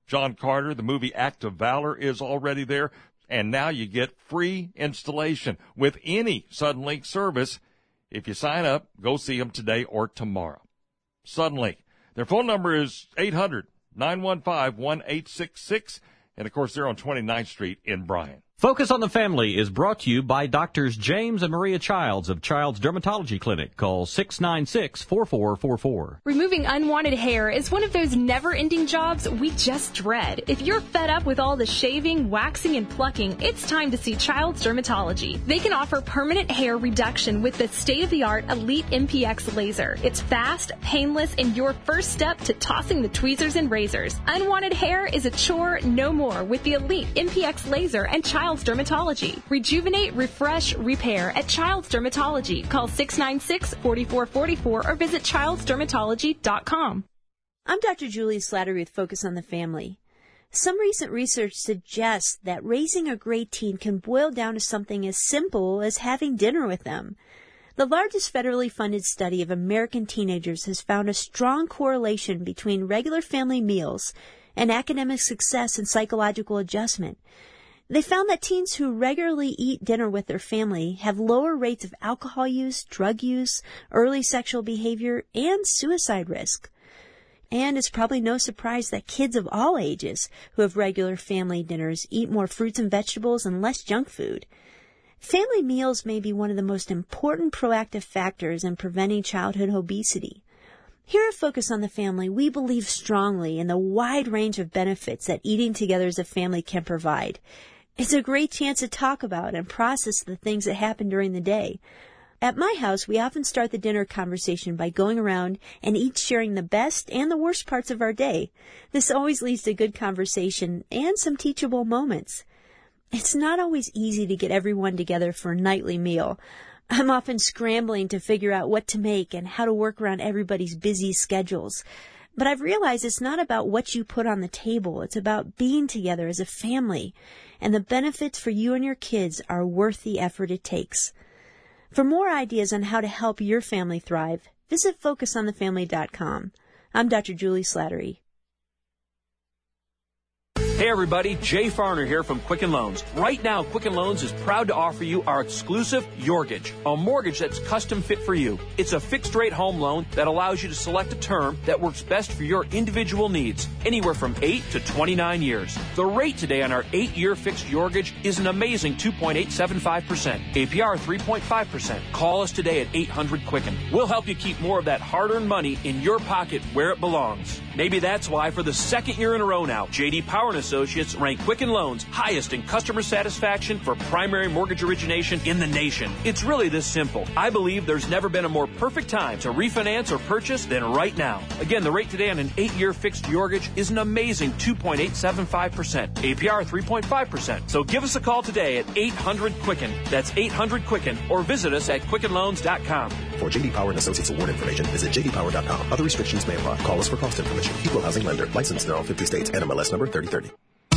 John Carter, the movie Act of Valor is already there. And now you get free installation with any Suddenlink service. If you sign up, go see them today or tomorrow. Suddenlink. Their phone number is 800-915-1866. And, of course, they're on 29th Street in Bryan. Focus on the Family is brought to you by Doctors James and Maria Childs of Child's Dermatology Clinic. Call 696-4444. Removing unwanted hair is one of those never-ending jobs we just dread. If you're fed up with all the shaving, waxing, and plucking, it's time to see Child's Dermatology. They can offer permanent hair reduction with the state-of-the-art Elite MPX laser. It's fast, painless, and your first step to tossing the tweezers and razors. Unwanted hair is a chore no more with the Elite MPX laser and Child's Dermatology. Rejuvenate, refresh, repair at Child's Dermatology. Call 696-4444 or visit childsdermatology.com. I'm Dr. Julie Slattery with Focus on the Family. Some recent research suggests that raising a great teen can boil down to something as simple as having dinner with them. The largest federally funded study of American teenagers has found a strong correlation between regular family meals and academic success and psychological adjustment. They found that teens who regularly eat dinner with their family have lower rates of alcohol use, drug use, early sexual behavior, and suicide risk. And it's probably no surprise that kids of all ages who have regular family dinners eat more fruits and vegetables and less junk food. Family meals may be one of the most important proactive factors in preventing childhood obesity. Here at Focus on the Family, we believe strongly in the wide range of benefits that eating together as a family can provide. It's a great chance to talk about and process the things that happen during the day. At my house, we often start the dinner conversation by going around and each sharing the best and the worst parts of our day. This always leads to good conversation and some teachable moments. It's not always easy to get everyone together for a nightly meal. I'm often scrambling to figure out what to make and how to work around everybody's busy schedules. But I've realized it's not about what you put on the table. It's about being together as a family. And the benefits for you and your kids are worth the effort it takes. For more ideas on how to help your family thrive, visit FocusOnTheFamily.com. I'm Dr. Julie Slattery. Hey everybody, Jay Farner here from Quicken Loans. Right now, Quicken Loans is proud to offer you our exclusive Yorgage, a mortgage that's custom fit for you. It's a fixed rate home loan that allows you to select a term that works best for your individual needs, anywhere from 8 to 29 years. The rate today on our 8-year fixed Yorgage is an amazing 2.875%, APR 3.5%. Call us today at 800-QUICKEN. We'll help you keep more of that hard-earned money in your pocket where it belongs. Maybe that's why for the second year in a row now, J.D. Power & Associates rank Quicken Loans highest in customer satisfaction for primary mortgage origination in the nation. It's really this simple. I believe there's never been a more perfect time to refinance or purchase than right now. Again, the rate today on an 8-year fixed Yorgage is an amazing 2.875%, APR 3.5%. So give us a call today at 800-QUICKEN. That's 800-QUICKEN, or visit us at QuickenLoans.com. For J.D. Power & Associates award information, visit jdpower.com. Other restrictions may apply. Call us for cost information. Equal housing lender. Licensed in all 50 states. NMLS number 3030.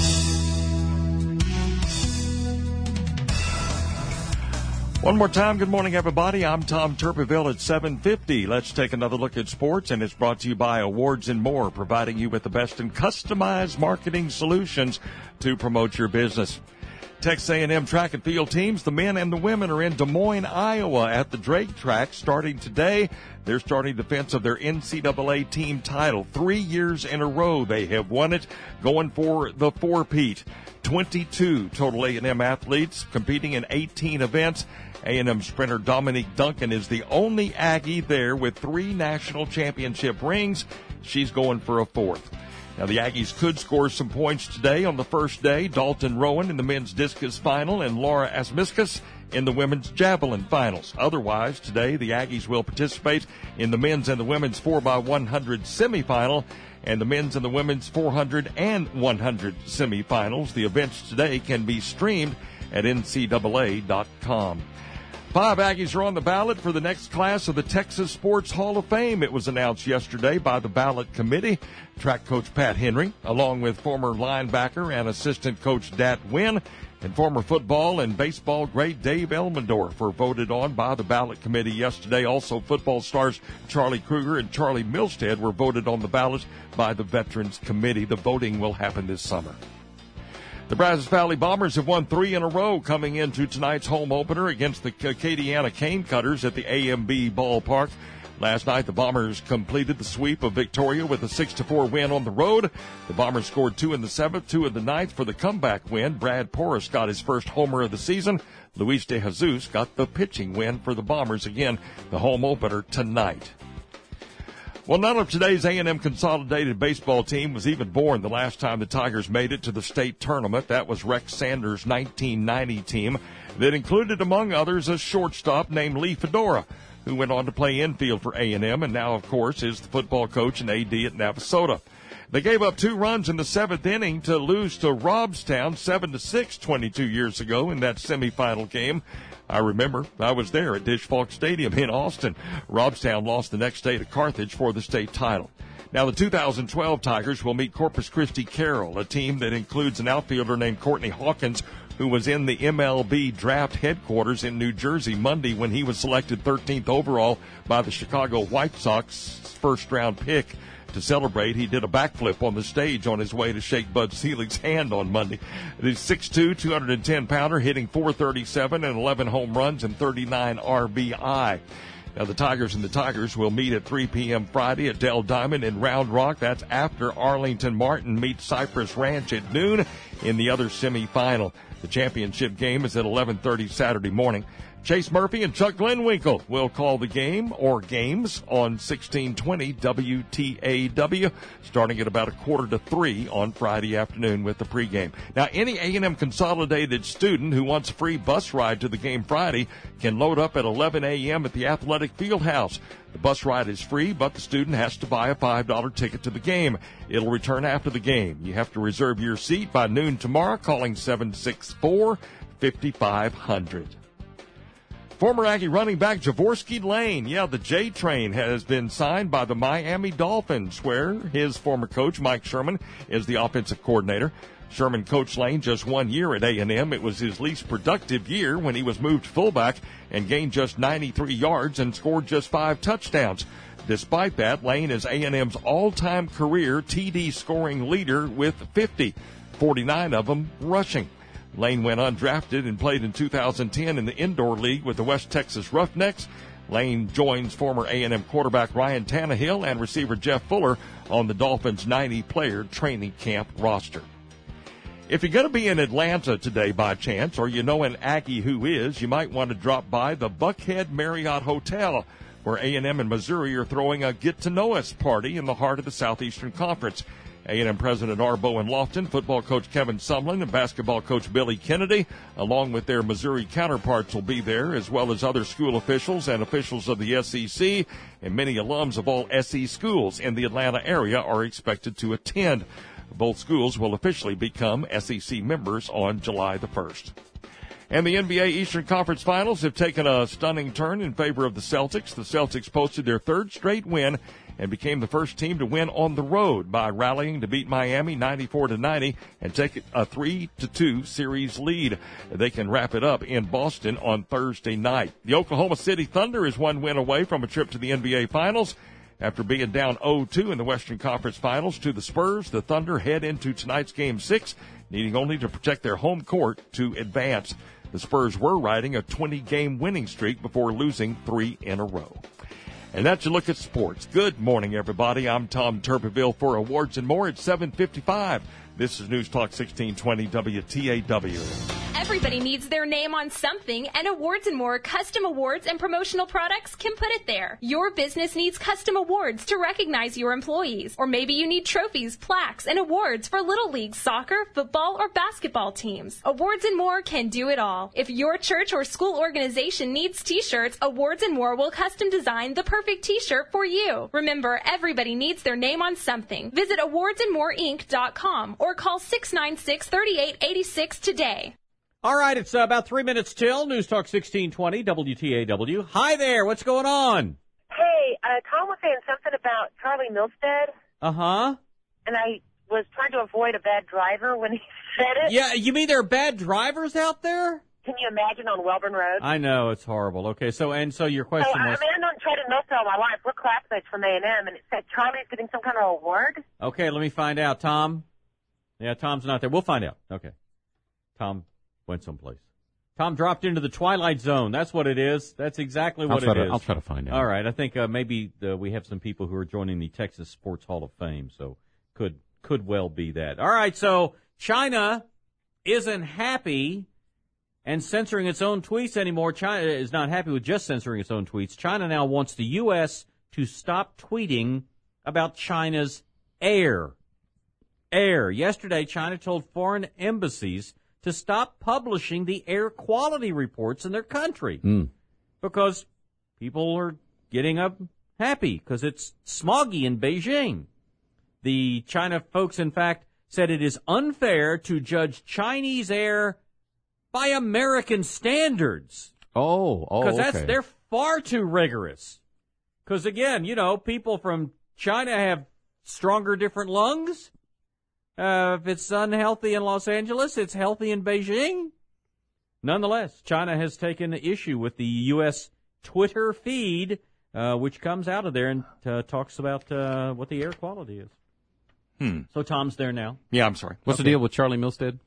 One more time, good morning, everybody. I'm Tom Turpeville at 7:50. Let's take another look at sports, and it's brought to you by Awards and More, providing you with the best in customized marketing solutions to promote your business. Texas A&M track and field teams, the men and the women, are in Des Moines, Iowa at the Drake track starting today. They're starting defense of their NCAA team title. 3 years in a row they have won it, going for the four-peat. 22 total A&M athletes competing in 18 events. A&M sprinter Dominique Duncan is the only Aggie there with 3 national championship rings. She's going for a 4th. Now, the Aggies could score some points today on the first day. Dalton Rowan in the men's discus final and Laura Asmiskas in the women's javelin finals. Otherwise, today the Aggies will participate in the men's and the women's 4x100 semifinal and the men's and the women's 400 and 100 semifinals. The events today can be streamed at ncaa.com. 5 Aggies are on the ballot for the next class of the Texas Sports Hall of Fame. It was announced yesterday by the ballot committee. Track coach Pat Henry, along with former linebacker and assistant coach Dat Wynn, and former football and baseball great Dave Elmendorf were voted on by the ballot committee yesterday. Also, football stars Charlie Kruger and Charlie Milstead were voted on the ballot by the Veterans Committee. The voting will happen this summer. The Brazos Valley Bombers have won 3 in a row coming into tonight's home opener against the Acadiana Cane Cutters at the AMB ballpark. Last night, the Bombers completed the sweep of Victoria with a 6-4 win on the road. The Bombers scored 2 in the 7th, 2 in the 9th for the comeback win. Brad Porras got his first homer of the season. Luis De Jesus got the pitching win for the Bombers. Again, the home opener tonight. Well, none of today's A&M consolidated baseball team was even born the last time the Tigers made it to the state tournament. That was Rex Sanders' 1990 team that included, among others, a shortstop named Lee Fedora, who went on to play infield for A&M and now, of course, is the football coach and AD at Navasota. They gave up 2 runs in the 7th inning to lose to Robstown 7-6 22 years ago in that semifinal game. I remember I was there at Dish Falk Stadium in Austin. Robstown lost the next day to Carthage for the state title. Now, the 2012 Tigers will meet Corpus Christi Carroll, a team that includes an outfielder named Courtney Hawkins, who was in the MLB draft headquarters in New Jersey Monday when he was selected 13th overall by the Chicago White Sox first-round pick. To celebrate, he did a backflip on the stage on his way to shake Bud Selig's hand on Monday. The 6'2", 210-pounder, hitting .437 and 11 home runs and 39 RBI. Now, the Tigers will meet at 3 p.m. Friday at Dell Diamond in Round Rock. That's after Arlington Martin meets Cypress Ranch at noon in the other semifinal. The championship game is at 11:30 Saturday morning. Chase Murphy and Chuck Glenwinkle will call the game or games on 1620 WTAW, starting at about 2:45 on Friday afternoon with the pregame. Now, any A&M Consolidated student who wants a free bus ride to the game Friday can load up at 11 a.m. at the Athletic Fieldhouse. The bus ride is free, but the student has to buy a $5 ticket to the game. It'll return after the game. You have to reserve your seat by noon tomorrow, calling 764-5500. Former Aggie running back Javorsky Lane, the J Train, has been signed by the Miami Dolphins, where his former coach, Mike Sherman, is the offensive coordinator. Sherman coached Lane just 1 year at A&M. It was his least productive year when he was moved to fullback and gained just 93 yards and scored just 5 touchdowns. Despite that, Lane is A&M's all-time career TD scoring leader with 50, 49 of them rushing. Lane went undrafted and played in 2010 in the indoor league with the West Texas Roughnecks. Lane joins former A&M quarterback Ryan Tannehill and receiver Jeff Fuller on the Dolphins' 90-player training camp roster. If you're going to be in Atlanta today by chance, or you know an Aggie who is, you might want to drop by the Buckhead Marriott Hotel, where A&M and Missouri are throwing a get-to-know-us party in the heart of the Southeastern Conference. A&M President Arbo and Lofton, football coach Kevin Sumlin, and basketball coach Billy Kennedy, along with their Missouri counterparts, will be there, as well as other school officials and officials of the SEC, and many alums of all SE schools in the Atlanta area are expected to attend. Both schools will officially become SEC members on July the 1st. And the NBA Eastern Conference Finals have taken a stunning turn in favor of the Celtics. The Celtics posted their 3rd straight win and became the first team to win on the road by rallying to beat Miami 94-90 and take a 3-2 series lead. They can wrap it up in Boston on Thursday night. The Oklahoma City Thunder is 1 win away from a trip to the NBA Finals. After being down 0-2 in the Western Conference Finals to the Spurs, the Thunder head into tonight's Game 6, needing only to protect their home court to advance. The Spurs were riding a 20-game winning streak before losing 3 in a row. And that's your look at sports. Good morning, everybody. I'm Tom Tuberville for Awards and More at 7:55. This is News Talk 1620 WTAW. Everybody needs their name on something, and Awards and More custom awards and promotional products can put it there. Your business needs custom awards to recognize your employees. Or maybe you need trophies, plaques, and awards for Little League soccer, football, or basketball teams. Awards and More can do it all. If your church or school organization needs t-shirts, Awards and More will custom design the perfect t-shirt for you. Remember, everybody needs their name on something. Visit awardsandmoreinc.com or call 696-3886 today. All right, it's about 3 minutes till News Talk 1620 WTAW. Hi there, what's going on? Hey, Tom was saying something about Charlie Milstead. Uh-huh. And I was trying to avoid a bad driver when he said it. Yeah, you mean there are bad drivers out there? Can you imagine on Welborn Road? I know, it's horrible. Okay, so your question was... I've known Charlie Milstead all my life. We're classmates from A&M, and it said Charlie's getting some kind of award. Okay, let me find out. Tom? Yeah, Tom's not there. We'll find out. Okay. Tom went someplace. Tom dropped into the Twilight Zone. That's what it is. That's exactly what it is. I'll try to find out. All right. I think maybe we have some people who are joining the Texas Sports Hall of Fame, so could well be that. All right. So China isn't happy and censoring its own tweets anymore. China is not happy with just censoring its own tweets. China now wants the U.S. to stop tweeting about China's air. Yesterday, China told foreign embassies to stop publishing the air quality reports in their country because people are getting happy because it's smoggy in Beijing. The China folks, in fact, said it is unfair to judge Chinese air by American standards. Because they're far too rigorous. Because again, people from China have stronger, different lungs. If it's unhealthy in Los Angeles, it's healthy in Beijing. Nonetheless, China has taken issue with the U.S. Twitter feed, which comes out of there and talks about what the air quality is. So Tom's there now. Yeah, I'm sorry. What's the deal with Charlie Milstead?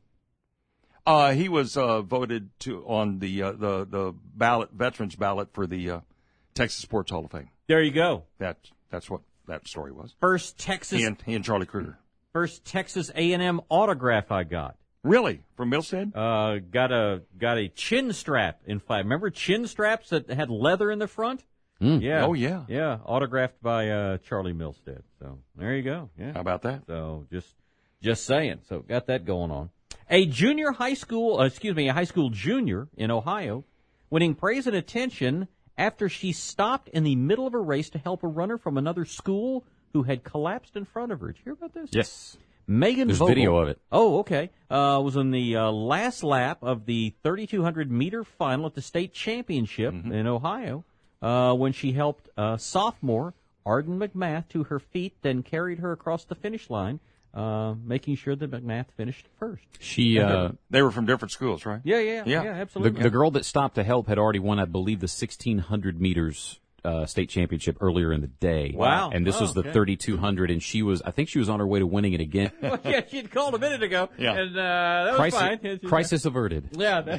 He was voted on the veterans ballot for the Texas Sports Hall of Fame. There you go. That's what that story was. First Texas. He and Charlie Kruger. First Texas A&M autograph I got. Really? From Milstead? Got a chin strap. In fact, remember chin straps that had leather in the front? Yeah. Oh, yeah. Yeah, autographed by Charlie Milstead. So there you go. Yeah. How about that? So just saying. So got that going on. A high school junior in Ohio, winning praise and attention after she stopped in the middle of a race to help a runner from another school who had collapsed in front of her. Did you hear about this? Yes. Megan There's Vogel. video of it. Oh, okay. Was in the last lap of the 3,200-meter final at the state championship in Ohio when she helped sophomore Arden McMath to her feet, then carried her across the finish line, making sure that McMath finished first. They were from different schools, right? Yeah, absolutely. The girl that stopped to help had already won, I believe, the 1,600 meters state championship earlier in the day. Wow. And this was the 3,200, and I think she was on her way to winning it again. Well, yeah, she'd called a minute ago. Yeah. And that was fine. Crisis averted. Yeah.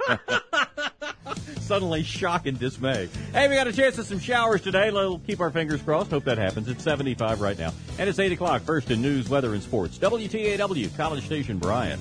Suddenly shock and dismay. Hey, we got a chance of some showers today. We'll keep our fingers crossed. Hope that happens. It's 75 right now. And it's 8 o'clock. First in news, weather, and sports. WTAW, College Station, Bryan.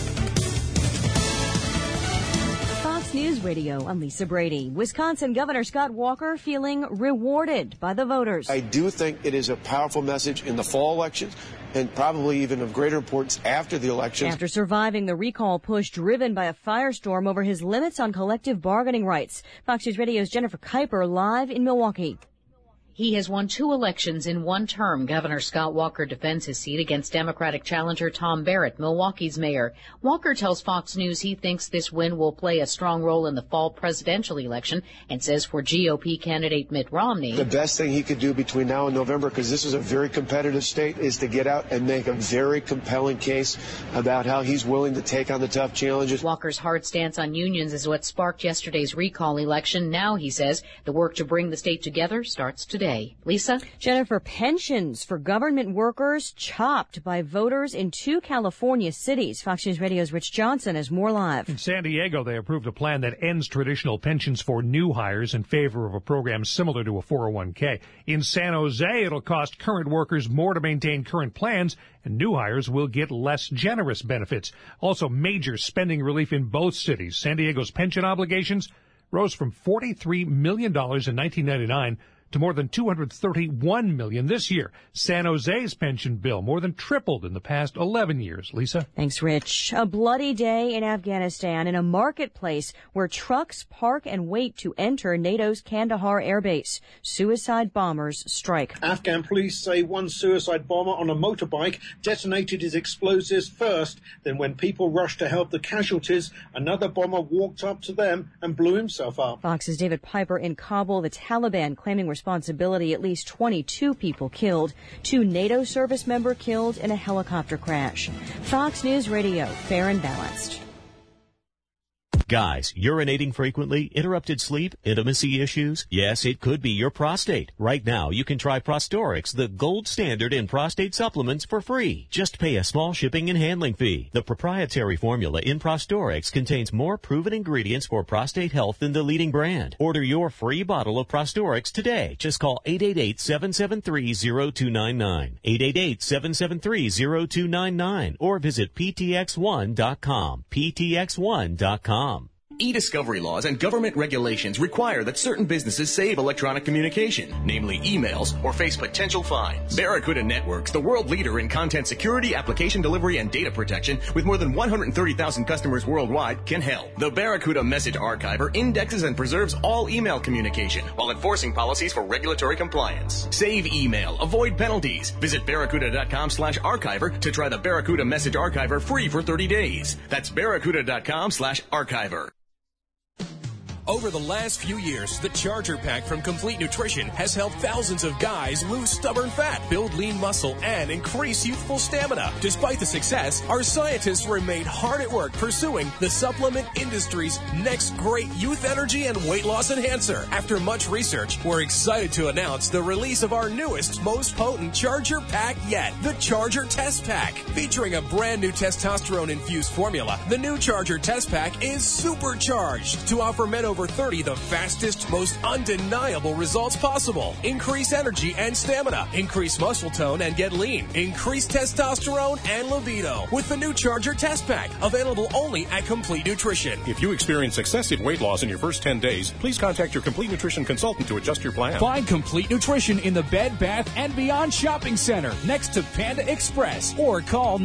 Fox News Radio, I'm Lisa Brady. Wisconsin Governor Scott Walker feeling rewarded by the voters. I do think it is a powerful message in the fall elections and probably even of greater importance after the elections. After surviving the recall push driven by a firestorm over his limits on collective bargaining rights. Fox News Radio's Jennifer Kuiper live in Milwaukee. He has won 2 elections in one term. Governor Scott Walker defends his seat against Democratic challenger Tom Barrett, Milwaukee's mayor. Walker tells Fox News he thinks this win will play a strong role in the fall presidential election and says for GOP candidate Mitt Romney, the best thing he could do between now and November, because this is a very competitive state, is to get out and make a very compelling case about how he's willing to take on the tough challenges. Walker's hard stance on unions is what sparked yesterday's recall election. Now, he says, the work to bring the state together starts today. Lisa? Jennifer, pensions for government workers chopped by voters in 2 California cities. Fox News Radio's Rich Johnson has more live. In San Diego, they approved a plan that ends traditional pensions for new hires in favor of a program similar to a 401k. In San Jose, it'll cost current workers more to maintain current plans, and new hires will get less generous benefits. Also, major spending relief in both cities. San Diego's pension obligations rose from $43 million in 1999 to more than $231 million this year. San Jose's pension bill more than tripled in the past 11 years. Lisa? Thanks, Rich. A bloody day in Afghanistan in a marketplace where trucks park and wait to enter NATO's Kandahar air base. Suicide bombers strike. Afghan police say one suicide bomber on a motorbike detonated his explosives first. Then when people rushed to help the casualties, another bomber walked up to them and blew himself up. Fox's David Piper in Kabul. The Taliban claiming responsibility. At least 22 people killed. 2 NATO service members killed in a helicopter crash. Fox News Radio, fair and balanced. Guys, urinating frequently, interrupted sleep, intimacy issues? Yes, it could be your prostate. Right now, you can try Prostorix, the gold standard in prostate supplements, for free. Just pay a small shipping and handling fee. The proprietary formula in Prostorix contains more proven ingredients for prostate health than the leading brand. Order your free bottle of Prostorix today. Just call 888-773-0299. 888-773-0299 or visit ptx1.com. ptx1.com. E-discovery laws and government regulations require that certain businesses save electronic communication, namely emails, or face potential fines. Barracuda Networks, the world leader in content security, application delivery, and data protection, with more than 130,000 customers worldwide, can help. The Barracuda Message Archiver indexes and preserves all email communication while enforcing policies for regulatory compliance. Save email, avoid penalties. Visit barracuda.com/archiver to try the Barracuda Message Archiver free for 30 days. That's barracuda.com/archiver. Over the last few years, the Charger Pack from Complete Nutrition has helped thousands of guys lose stubborn fat, build lean muscle, and increase youthful stamina. Despite the success, our scientists remain hard at work pursuing the supplement industry's next great youth energy and weight loss enhancer. After much research, we're excited to announce the release of our newest, most potent Charger Pack yet, the Charger Test Pack. Featuring a brand new testosterone-infused formula, the new Charger Test Pack is supercharged to offer men over 30 the fastest, most undeniable results possible. Increase energy and stamina, increase muscle tone and get lean, increase testosterone and libido with the new Charger Test Pack, available only at Complete Nutrition. If you experience excessive weight loss in your first 10 days, please contact your Complete Nutrition consultant to adjust your plan. Find Complete Nutrition in the Bed Bath & Beyond Shopping Center next to Panda Express or call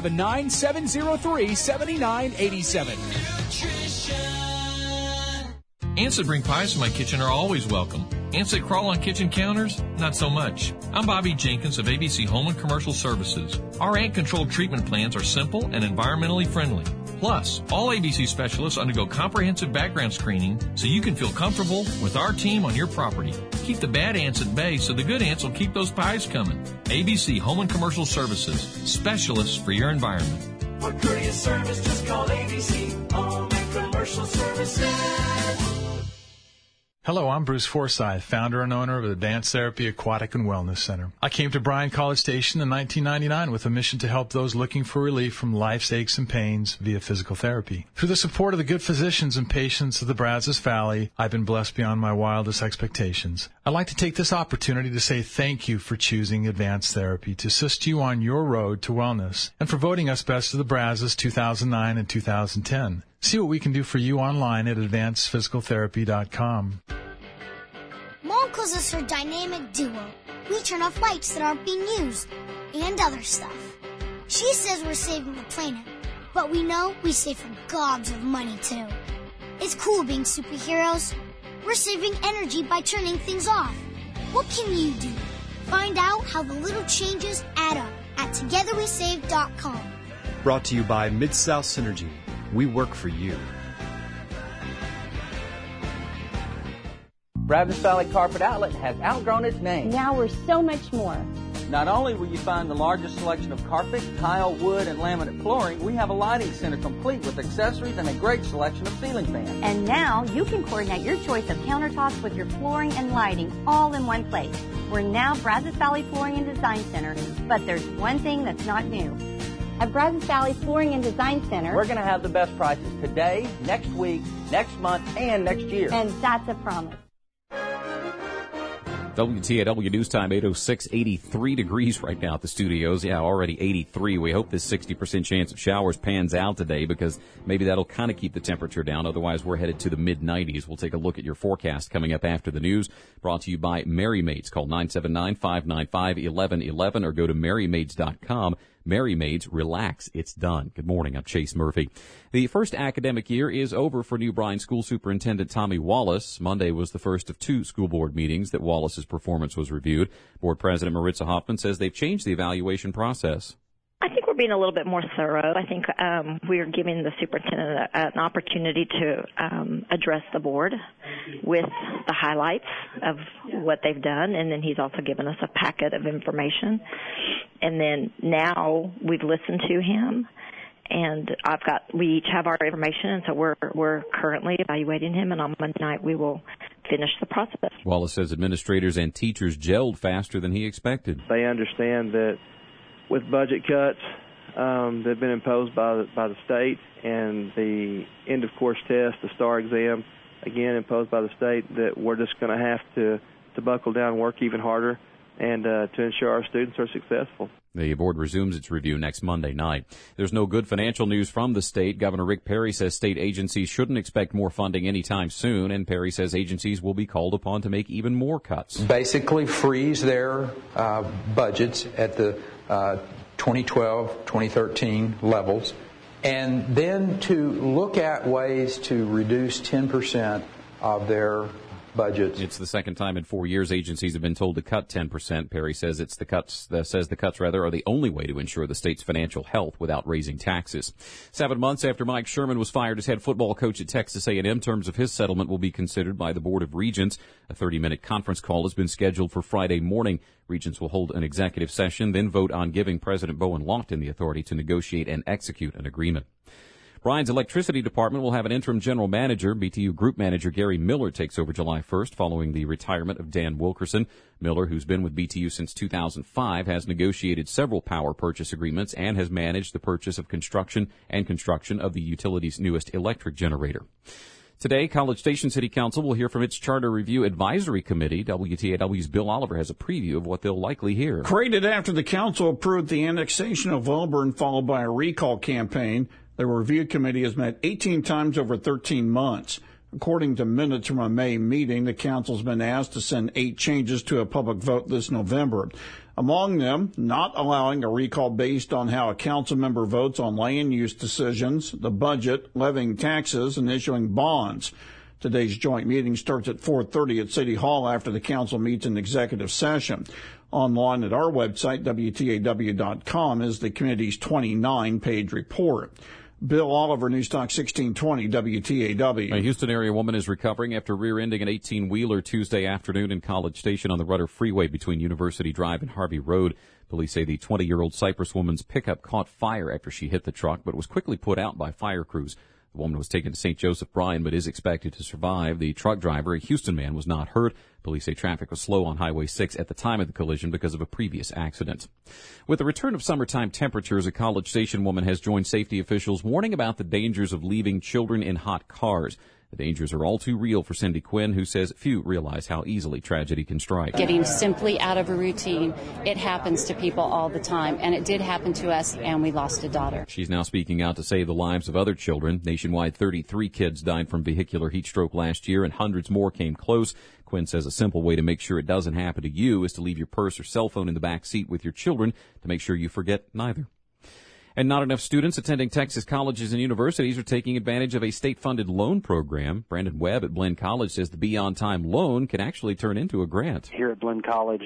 979-703-7987. Ants that bring pies to my kitchen are always welcome. Ants that crawl on kitchen counters? Not so much. I'm Bobby Jenkins of ABC Home and Commercial Services. Our ant-controlled treatment plans are simple and environmentally friendly. Plus, all ABC specialists undergo comprehensive background screening so you can feel comfortable with our team on your property. Keep the bad ants at bay so the good ants will keep those pies coming. ABC Home and Commercial Services. Specialists for your environment. For courteous service, just call ABC Home and Commercial Services. Hello, I'm Bruce Forsyth, founder and owner of Advanced Therapy Aquatic and Wellness Center. I came to Bryan College Station in 1999 with a mission to help those looking for relief from life's aches and pains via physical therapy. Through the support of the good physicians and patients of the Brazos Valley, I've been blessed beyond my wildest expectations. I'd like to take this opportunity to say thank you for choosing Advanced Therapy to assist you on your road to wellness and for voting us Best of the Brazos 2009 and 2010. See what we can do for you online at advancedphysicaltherapy.com. Mom calls us her dynamic duo. We turn off lights that aren't being used and other stuff. She says we're saving the planet, but we know we save her gobs of money too. It's cool being superheroes. We're saving energy by turning things off. What can you do? Find out how the little changes add up at togetherwesave.com. Brought to you by Mid-South Synergy. We work for you. Brazos Valley Carpet Outlet has outgrown its name. Now we're so much more. Not only will you find the largest selection of carpet, tile, wood, and laminate flooring, we have a lighting center complete with accessories and a great selection of ceiling fans. And now you can coordinate your choice of countertops with your flooring and lighting all in one place. We're now Brazos Valley Flooring and Design Center, but there's one thing that's not new. At Brazos Valley Flooring and Design Center, we're going to have the best prices today, next week, next month, and next year. And that's a promise. WTAW News Time, 8:06, 83 degrees right now at the studios. Yeah, already 83. We hope this 60% chance of showers pans out today because maybe that'll kind of keep the temperature down. Otherwise, we're headed to the mid-90s. We'll take a look at your forecast coming up after the news. Brought to you by Merry Maids. Call 979-595-1111 or go to merrymaids.com. Merry Maids, relax, it's done. Good morning, I'm Chase Murphy. The first academic year is over for New Bryan School Superintendent Tommy Wallace. Monday was the first of 2 school board meetings that Wallace's performance was reviewed. Board President Maritza Hoffman says they've changed the evaluation process. I think we're being a little bit more thorough. I think we're giving the superintendent an opportunity to address the board with the highlights of what they've done, and then he's also given us a packet of information. And then now we've listened to him, and we each have our information, and so we're currently evaluating him, and on Monday night we will finish the process. Wallace says administrators and teachers gelled faster than he expected. They understand that with budget cuts that have been imposed by the state and the end-of-course test, the STAR exam, again imposed by the state, that we're just going to have to buckle down and work even harder and to ensure our students are successful. The board resumes its review next Monday night. There's no good financial news from the state. Governor Rick Perry says state agencies shouldn't expect more funding anytime soon, and Perry says agencies will be called upon to make even more cuts. Basically freeze their budgets at the 2012, 2013 levels, and then to look at ways to reduce 10% of their budgets. It's the second time in 4 years agencies have been told to cut 10%. Perry says the cuts are the only way to ensure the state's financial health without raising taxes. 7 months after Mike Sherman was fired as head football coach at Texas A&M, terms of his settlement will be considered by the Board of Regents. A 30-minute conference call has been scheduled for Friday morning. Regents will hold an executive session, then vote on giving President Bowen Lofton the authority to negotiate and execute an agreement. Bryan's electricity department will have an interim general manager. BTU Group Manager Gary Miller takes over July 1st following the retirement of Dan Wilkerson. Miller, who's been with BTU since 2005, has negotiated several power purchase agreements and has managed the purchase of construction of the utility's newest electric generator. Today, College Station City Council will hear from its Charter Review Advisory Committee. WTAW's Bill Oliver has a preview of what they'll likely hear. Created after the council approved the annexation of Auburn, followed by a recall campaign, the review committee has met 18 times over 13 months. According to minutes from a May meeting, the council's been asked to send 8 changes to a public vote this November. Among them, not allowing a recall based on how a council member votes on land use decisions, the budget, levying taxes, and issuing bonds. Today's joint meeting starts at 4:30 at City Hall after the council meets in executive session. Online at our website, WTAW.com, is the committee's 29-page report. Bill Oliver, News Talk 1620, WTAW. A Houston area woman is recovering after rear-ending an 18-wheeler Tuesday afternoon in College Station on the Rudder Freeway between University Drive and Harvey Road. Police say the 20-year-old Cypress woman's pickup caught fire after she hit the truck, but was quickly put out by fire crews. The woman was taken to St. Joseph Bryan, but is expected to survive. The truck driver, a Houston man, was not hurt. Police say traffic was slow on Highway 6 at the time of the collision because of a previous accident. With the return of summertime temperatures, a College Station woman has joined safety officials warning about the dangers of leaving children in hot cars. The dangers are all too real for Cindy Quinn, who says few realize how easily tragedy can strike. Getting simply out of a routine, it happens to people all the time, and it did happen to us, and we lost a daughter. She's now speaking out to save the lives of other children. Nationwide, 33 kids died from vehicular heat stroke last year, and hundreds more came close. Quinn says a simple way to make sure it doesn't happen to you is to leave your purse or cell phone in the back seat with your children to make sure you forget neither. And not enough students attending Texas colleges and universities are taking advantage of a state-funded loan program. Brandon Webb at Blinn College says the Be On Time loan can actually turn into a grant. Here at Blinn College,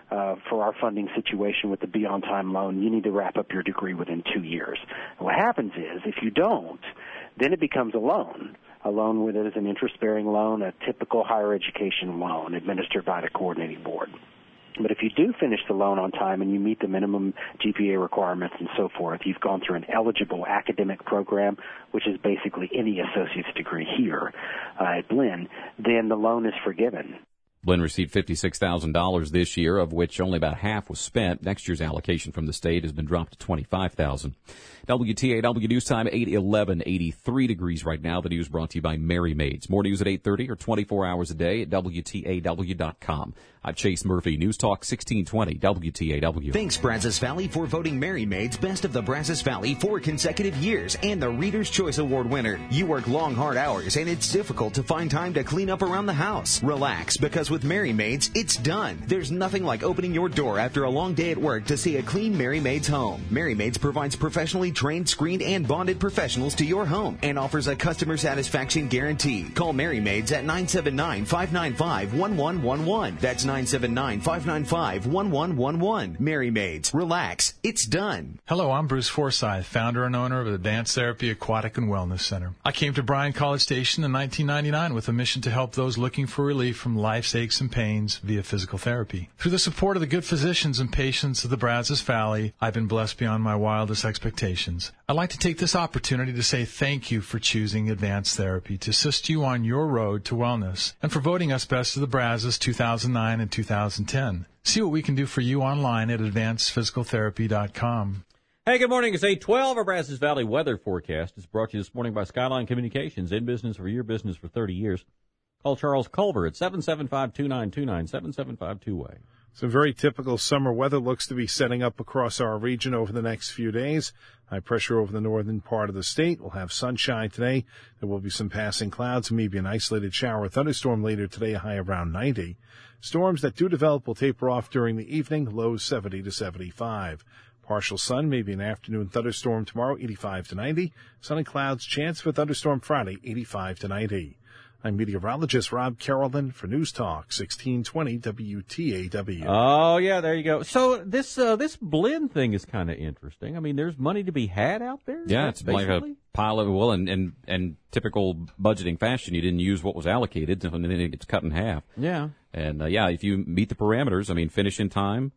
for our funding situation with the Be On Time loan, you need to wrap up your degree within 2 years. And what happens is, if you don't, then it becomes a loan with it is an interest-bearing loan, a typical higher education loan administered by the coordinating board. But if you do finish the loan on time and you meet the minimum GPA requirements and so forth, you've gone through an eligible academic program, which is basically any associate's degree here at Blinn, then the loan is forgiven. Blinn received $56,000 this year, of which only about half was spent. Next year's allocation from the state has been dropped to $25,000. WTAW News Time, 8:11, 83 degrees right now. The news brought to you by Mary Maids. More news at 8:30 or 24 hours a day at WTAW.com. I'm Chase Murphy, News Talk 1620, WTAW. Thanks, Brazos Valley, for voting Mary Maids Best of the Brazos Valley 4 consecutive years and the Reader's Choice Award winner. You work long, hard hours, and it's difficult to find time to clean up around the house. Relax, because with Mary Maids, it's done. There's nothing like opening your door after a long day at work to see a clean Mary Maids home. Mary Maids provides professionally trained, screened, and bonded professionals to your home and offers a customer satisfaction guarantee. Call Mary Maids at 979-595-1111. That's 979-595-1111. Mary Maids. Relax. It's done. Hello, I'm Bruce Forsyth, founder and owner of the Dance Therapy Aquatic and Wellness Center. I came to Bryan College Station in 1999 with a mission to help those looking for relief from life's aches and pains via physical therapy. Through the support of the good physicians and patients of the Brazos Valley, I've been blessed beyond my wildest expectations. I'd like to take this opportunity to say thank you for choosing Advanced Therapy to assist you on your road to wellness and for voting us Best of the Brazos 2009 and 2010. See what we can do for you online at advancedphysicaltherapy.com. Hey, good morning. It's 8:12. Our Brazos Valley weather forecast is brought to you this morning by Skyline Communications, in business for your business for 30 years. Call Charles Culver at 775-2929, 775-2-WAY. Some very typical summer weather looks to be setting up across our region over the next few days. High pressure over the northern part of the state. We'll have sunshine today. There will be some passing clouds, maybe an isolated shower or thunderstorm later today, a high around 90. Storms that do develop will taper off during the evening, lows 70 to 75. Partial sun, maybe an afternoon thunderstorm tomorrow, 85 to 90. Sunny clouds, chance for thunderstorm Friday, 85 to 90. I'm meteorologist Rob Carrollton for News Talk 1620 WTAW. Oh, yeah, there you go. So this Blinn thing is kind of interesting. I mean, there's money to be had out there? Yeah, it's basically like a pile of, well, and typical budgeting fashion, you didn't use what was allocated, and then it gets cut in half. Yeah. And, if you meet the parameters, I mean, finish in time,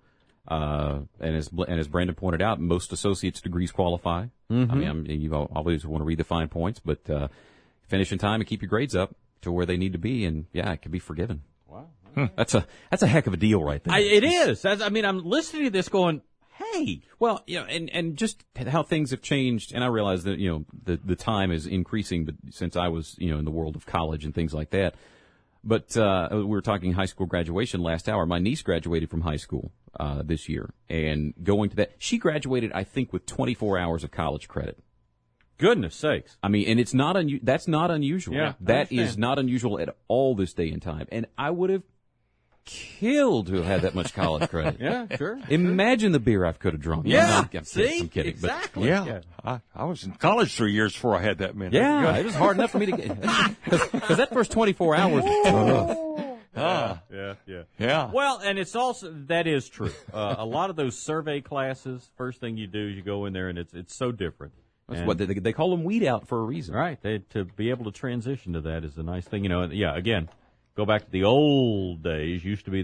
and as Brandon pointed out, most associate's degrees qualify. Mm-hmm. I mean, you always want to read the fine points, but finish in time and keep your grades up to where they need to be, and it can be forgiven. Wow, that's a heck of a deal right there. It is. I'm listening to this going, hey. Well, and just how things have changed, and I realize that the time is increasing, but since I was in the world of college and things like that. But we were talking high school graduation last hour. My niece graduated from high school this year, and going to that, she graduated, I think, with 24 hours of college credit. Goodness sakes. I mean, and it's not that's not unusual. Yeah, that is not unusual at all this day and time. And I would have killed to have had that much college credit. Yeah, sure. Imagine the beer I could have drunk. Yeah, I'm see? kidding. Exactly. But, I was in college 3 years before I had that many. Yeah, it was hard enough for me to get, because that first 24 hours was tough. Yeah. Well, and it's also, that is true. A lot of those survey classes, first thing you do is you go in there and it's so different. That's what they call them weed out for a reason. Right. To be able to transition to that is a nice thing. Again, go back to the old days. Used to be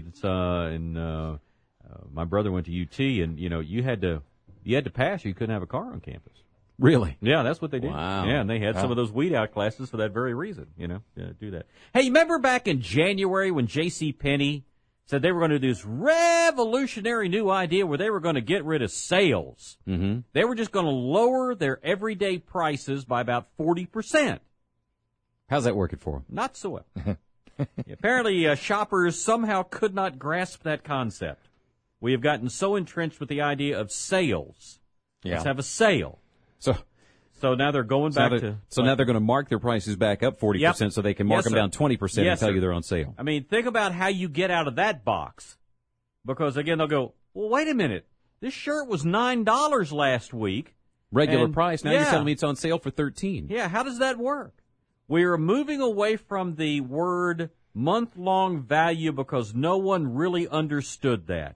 that my brother went to UT, and you had to pass. You couldn't have a car on campus. Really? Yeah, that's what they did. Wow. Yeah, and they had some of those weed out classes for that very reason. Do that. Hey, remember back in January when JCPenney said they were going to do this revolutionary new idea where they were going to get rid of sales. Mm-hmm. They were just going to lower their everyday prices by about 40%. How's that working for them? Not so well. Apparently, shoppers somehow could not grasp that concept. We have gotten so entrenched with the idea of sales. Yeah. Let's have a sale. So now they're going back to... So now they're going to mark their prices back up 40% so they can mark them down 20% and tell you they're on sale. I mean, think about how you get out of that box. Because, again, they'll go, well, wait a minute. This shirt was $9 last week. Regular price. Now you're telling me it's on sale for $13. Yeah, how does that work? We're moving away from the word month-long value because no one really understood that.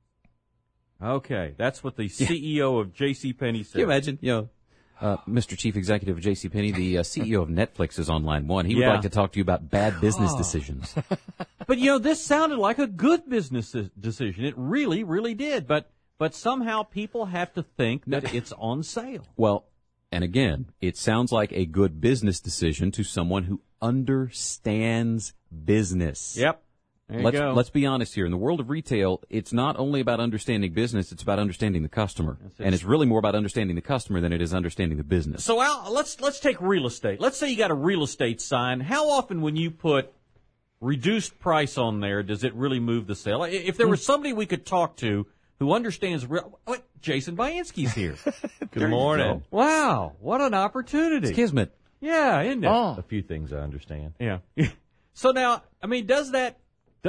Okay, that's what the CEO of JCPenney said. Can you imagine, Mr. Chief Executive of JCPenney, the CEO of Netflix is on line one. He would like to talk to you about bad business decisions. But, this sounded like a good business decision. It really, really did. But somehow people have to think that it's on sale. Well, and again, it sounds like a good business decision to someone who understands business. Yep. Let's be honest here. In the world of retail, it's not only about understanding business, it's about understanding the customer. And it's really more about understanding the customer than it is understanding the business. So, Al, let's take real estate. Let's say you got a real estate sign. How often when you put reduced price on there, does it really move the sale? If there was somebody we could talk to who understands Jason Bainski's here. Good morning. Wow, what an opportunity. It's kismet. Yeah, isn't it? A few things I understand. Yeah. So now, I mean, does that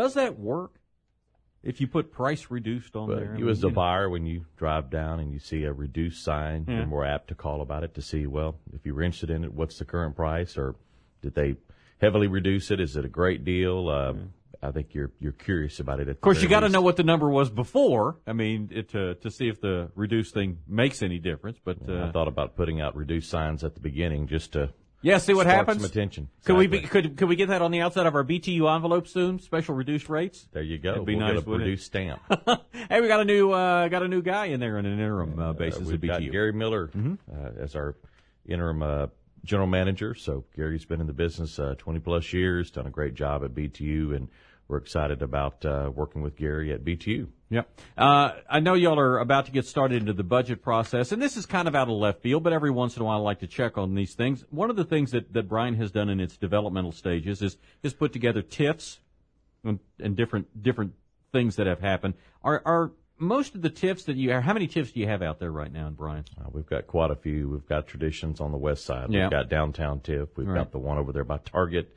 work if you put price reduced on there? You as a buyer, when you drive down and you see a reduced sign, you're more apt to call about it to see, well, if you were interested in it, what's the current price, or did they heavily reduce it? Is it a great deal? I think you're curious about it. Of course, you got to know what the number was before. I mean, to see if the reduced thing makes any difference. But I thought about putting out reduced signs at the beginning just to see what happens. Some attention. Could we get that on the outside of our BTU envelope soon? Special reduced rates. There you go. It'd be we'll nice, get a reduced stamp. Hey, we got a new guy in there on an interim basis. We've got Gary Miller as our interim general manager. So Gary's been in the business 20 plus years, done a great job at BTU, and we're excited about working with Gary at BTU. Yep. I know y'all are about to get started into the budget process, and this is kind of out of left field, but every once in a while I like to check on these things. One of the things that Bryan has done in its developmental stages is put together TIFs and different things that have happened. Are most of the TIFs that you have, how many TIFs do you have out there right now, Bryan? We've got quite a few. We've got Traditions on the west side. Yeah. We've got Downtown TIF. We've got the one over there by Target.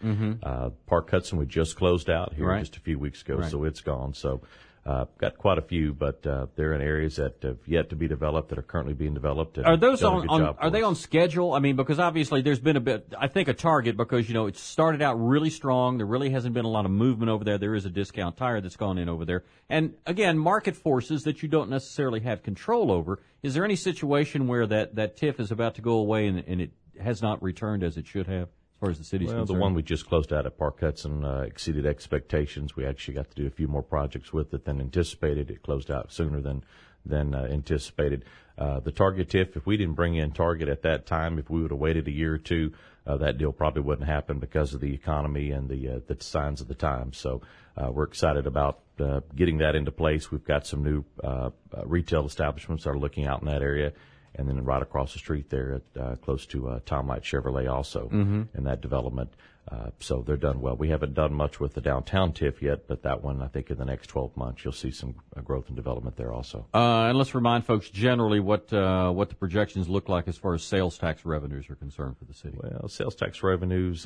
Park Hudson we just closed out here just a few weeks ago, so it's gone. So got quite a few, but they're in areas that have yet to be developed, that are currently being developed. And are those are they on schedule? I mean, because obviously there's been a target because, it started out really strong. There really hasn't been a lot of movement over there. There is a Discount Tire that's gone in over there. And again, market forces that you don't necessarily have control over. Is there any situation where that TIF is about to go away and it has not returned as it should have? As far as the city's concerned? The one we just closed out at Park Hudson exceeded expectations. We actually got to do a few more projects with it than anticipated. It closed out sooner than anticipated. The Target TIF, if we didn't bring in Target at that time, if we would have waited a year or two, that deal probably wouldn't happen because of the economy and the signs of the times. So we're excited about getting that into place. We've got some new retail establishments that are looking out in that area. And then right across the street there, close to Tom Light Chevrolet also in that development. So they're done well. We haven't done much with the Downtown TIF yet, but that one, I think in the next 12 months, you'll see some growth and development there also. And let's remind folks generally what the projections look like as far as sales tax revenues are concerned for the city. Well, sales tax revenues,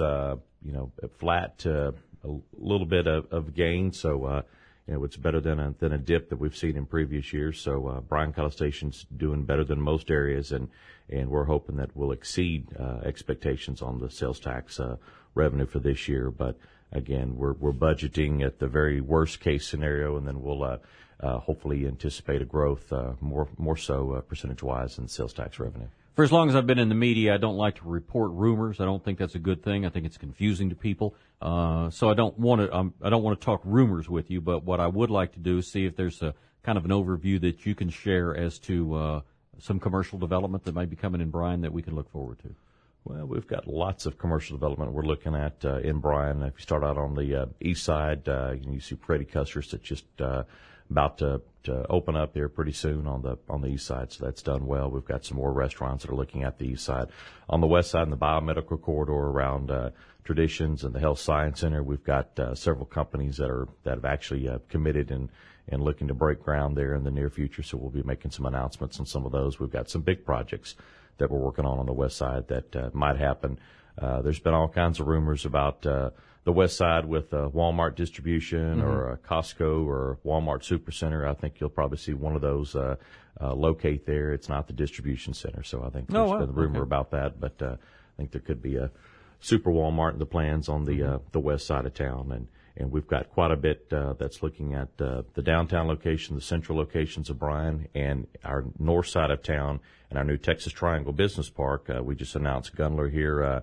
flat to a little bit of gain. So, it's better than a dip that we've seen in previous years. So Bryan College Station's doing better than most areas, and we're hoping that we'll exceed expectations on the sales tax revenue for this year. But again, we're budgeting at the very worst case scenario, and then we'll hopefully anticipate a growth more so percentage wise in sales tax revenue. For as long as I've been in the media, I don't like to report rumors. I don't think that's a good thing. I think it's confusing to people. So I don't want to talk rumors with you. But what I would like to do is see if there's a kind of an overview that you can share as to some commercial development that might be coming in Bryan that we can look forward to. Well, we've got lots of commercial development we're looking at in Bryan. If you start out on the east side, you see Freddy Custer's that's just about to open up there pretty soon on the east side, so that's done well. We've got some more restaurants that are looking at the east side. On the west side, in the biomedical corridor around Traditions and the Health Science Center, we've got several companies that have actually committed and looking to break ground there in the near future. So we'll be making some announcements on some of those. We've got some big projects that we're working on the west side that might happen. There's been all kinds of rumors about the west side with Walmart distribution or a Costco or Walmart Supercenter. I think you'll probably see one of those locate there. It's not the distribution center, so I think there's been a rumor about that. But I think there could be a Super Walmart in the plans on the west side of town, and we've got quite a bit that's looking at the downtown location, the central locations of Bryan, and our north side of town, and our new Texas Triangle Business Park. We just announced Gunler here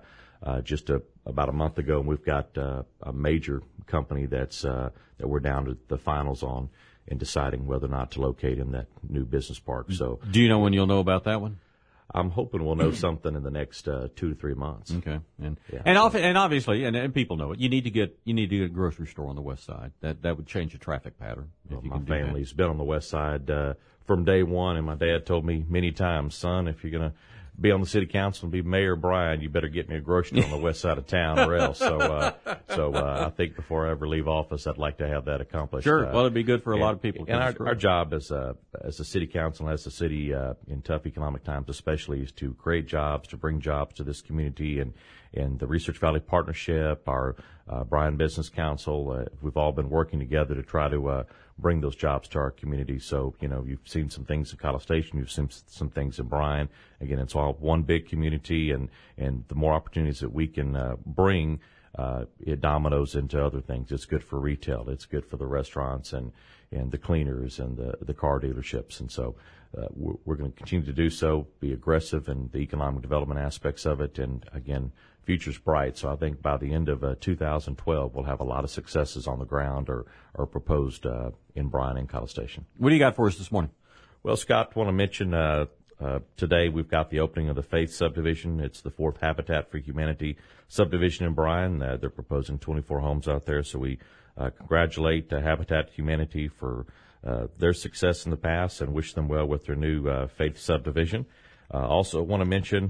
about a month ago, and we've got a major company that we're down to the finals on in deciding whether or not to locate in that new business park. So, do you know when you'll know about that one? I'm hoping we'll know something in the next 2 to 3 months. Okay, and obviously, and people know it. You need to get a grocery store on the west side. That would change the traffic pattern. Well, my family's been on the west side from day one, and my dad told me many times, son, if you're gonna be on the city council and be Mayor Bryan, you better get me a grocery store on the west side of town, or else. So I think before I ever leave office, I'd like to have that accomplished. Sure. Well, it'd be good for a lot of people. And our job as a city council, and as a city in tough economic times, especially, is to create jobs, to bring jobs to this community, and the Research Valley Partnership, our Bryan Business Council, we've all been working together to try to bring those jobs to our community. So, you've seen some things in College Station, you've seen some things in Bryan. Again, it's all one big community, and the more opportunities that we can bring, it dominoes into other things. It's good for retail, it's good for the restaurants and the cleaners and the car dealerships. And so we're going to continue to do so, be aggressive in the economic development aspects of it, and again, future's bright. So I think by the end of 2012, we'll have a lot of successes on the ground or proposed in Bryan and College Station. What do you got for us this morning? Well, Scott, I want to mention today we've got the opening of the Faith subdivision. It's the 4th Habitat for Humanity subdivision in Bryan. They're proposing 24 homes out there, so we congratulate Habitat for Humanity for their success in the past and wish them well with their new Faith subdivision. Also want to mention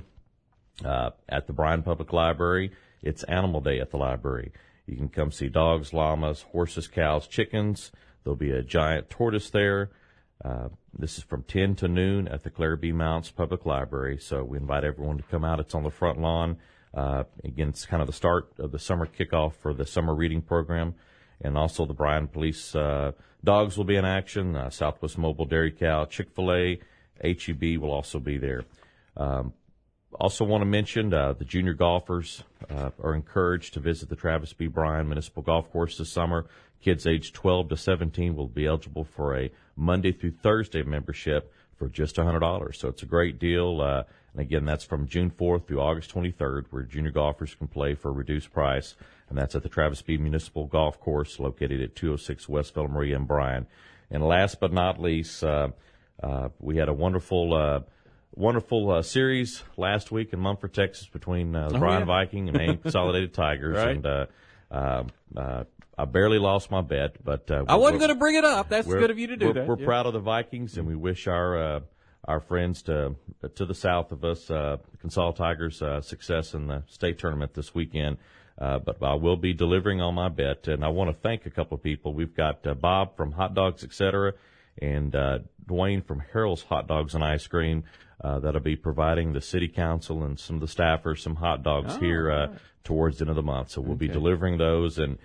at the Bryan Public Library, it's Animal Day at the library. You can come see dogs, llamas, horses, cows, chickens. There'll be a giant tortoise there. This is from 10 to noon at the Claire B. Mounts Public Library, so we invite everyone to come out. It's on the front lawn. Again, it's kind of the start of the summer kickoff for the summer reading program. And also the Bryan Police dogs will be in action. Southwest Mobile Dairy Cow, Chick-fil-A, H-E-B will also be there. Also want to mention the junior golfers are encouraged to visit the Travis B. Bryan Municipal Golf Course this summer. Kids aged 12 to 17 will be eligible for a Monday through Thursday membership for just $100. So it's a great deal. And again, that's from June 4th through August 23rd, where junior golfers can play for a reduced price. And that's at the Travis B. Municipal Golf Course located at 206 West Villa Maria in Bryan. And last but not least, we had a wonderful series last week in Mumford, Texas, between the Bryan Viking and Maine Consolidated Tigers. Right. And I barely lost my bet, but I wasn't going to bring it up. That's good of you to do that. We're proud of the Vikings, and we wish our friends to the south of us, Consol Tigers, success in the state tournament this weekend. But I will be delivering on my bet, and I want to thank a couple of people. We've got Bob from Hot Dogs Etc. and Dwayne from Harold's Hot Dogs and Ice Cream. That'll be providing the city council and some of the staffers some hot dogs here towards the end of the month. So we'll be delivering those, and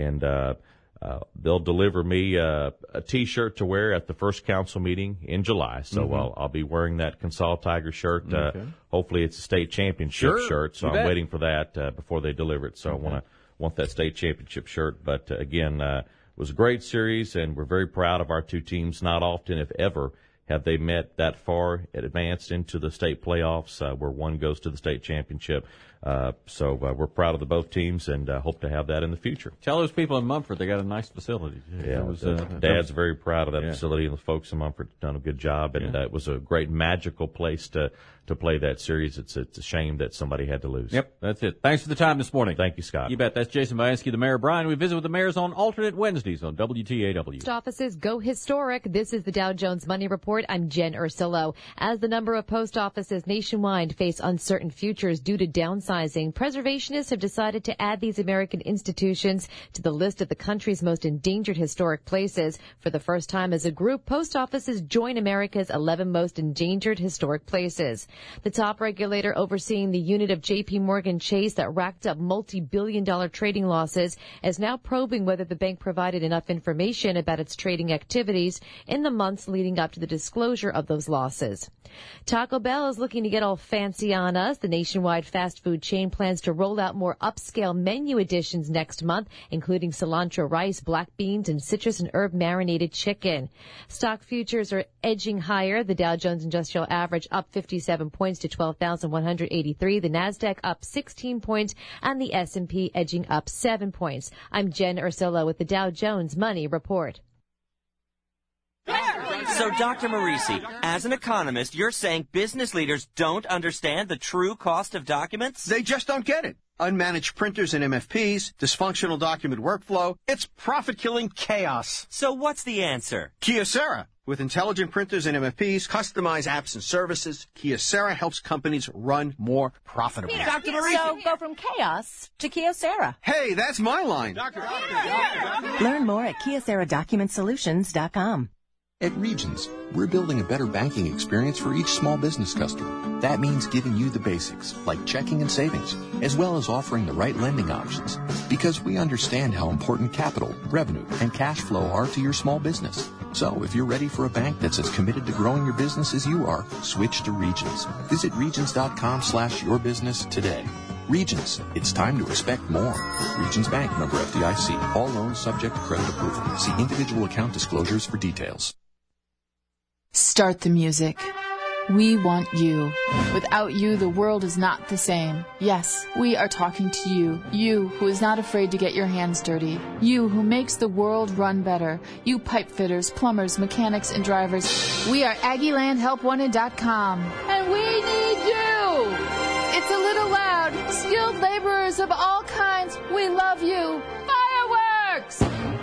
they'll deliver me a T-shirt to wear at the first council meeting in July. So I'll be wearing that Consol Tiger shirt. Hopefully it's a state championship shirt. So I'm waiting for that before they deliver it. So I want that state championship shirt. But again, it was a great series, and we're very proud of our two teams. Not often, if ever, have they met that far advanced into the state playoffs, where one goes to the state championship. So we're proud of the both teams, and hope to have that in the future. Tell those people in Mumford they got a nice facility. Yeah, Dad's very proud of that facility, and the folks in Mumford have done a good job. And it was a great magical place to play that series. It's a shame that somebody had to lose. Yep, that's it. Thanks for the time this morning. Thank you, Scott. You bet. That's Jason Bainski, the Mayor of Bryan. We visit with the mayors on alternate Wednesdays on WTAW. Post offices go historic. This is the Dow Jones Money Report. I'm Jen Ursullo. As the number of post offices nationwide face uncertain futures due to downsizing, preservationists have decided to add these American institutions to the list of the country's most endangered historic places. For the first time as a group, post offices join America's 11 most endangered historic places. The top regulator overseeing the unit of J.P. Morgan Chase that racked up multi-billion-dollar trading losses is now probing whether the bank provided enough information about its trading activities in the months leading up to the disclosure of those losses. Taco Bell is looking to get all fancy on us. The nationwide fast food chain plans to roll out more upscale menu additions next month, including cilantro rice, black beans, and citrus and herb marinated chicken. Stock futures are edging higher. The Dow Jones Industrial Average up 57 points to 12,183. The NASDAQ up 16 points, and the S&P edging up 7 points. I'm Jen Ursullo with the Dow Jones Money Report. So, Dr. Marisi, as an economist, you're saying business leaders don't understand the true cost of documents? They just don't get it. Unmanaged printers and MFPs, dysfunctional document workflow, it's profit-killing chaos. So what's the answer? Kyocera. With intelligent printers and MFPs, customized apps and services, Kyocera helps companies run more profitably. Dr. Marisi. So go from chaos to Kyocera. Hey, that's my line. Learn more at KyoceraDocumentSolutions.com. At Regions, we're building a better banking experience for each small business customer. That means giving you the basics, like checking and savings, as well as offering the right lending options. Because we understand how important capital, revenue, and cash flow are to your small business. So if you're ready for a bank that's as committed to growing your business as you are, switch to Regions. Visit Regions.com/yourbusiness today. Regions, it's time to expect more. Regions Bank, member FDIC. All loans subject to credit approval. See individual account disclosures for details. Start the music. We want you. Without you, the world is not the same. Yes, we are talking to you. You who is not afraid to get your hands dirty. You who makes the world run better. You pipe fitters, plumbers, mechanics, and drivers. We are AggieLandHelpWanted.com. And we need you. It's a little loud. Skilled laborers of all kinds, we love you. Fireworks!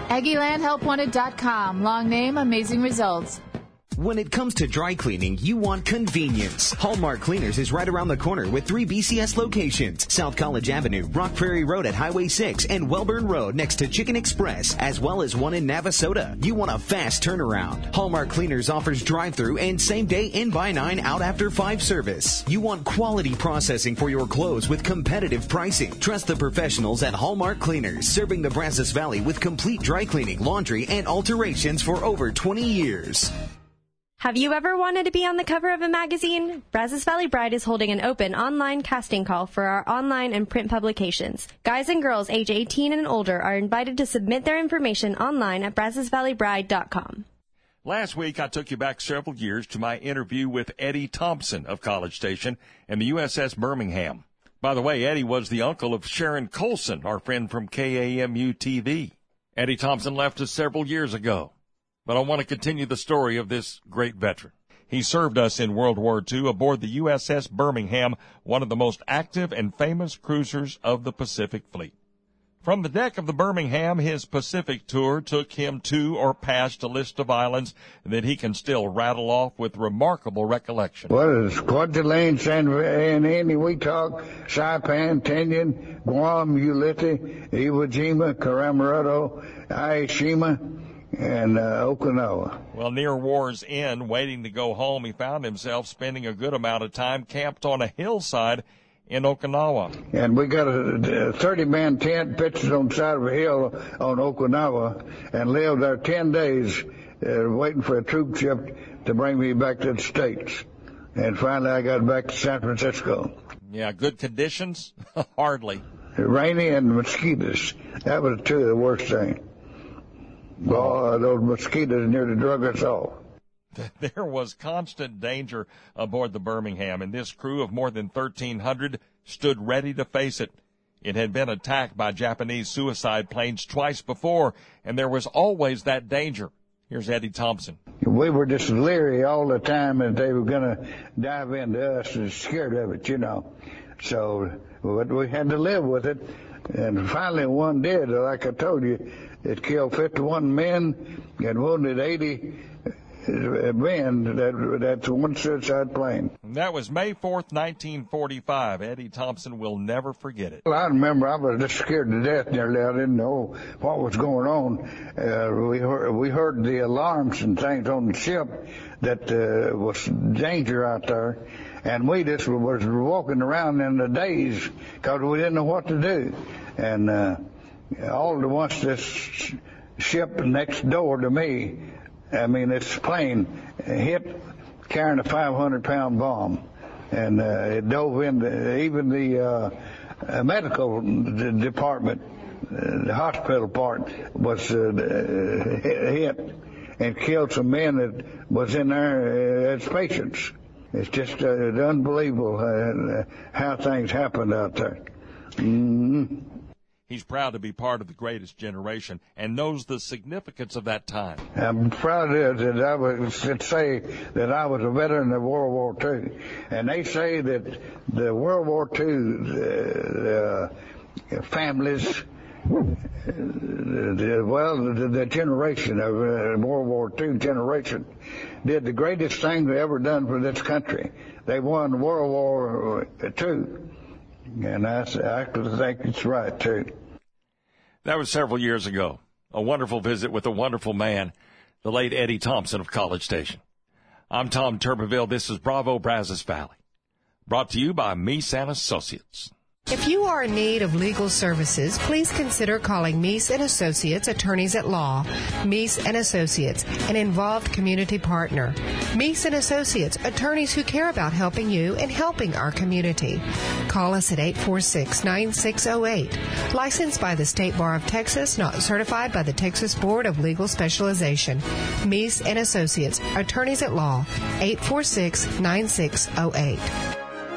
AggieLandHelpWanted.com. Long name, amazing results. When it comes to dry cleaning, you want convenience. Hallmark Cleaners is right around the corner with 3 BCS locations. South College Avenue, Rock Prairie Road at Highway 6, and Welburn Road next to Chicken Express, as well as one in Navasota. You want a fast turnaround. Hallmark Cleaners offers drive-through and same-day in-by-9 out after 5 service. You want quality processing for your clothes with competitive pricing. Trust the professionals at Hallmark Cleaners, serving the Brazos Valley with complete dry cleaning, laundry, and alterations for over 20 years. Have you ever wanted to be on the cover of a magazine? Brazos Valley Bride is holding an open online casting call for our online and print publications. Guys and girls age 18 and older are invited to submit their information online at BrazosValleyBride.com. Last week, I took you back several years to my interview with Eddie Thompson of College Station and the USS Birmingham. By the way, Eddie was the uncle of Sharon Colson, our friend from KAMU-TV. Eddie Thompson left us several years ago. But I want to continue the story of this great veteran. He served us in World War II aboard the USS Birmingham, one of the most active and famous cruisers of the Pacific Fleet. From the deck of the Birmingham, his Pacific tour took him to or past a list of islands that he can still rattle off with remarkable recollection. Well, it's Kwajalein, San Antonio, Wetak, Saipan, Tinian, Guam, Ulithi, Iwo Jima, Karamurato, Aishima, and Okinawa. Well, near war's end, waiting to go home, he found himself spending a good amount of time camped on a hillside in Okinawa. And we got a 30-man tent pitched on the side of a hill on Okinawa and lived there 10 days waiting for a troop ship to bring me back to the States. And finally I got back to San Francisco. Yeah, good conditions? Hardly. Rainy and mosquitoes. That was two of the worst things. Oh, those mosquitoes nearly drug us off. There was constant danger aboard the Birmingham, and this crew of more than 1,300 stood ready to face it. It had been attacked by Japanese suicide planes twice before, and there was always that danger. Here's Eddie Thompson. We were just leery all the time that they were going to dive into us and scared of it, you know. So we had to live with it, and finally one did. Like I told you, it killed 51 men and wounded 80 men. That's one suicide plane. That was May 4th, 1945. Eddie Thompson will never forget it. Well, I remember I was just scared to death nearly. I didn't know what was going on. We heard the alarms and things on the ship that was danger out there. And we just was walking around in a daze because we didn't know what to do. And all at once this ship next door to me, this plane hit carrying a 500-pound bomb. And it dove into even the medical department, the hospital part was hit and killed some men that was in there as patients. It's just unbelievable how things happened out there. Mm-hmm. He's proud to be part of the greatest generation and knows the significance of that time. I'm proud that I would say that I was a veteran of World War II. And they say that the World War II families, the generation of World War II generation did the greatest thing they ever done for this country. They won World War II. And I think it's right, too. That was several years ago. A wonderful visit with a wonderful man, the late Eddie Thompson of College Station. I'm Tom Tuberville. This is Bravo Brazos Valley. Brought to you by Meese & Associates. If you are in need of legal services, please consider calling Meese & Associates, attorneys at law. Meese & Associates, an involved community partner. Meese & Associates, attorneys who care about helping you and helping our community. Call us at 846-9608. Licensed by the State Bar of Texas, not certified by the Texas Board of Legal Specialization. Meese & Associates, attorneys at law. 846-9608.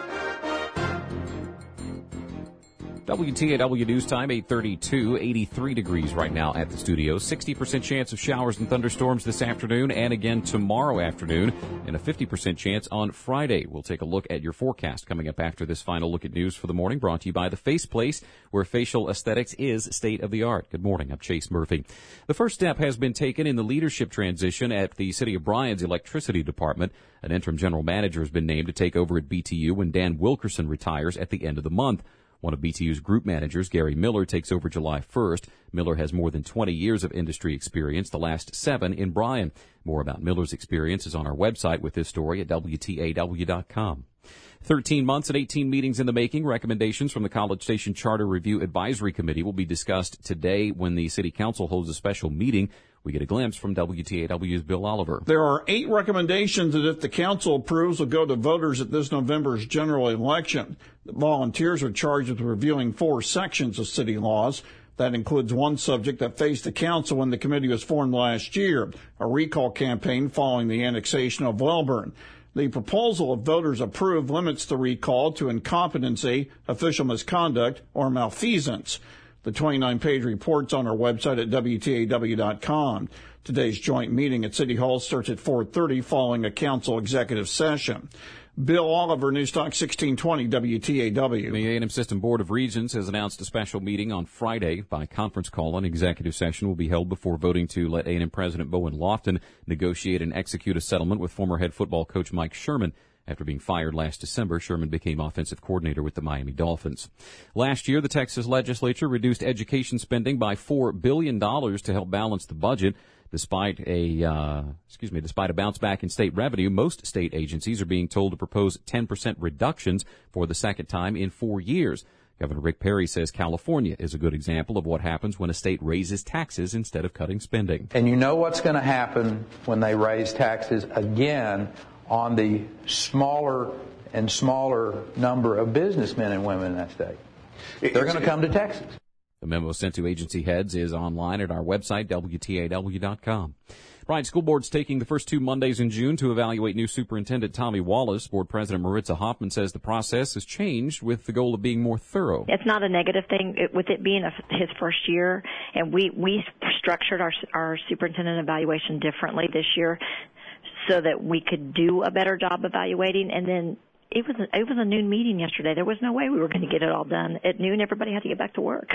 WTAW News Time, 8:32, 83 degrees right now at the studio. 60% chance of showers and thunderstorms this afternoon and again tomorrow afternoon, and a 50% chance on Friday. We'll take a look at your forecast coming up after this final look at news for the morning, brought to you by The Face Place, where facial aesthetics is state of the art. Good morning. I'm Chase Murphy. The first step has been taken in the leadership transition at the City of Bryan's electricity department. An interim general manager has been named to take over at BTU when Dan Wilkerson retires at the end of the month. One of BTU's group managers, Gary Miller, takes over July 1st. Miller has more than 20 years of industry experience, the last 7 in Bryan. More about Miller's experience is on our website with this story at WTAW.com. 13 months and 18 meetings in the making. Recommendations from the College Station Charter Review Advisory Committee will be discussed today when the City Council holds a special meeting. We get a glimpse from WTAW's Bill Oliver. There are 8 recommendations that, if the council approves, will go to voters at this November's general election. The volunteers are charged with reviewing 4 sections of city laws. That includes one subject that faced the council when the committee was formed last year, a recall campaign following the annexation of Wellborn. The proposal, if voters approve, limits the recall to incompetency, official misconduct, or malfeasance. The 29-page report's on our website at WTAW.com. Today's joint meeting at City Hall starts at 4:30 following a council executive session. Bill Oliver, Newstalk 1620 WTAW. The A&M System Board of Regents has announced a special meeting on Friday by conference call. An executive session will be held before voting to let A&M President Bowen Lofton negotiate and execute a settlement with former head football coach Mike Sherman. After being fired last December, Sherman became offensive coordinator with the Miami Dolphins. Last year, the Texas legislature reduced education spending by $4 billion to help balance the budget. Despite a bounce back in state revenue, most state agencies are being told to propose 10% reductions for the second time in 4 years. Governor Rick Perry says California is a good example of what happens when a state raises taxes instead of cutting spending. And you know what's going to happen when they raise taxes again on the smaller and smaller number of businessmen and women in that state. They're going to come to Texas. The memo sent to agency heads is online at our website, WTAW.com. Bryan School Board's taking the first 2 Mondays in June to evaluate new Superintendent Tommy Wallace. Board President Maritza Hoffman says the process has changed with the goal of being more thorough. It's not a negative thing with it being his first year, and we structured our superintendent evaluation differently this year so that we could do a better job evaluating. And then it was a noon meeting yesterday. There was no way we were going to get it all done at noon. Everybody had to get back to work.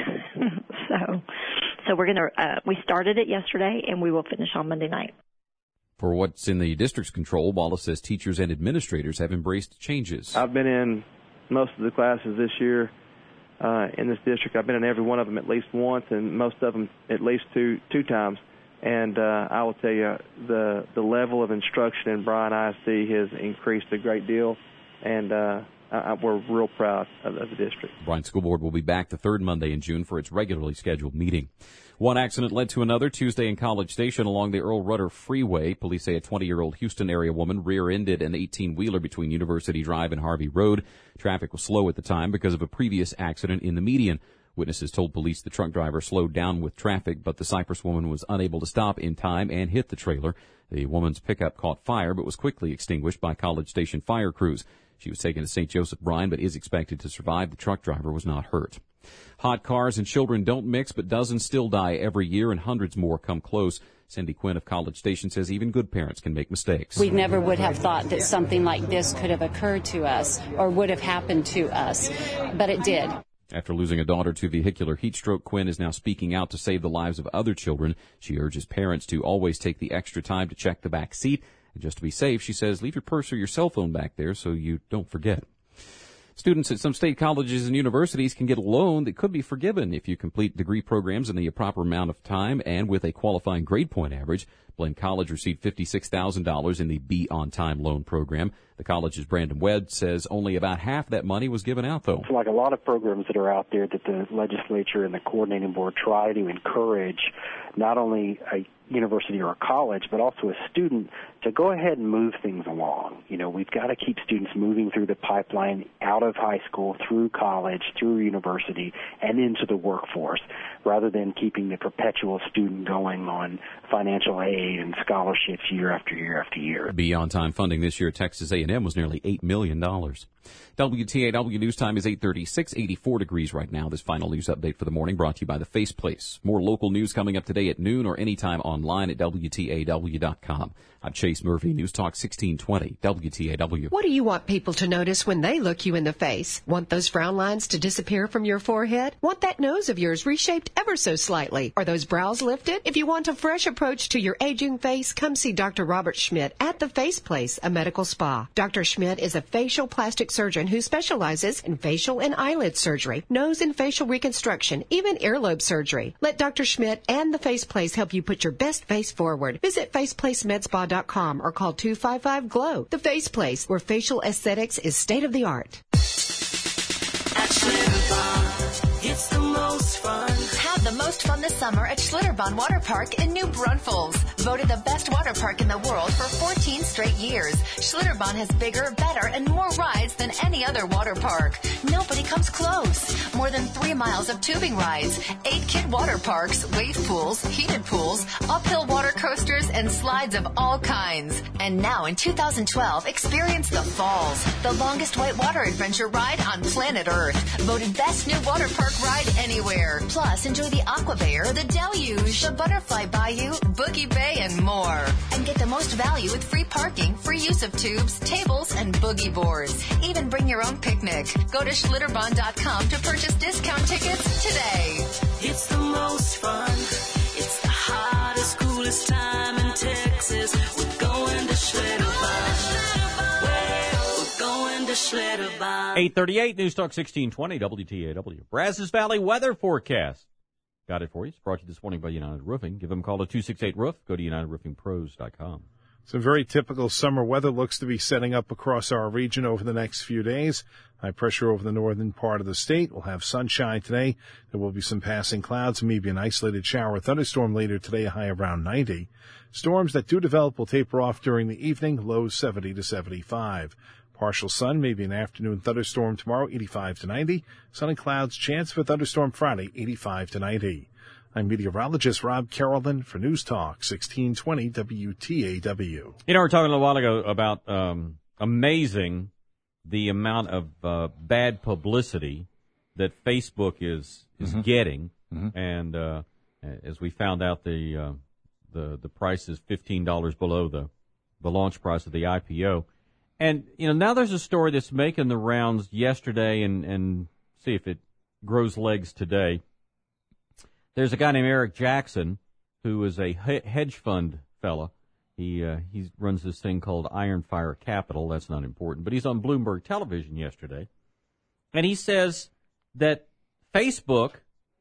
So we're going to we started it yesterday, and we will finish on Monday night. For what's in the district's control, Wallace says teachers and administrators have embraced changes. I've been in most of the classes this year in this district. I've been in every one of them at least once, and most of them at least two times. And I will tell you, the level of instruction in Bryan ISD has increased a great deal, and we're real proud of the district. Bryan School Board will be back the 3rd Monday in June for its regularly scheduled meeting. One accident led to another Tuesday in College Station along the Earl Rudder Freeway. Police say a 20-year-old Houston area woman rear-ended an 18-wheeler between University Drive and Harvey Road. Traffic was slow at the time because of a previous accident in the median. Witnesses told police the truck driver slowed down with traffic, but the Cypress woman was unable to stop in time and hit the trailer. The woman's pickup caught fire but was quickly extinguished by College Station fire crews. She was taken to St. Joseph Bryan but is expected to survive. The truck driver was not hurt. Hot cars and children don't mix, but dozens still die every year, and hundreds more come close. Cindy Quinn of College Station says even good parents can make mistakes. We never would have thought that something like this could have occurred to us or would have happened to us, but it did. After losing a daughter to vehicular heat stroke, Quinn is now speaking out to save the lives of other children. She urges parents to always take the extra time to check the back seat. And just to be safe, she says, leave your purse or your cell phone back there so you don't forget. Students at some state colleges and universities can get a loan that could be forgiven if you complete degree programs in the proper amount of time and with a qualifying grade point average. Blinn College received $56,000 in the Be On Time loan program. The college's Brandon Webb says only about half that money was given out, though. It's like a lot of programs that are out there that the legislature and the coordinating board try to encourage not only a university or a college, but also a student to go ahead and move things along. You know, we've got to keep students moving through the pipeline out of high school, through college, through university, and into the workforce, rather than keeping the perpetual student going on financial aid and scholarships year after year after year. Be On Time funding this year at Texas A&M was nearly $8 million. WTAW News Time is 8:36, 84 degrees right now. This final news update for the morning brought to you by The Face Place. More local news coming up today at noon or anytime online at WTAW.com. I'm Chase Murphy, News Talk 1620, WTAW. What do you want people to notice when they look you in the face? Want those frown lines to disappear from your forehead? Want that nose of yours reshaped ever so slightly? Are those brows lifted? If you want a fresh approach to your aging face, come see Dr. Robert Schmidt at The Face Place, a medical spa. Dr. Schmidt is a facial plastic surgeon who specializes in facial and eyelid surgery, nose and facial reconstruction, even earlobe surgery. Let Dr. Schmidt and The Face Place help you put your best face forward. Visit faceplacemedspa.com or call 255-GLOW. The Face Place, where facial aesthetics is state-of-the-art. It's the most fun. Have the most fun this summer at Schlitterbahn Water Park in New Braunfels. Voted the best water park in the world for 14 straight years. Schlitterbahn has bigger, better, and more rides than any other water park. Nobody comes close. More than 3 miles of tubing rides, 8 kid water parks, wave pools, heated pools, uphill water coasters, and slides of all kinds. And now in 2012, experience the Falls, the longest whitewater adventure ride on planet Earth. Voted best new water park ride anywhere. Plus, enjoy the Aqua Bay or the Deluge, the Butterfly Bayou, Boogie Bay, and more. And get the most value with free parking, free use of tubes, tables, and boogie boards. Even bring your own picnic. Go to Schlitterbahn.com to purchase discount tickets today. It's the most fun. It's the hottest, coolest time in Texas. We're going to Schlitterbahn. We're going to Schlitterbahn. 8:38 News Talk 1620 WTAW. Brazos Valley weather forecast. Got it for you. It's brought to you this morning by United Roofing. Give them a call at 268-ROOF. Go to UnitedRoofingPros.com. Some very typical summer weather looks to be setting up across our region over the next few days. High pressure over the northern part of the state. We'll have sunshine today. There will be some passing clouds, maybe an isolated shower or thunderstorm later today, a high around 90. Storms that do develop will taper off during the evening, lows 70 to 75. Partial sun, maybe an afternoon thunderstorm tomorrow, 85 to 90. Sunny clouds, chance for thunderstorm Friday, 85 to 90. I'm meteorologist Rob Carrollton for News Talk 1620 WTAW. You know, we were talking a while ago about amazing the amount of bad publicity that Facebook is getting, and as we found out, the price is $15 below the launch price of the IPO. And, you know, now there's a story that's making the rounds yesterday and see if it grows legs today. There's a guy named Eric Jackson who is a hedge fund fella. He runs this thing called Iron Fire Capital. That's not important. But he's on Bloomberg Television yesterday. And he says that Facebook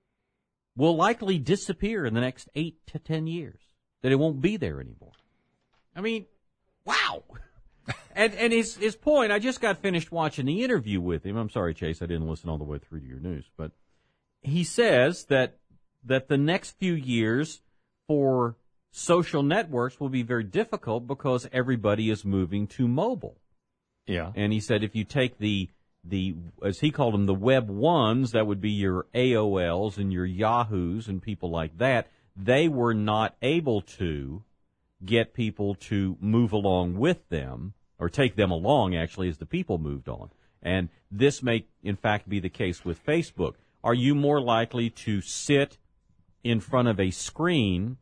will likely disappear in the next 8 to 10 years, that it won't be there anymore. I mean, wow. And his point, I just got finished watching the interview with him. I'm sorry, Chase, I didn't listen all the way through to your news. But he says that the next few years for social networks will be very difficult because everybody is moving to mobile. Yeah. And he said if you take the as he called them, the Web 1s, that would be your AOLs and your Yahoos and people like that, they were not able to get people to move along with them, or take them along, actually, as the people moved on. And this may, in fact, be the case with Facebook. are you more likely to sit in front of a screen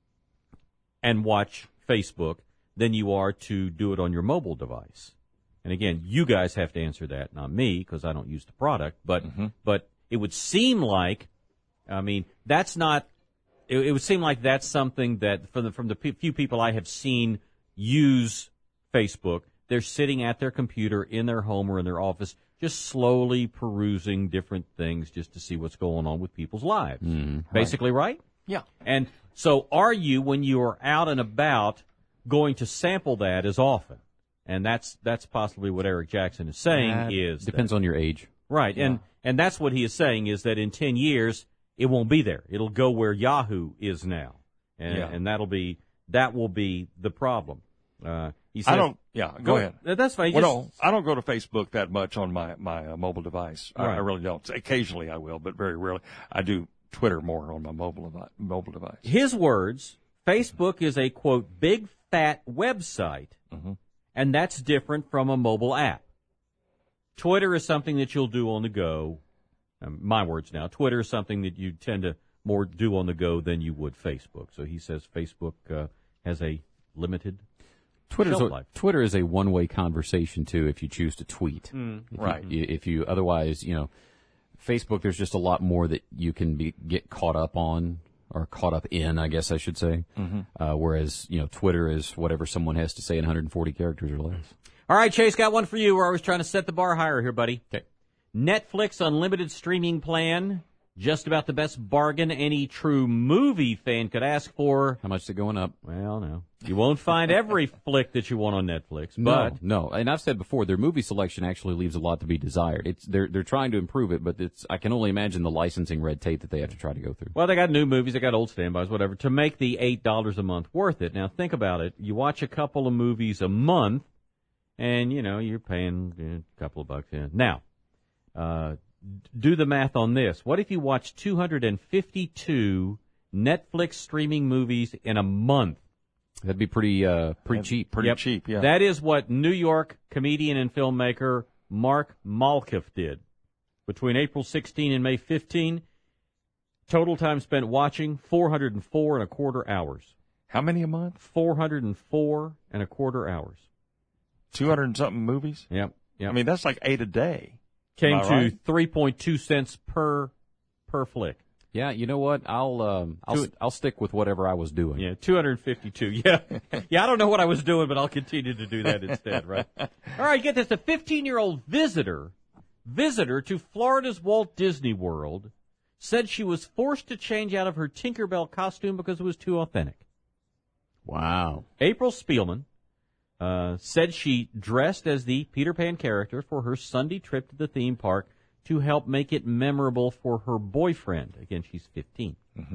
and watch Facebook than you are to do it on your mobile device? And again, you guys have to answer that, not me, because I don't use the product. But it would seem like, I mean, that's not. It would seem like that's something that from the few people I have seen use Facebook, they're sitting at their computer in their home or in their office, just slowly perusing different things just to see what's going on with people's lives. Basically, right? Yeah. And so, are you, when you are out and about, going to sample that as often? And that's possibly what Eric Jackson is saying. Depends on your age. Right. Yeah. And that's what he is saying, is that in 10 years, it won't be there. It'll go where Yahoo is now. And that will be the problem. He says, go ahead. That's fine. No, I don't go to Facebook that much on my mobile device. Right. I really don't. Occasionally I will, but very rarely. I do Twitter more on my mobile device. His words, Facebook is a, quote, big fat website, and that's different from a mobile app. Twitter is something that you'll do on the go. My words now. Twitter is something that you tend to more do on the go than you would Facebook. So he says Facebook has a limited shelf life. Twitter is a one-way conversation, too, if you choose to tweet. Right. If you otherwise, Facebook, there's just a lot more that you can get caught up on, or caught up in, I guess I should say. Whereas, Twitter is whatever someone has to say in 140 characters or less. All right, Chase, got one for you. We're always trying to set the bar higher here, buddy. Okay. Netflix unlimited streaming plan, just about the best bargain any true movie fan could ask for. How much is it going up? Well, no. You won't find every flick that you want on Netflix. But No. And I've said before, their movie selection actually leaves a lot to be desired. They're trying to improve it, but I can only imagine the licensing red tape that they have to try to go through. Well, they got new movies, they got old standbys, whatever, to make the $8 a month worth it. Now, think about it. You watch a couple of movies a month, and, you're paying a couple of bucks in. Now, do the math on this. What if you watch 252 Netflix streaming movies in a month? That'd be pretty cheap. Pretty cheap, yeah. That is what New York comedian and filmmaker Mark Malkoff did. Between April 16 and May 15, total time spent watching, 404 and a quarter hours. How many a month? 404 and a quarter hours. 200 and something movies? Yep. I mean, that's like 8 a day. Came to 3.2 cents per flick. Yeah, you know what? I'll stick with whatever I was doing. Yeah, 252. Yeah. Yeah, I don't know what I was doing, but I'll continue to do that instead, right? All right, get this. A 15-year-old visitor to Florida's Walt Disney World said she was forced to change out of her Tinkerbell costume because it was too authentic. Wow. April Spielman said she dressed as the Peter Pan character for her Sunday trip to the theme park to help make it memorable for her boyfriend. Again, she's 15.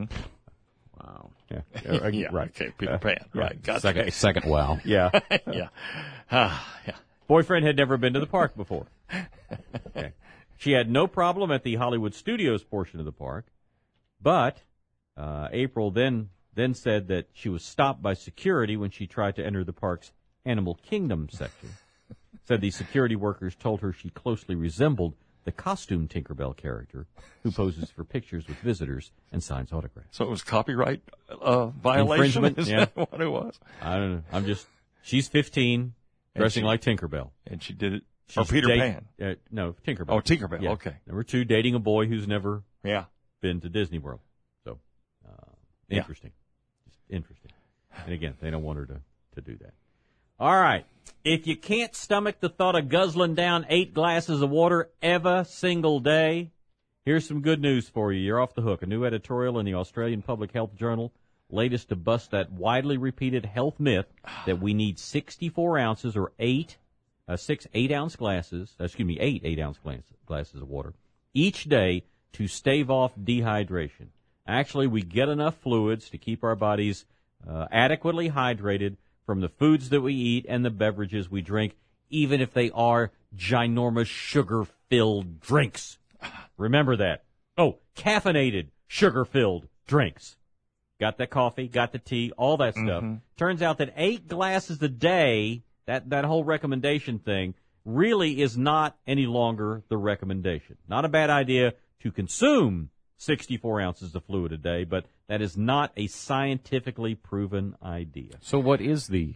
Wow. Yeah. Yeah. Right. Okay. Peter Pan. Right. Gotcha. Second wow. Yeah. Yeah. Yeah. Boyfriend had never been to the park before. Okay. She had no problem at the Hollywood Studios portion of the park, but April then said that she was stopped by security when she tried to enter the park's Animal Kingdom section. Said the security workers told her she closely resembled the costume Tinkerbell character who poses for pictures with visitors and signs autographs. So it was copyright violation? Infringement? Is that what it was? I don't know. She's 15, dressing like Tinkerbell. And she did it. Or Peter Pan. No, Tinkerbell. Oh, Tinkerbell, yeah. okay. Number 2, dating a boy who's never been to Disney World. So, interesting. Just interesting. And again, they don't want her to do that. All right. If you can't stomach the thought of guzzling down 8 glasses of water every single day, here's some good news for you. You're off the hook. A new editorial in the Australian Public Health Journal, latest to bust that widely repeated health myth that we need 64 ounces or 8 8-ounce glasses, 8 8-ounce glasses of water each day to stave off dehydration. Actually, we get enough fluids to keep our bodies adequately hydrated from the foods that we eat and the beverages we drink, even if they are ginormous sugar-filled drinks. Remember that. Oh, caffeinated, sugar-filled drinks. Got the coffee, got the tea, all that stuff. Turns out that 8 glasses a day, that whole recommendation thing, really is not any longer the recommendation. Not a bad idea to consume 64 ounces of fluid a day, but that is not a scientifically proven idea. So what is the...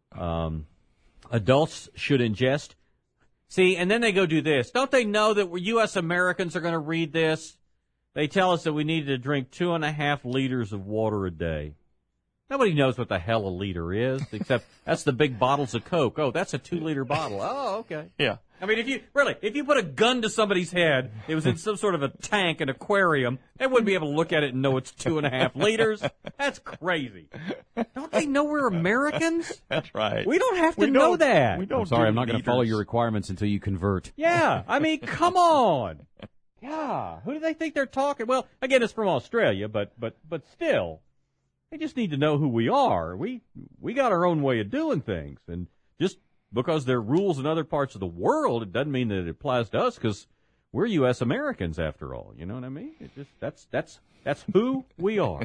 Adults should ingest... See, and then they go do this. Don't they know that U.S. Americans are going to read this? They tell us that we need to drink 2.5 liters of water a day. Nobody knows what the hell a liter is, except that's the big bottles of Coke. Oh, that's a 2-liter bottle. Oh, okay. Yeah. I mean, if you put a gun to somebody's head, it was in some sort of a tank, an aquarium, they wouldn't be able to look at it and know it's 2.5 liters. That's crazy. Don't they know we're Americans? That's right. We don't have to know that. I'm sorry, I'm not going to follow your requirements until you convert. Yeah, I mean, come on. Yeah, who do they think they're talking? Well, again, it's from Australia, but still, they just need to know who we are. We got our own way of doing things, and just because there are rules in other parts of the world, it doesn't mean that it applies to us, because we're U.S. Americans after all. You know what I mean? It just that's who we are.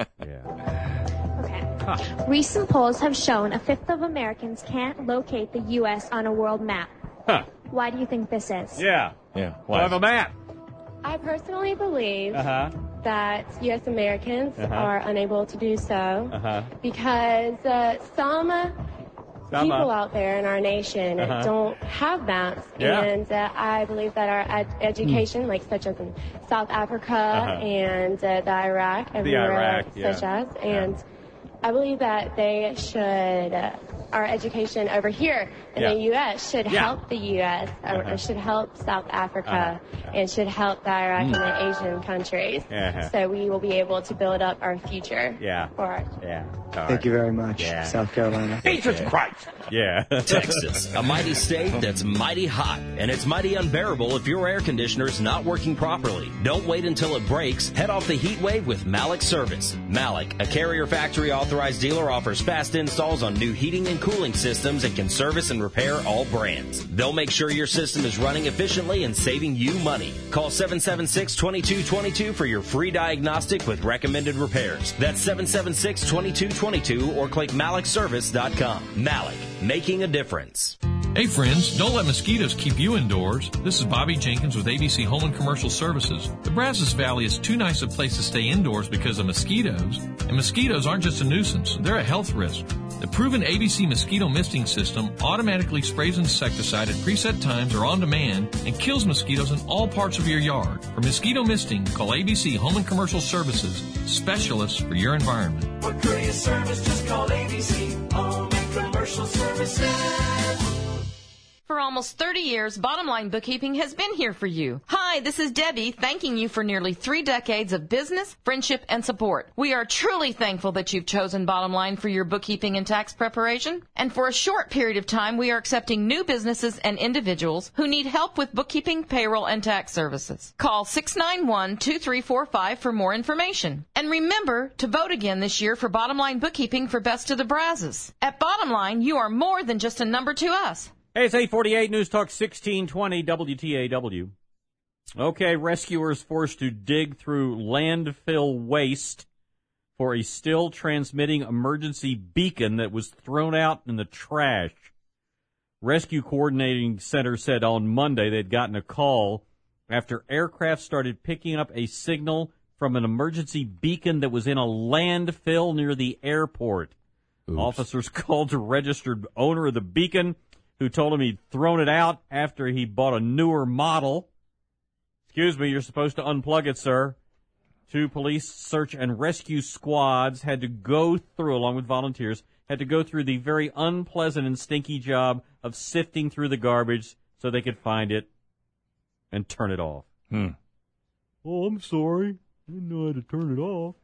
Yeah. Okay. Huh. Recent polls have shown a fifth of Americans can't locate the U.S. on a world map. Huh. Why do you think this is? Yeah. We'll have a map. I personally believe Uh-huh. that U.S. Americans Uh-huh. are unable to do so Uh-huh. because some people out there in our nation Uh-huh. don't have maps, Yeah. and I believe that our education, like such as in South Africa Uh-huh. and the Iraq, everywhere Iraq, yeah. such as, and I believe that they should, our education over here in Yeah. the U.S. should Yeah. help the U.S., or Uh-huh. should help South Africa, and should help the Iraq and the Asian countries. Uh-huh. So we will be able to build up our future. Yeah. For our Yeah. Thank you very much, South Carolina. Jesus Christ. Yeah. Texas, a mighty state that's mighty hot, and it's mighty unbearable if your air conditioner is not working properly. Don't wait until it breaks. Head off the heat wave with Malik Service. Malik, a Carrier Factory authorized dealer, offers fast installs on new heating and cooling systems and can service and repair all brands. They'll make sure your system is running efficiently and saving you money. Call 776-2222 for your free diagnostic with recommended repairs. That's 776-2222 or click MalikService.com. Malik, making a difference. Hey friends, don't let mosquitoes keep you indoors. This is Bobby Jenkins with ABC Home and Commercial Services. The Brazos Valley is too nice a place to stay indoors because of mosquitoes. And mosquitoes aren't just a nuisance, they're a health risk. The proven ABC mosquito misting system automatically sprays insecticide at preset times or on demand and kills mosquitoes in all parts of your yard. For mosquito misting, call ABC Home and Commercial Services, specialists for your environment. For courier service, just call ABC Home and Commercial Services. For almost 30 years, Bottom Line Bookkeeping has been here for you. Hi, this is Debbie, thanking you for nearly 3 decades of business, friendship, and support. We are truly thankful that you've chosen Bottom Line for your bookkeeping and tax preparation. And for a short period of time, we are accepting new businesses and individuals who need help with bookkeeping, payroll, and tax services. Call 691-2345 for more information. And remember to vote again this year for Bottom Line Bookkeeping for Best of the Brazos. At Bottom Line, you are more than just a number to us. Hey, it's 8:48, News Talk 1620 WTAW. Okay, rescuers forced to dig through landfill waste for a still transmitting emergency beacon that was thrown out in the trash. Rescue Coordinating Center said on Monday they'd gotten a call after aircraft started picking up a signal from an emergency beacon that was in a landfill near the airport. Oops. Officers called the registered owner of the beacon, who told him he'd thrown it out after he bought a newer model. Excuse me, you're supposed to unplug it, sir. 2 police search and rescue squads had to go through, along with volunteers, had to go through the very unpleasant and stinky job of sifting through the garbage so they could find it and turn it off. Oh, I'm sorry. I didn't know how to turn it off.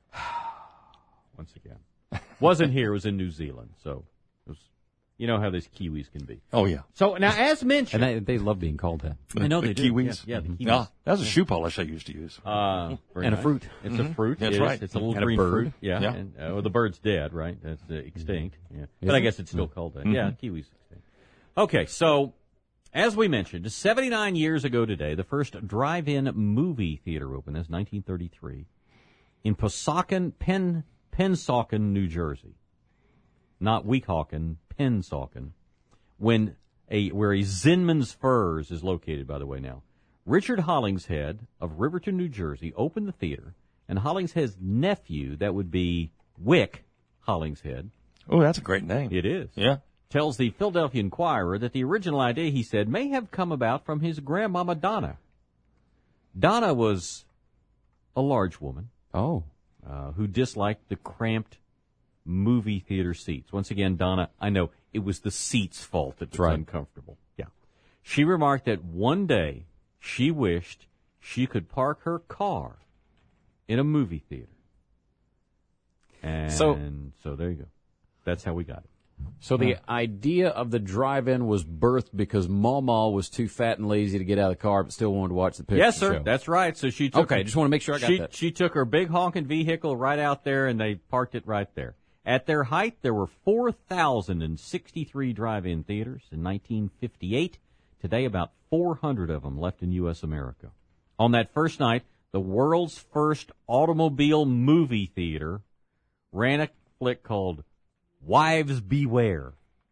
Once again. Wasn't here, it was in New Zealand, so it was... You know how these Kiwis can be. Oh, yeah. So, now, as mentioned... And they love being called that. I know the they do. Kiwis? Yeah, the Kiwis. No, that was a shoe polish I used to use. And nice. a fruit. It's a fruit. That's it right. Is. It's a little and green a bird. fruit. Yeah. Yeah. And, well, the bird's dead, right? That's extinct. Yeah. Is But I it? guess it's still called that. Yeah, Kiwi's extinct. Okay, so, as we mentioned, 79 years ago today, the first drive-in movie theater opened. That's 1933. In Pennsauken, New Jersey. Not Weehawken, Pennsauken. Where a Zinman's Furs is located, by the way, now. Richard Hollingshead of Riverton, New Jersey, opened the theater, and Hollingshead's nephew, that would be Wick Hollingshead. Oh, that's a great name. It is. Yeah. Tells the Philadelphia Inquirer that the original idea, he said, may have come about from his grandmama Donna. Donna was a large woman. Who disliked the cramped movie theater seats. Once again, Donna, I know it was the seats' fault that was uncomfortable. Yeah. She remarked that one day she wished she could park her car in a movie theater. And so there you go. That's how we got it. So the idea of the drive-in was birthed because Mama was too fat and lazy to get out of the car, but still wanted to watch the picture Yes, sir. show. That's right. So she took. Okay, just want to make sure I got that. She took her big honking vehicle right out there, and they parked it right there. At their height, there were 4,063 drive-in theaters in 1958. Today, about 400 of them left in U.S. America. On that first night, the world's first automobile movie theater ran a flick called Wives Beware.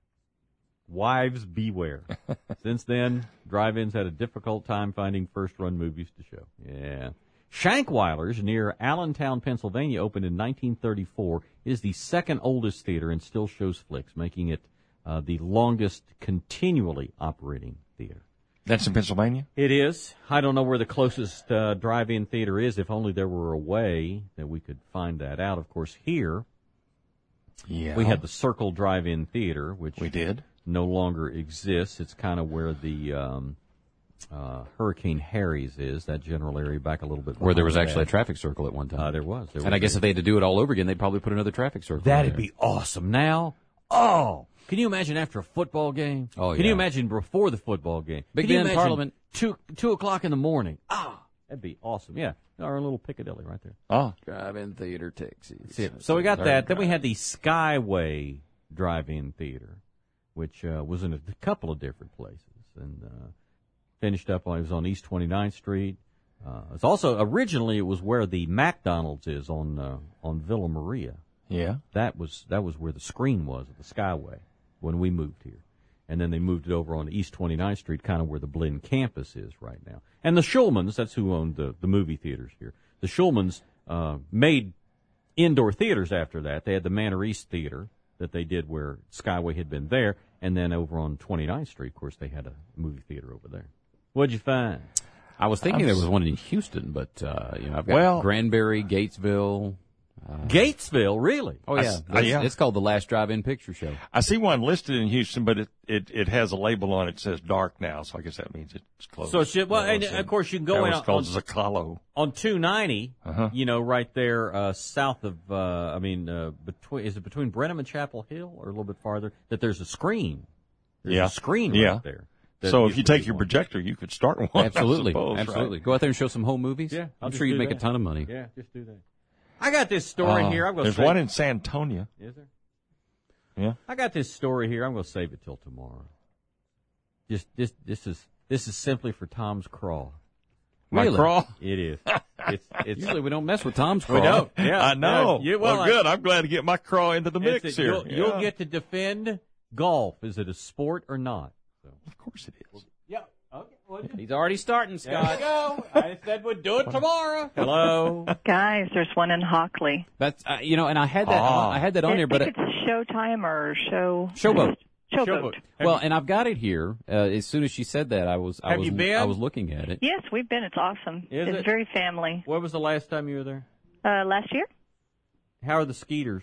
Wives Beware. Since then, drive-ins had a difficult time finding first-run movies to show. Yeah. Shankweiler's near Allentown, Pennsylvania, opened in 1934. It is the second oldest theater and still shows flicks, making it the longest continually operating theater. That's in Pennsylvania? It is. I don't know where the closest drive-in theater is. If only there were a way that we could find that out. Of course, here we had the Circle Drive-In Theater, which we did. No longer exists. It's kind of where the Hurricane Harry's is, that general area back a little bit. Where there was actually a traffic circle at one time. There was. And I guess if they had to do it all over again, they'd probably put another traffic circle. That'd be awesome. Now, can you imagine after a football game? Oh, yeah. Can you imagine before the football game? Big Can you Ben imagine Parliament. 2 o'clock in the morning. That'd be awesome. Yeah, our little Piccadilly right there. Drive-in theater Texas. So we got that. Then we had the Skyway Drive-In Theater, which was in a couple of different places, and finished up. It was on East 29th Street. It's also originally it was where the McDonald's is on Villa Maria. Yeah, that was where the screen was at the Skyway when we moved here. And then they moved it over on East 29th Street, kind of where the Blinn campus is right now. And the Schulmans, that's who owned the movie theaters here. The Schulmans made indoor theaters after that. They had the Manor East Theater that they did where Skyway had been there. And then over on 29th Street, of course, they had a movie theater over there. What'd you find? I was thinking there was one in Houston, but I've got Granbury, Gatesville. Gatesville, really? Oh, yeah. It's called the Last Drive-In Picture Show. I see one listed in Houston, but it has a label on it that says dark now, so I guess that means it's closed. So, and of course, you can go out on Zacalo. On 290, right there south of, is it between Brenham and Chapel Hill, or a little bit farther, that there's a screen. There's a screen right there. So if you take your projector, you could start one. Absolutely. I suppose, absolutely. Right? Go out there and show some home movies. Yeah. I'm sure you'd make a ton of money. Yeah, just do that. I got this story here. There's one in San Antonio. Is there? Yeah. I got this story here. I'm going to save it till tomorrow. This is simply for Tom's craw. My craw? It is. It's usually we don't mess with Tom's craw. We don't. Yeah, I know. Well, good. I'm glad to get my craw into the mix here. You'll get to defend golf. Is it a sport or not? So. Of course it is. Yeah. Okay. He's already starting, Scott. There you go. I said we'd do it tomorrow. Hello, guys. There's one in Hockley. That's and I had that. I had that on here, but it's Showtime or Showboat. Showboat. Well, and I've got it here. As soon as she said that, I was looking at it. Yes, we've been. It's awesome. It's very family. When was the last time you were there? Last year. How are the skeeters?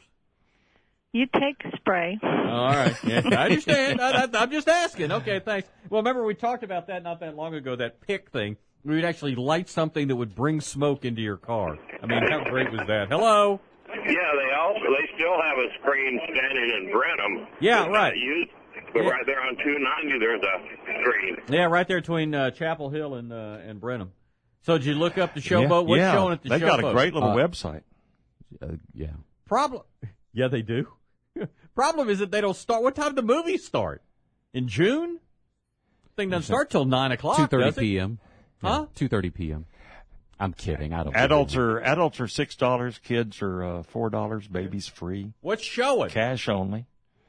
You take spray. All right. Yes, I understand. I'm just asking. Okay, thanks. Well, remember we talked about that not that long ago, that pick thing. We would actually light something that would bring smoke into your car. I mean, how great was that? Hello? Yeah, they still have a screen standing in Brenham. Yeah, right. But right there on 290, there's a screen. Yeah, right there between Chapel Hill and Brenham. So did you look up the Showboat? What's showing at the Showboat? They've got a great little website. Yeah. Problem? Yeah, they do. Problem is that they don't start. What time do the movies start? In June? Thing doesn't start till 9 o'clock. 2:30 p.m. Huh? 2:30 p.m. I'm kidding. I don't. Adults are $6. Kids are $4. Babies free. What's showing? Cash only.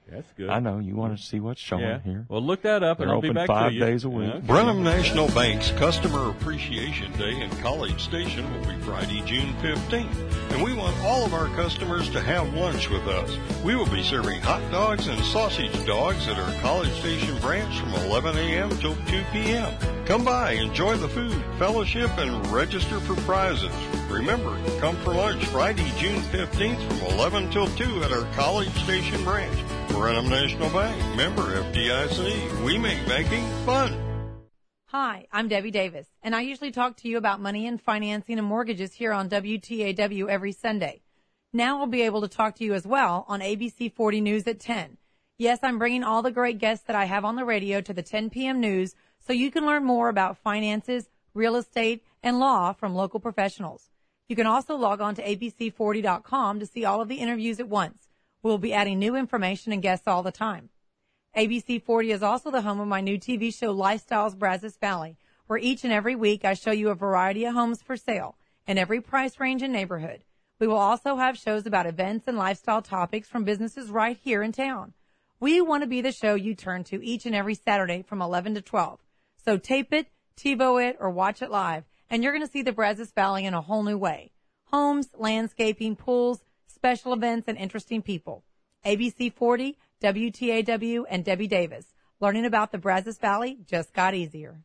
That's good. I know. You want to see what's showing here. Well, look that up, and They're I'll be open back 5 to you. days a week. Okay. Brenham National Bank's Customer Appreciation Day in College Station will be Friday, June 15th. And we want all of our customers to have lunch with us. We will be serving hot dogs and sausage dogs at our College Station branch from 11 a.m. till 2 p.m. Come by, enjoy the food, fellowship, and register for prizes. Remember, come for lunch Friday, June 15th from 11 till 2 at our College Station branch. Brenham National Bank, member FDIC. We make banking fun. Hi, I'm Debbie Davis, and I usually talk to you about money and financing and mortgages here on WTAW every Sunday. Now I'll be able to talk to you as well on ABC 40 News at 10. Yes, I'm bringing all the great guests that I have on the radio to the 10 p.m. news so you can learn more about finances, real estate, and law from local professionals. You can also log on to abc40.com to see all of the interviews at once. We'll be adding new information and guests all the time. ABC 40 is also the home of my new TV show, Lifestyles Brazos Valley, where each and every week I show you a variety of homes for sale in every price range and neighborhood. We will also have shows about events and lifestyle topics from businesses right here in town. We want to be the show you turn to each and every Saturday from 11 to 12. So tape it, TiVo it, or watch it live, and you're going to see the Brazos Valley in a whole new way. Homes, landscaping, pools, special events, and interesting people. ABC 40, WTAW, and Debbie Davis. Learning about the Brazos Valley just got easier.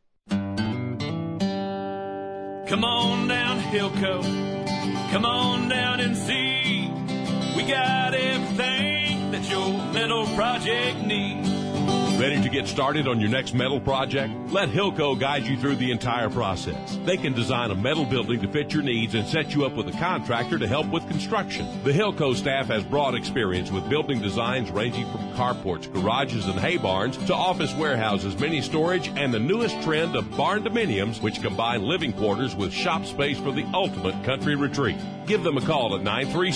Come on down Hillco. Come on down and see. We got everything that your metal project needs. Ready to get started on your next metal project? Let Hillco guide you through the entire process. They can design a metal building to fit your needs and set you up with a contractor to help with construction. The Hillco staff has broad experience with building designs ranging from carports, garages, and hay barns to office warehouses, mini storage, and the newest trend of barn dominiums, which combine living quarters with shop space for the ultimate country retreat. Give them a call at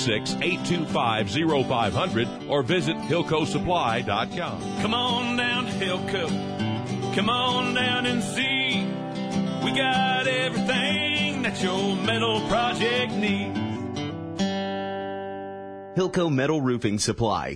936-825-0500 or visit HillcoSupply.com. Come on down to Hillco. Come on down and see. We got everything that your metal project needs. Hillco Metal Roofing Supply,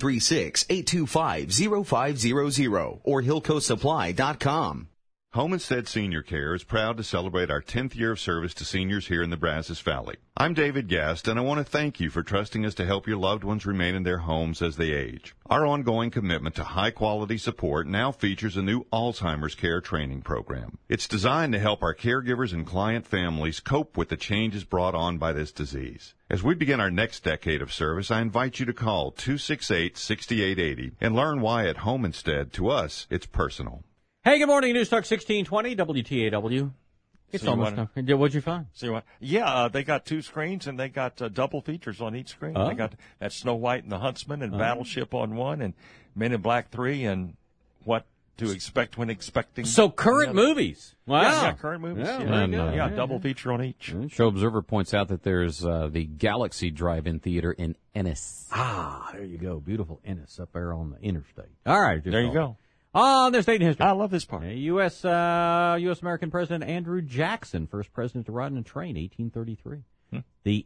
936-825-0500 or HillcoSupply.com. Homestead Senior Care is proud to celebrate our 10th year of service to seniors here in the Brazos Valley. I'm David Gast, and I want to thank you for trusting us to help your loved ones remain in their homes as they age. Our ongoing commitment to high-quality support now features a new Alzheimer's care training program. It's designed to help our caregivers and client families cope with the changes brought on by this disease. As we begin our next decade of service, I invite you to call 268-6880 and learn why at Homestead, to us, it's personal. Hey, good morning, News Talk 1620, WTAW. It's almost time. What'd you find? See what? Yeah, they got two screens and they got double features on each screen. Oh. They got that Snow White and the Huntsman and Battleship on one, and Men in Black 3, and What to Expect When Expecting. So current movies. Wow. Yeah, current movies. Yeah, Double feature on each. Show Observer points out that there's the Galaxy Drive-In Theater in Ennis. Ah, there you go. Beautiful Ennis up there on the interstate. All right. There you go. On their state history. I love this part. U.S. American President Andrew Jackson, first president to ride in a train, 1833. The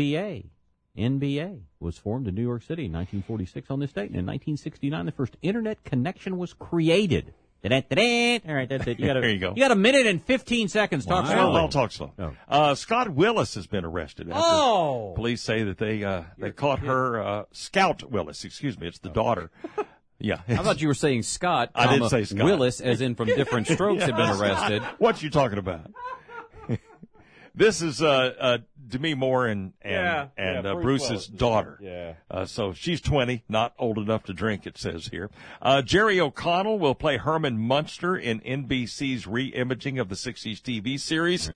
NBA was formed in New York City in 1946 on this date. And in 1969, the first internet connection was created. All right, that's it. There you go. You got a minute and 15 seconds. Talk slow. I'll talk slow. Oh. Scott Willis has been arrested. Police say that they caught her, Scout Willis, excuse me. It's the daughter. Yeah. I thought you were saying Scott. I did say Scott. Willis, as in from different strokes, had been arrested. What you talking about? This is Demi Moore and Bruce's daughter. Yeah. So she's 20, not old enough to drink, it says here. Jerry O'Connell will play Herman Munster in NBC's re-imaging of the 60s TV series.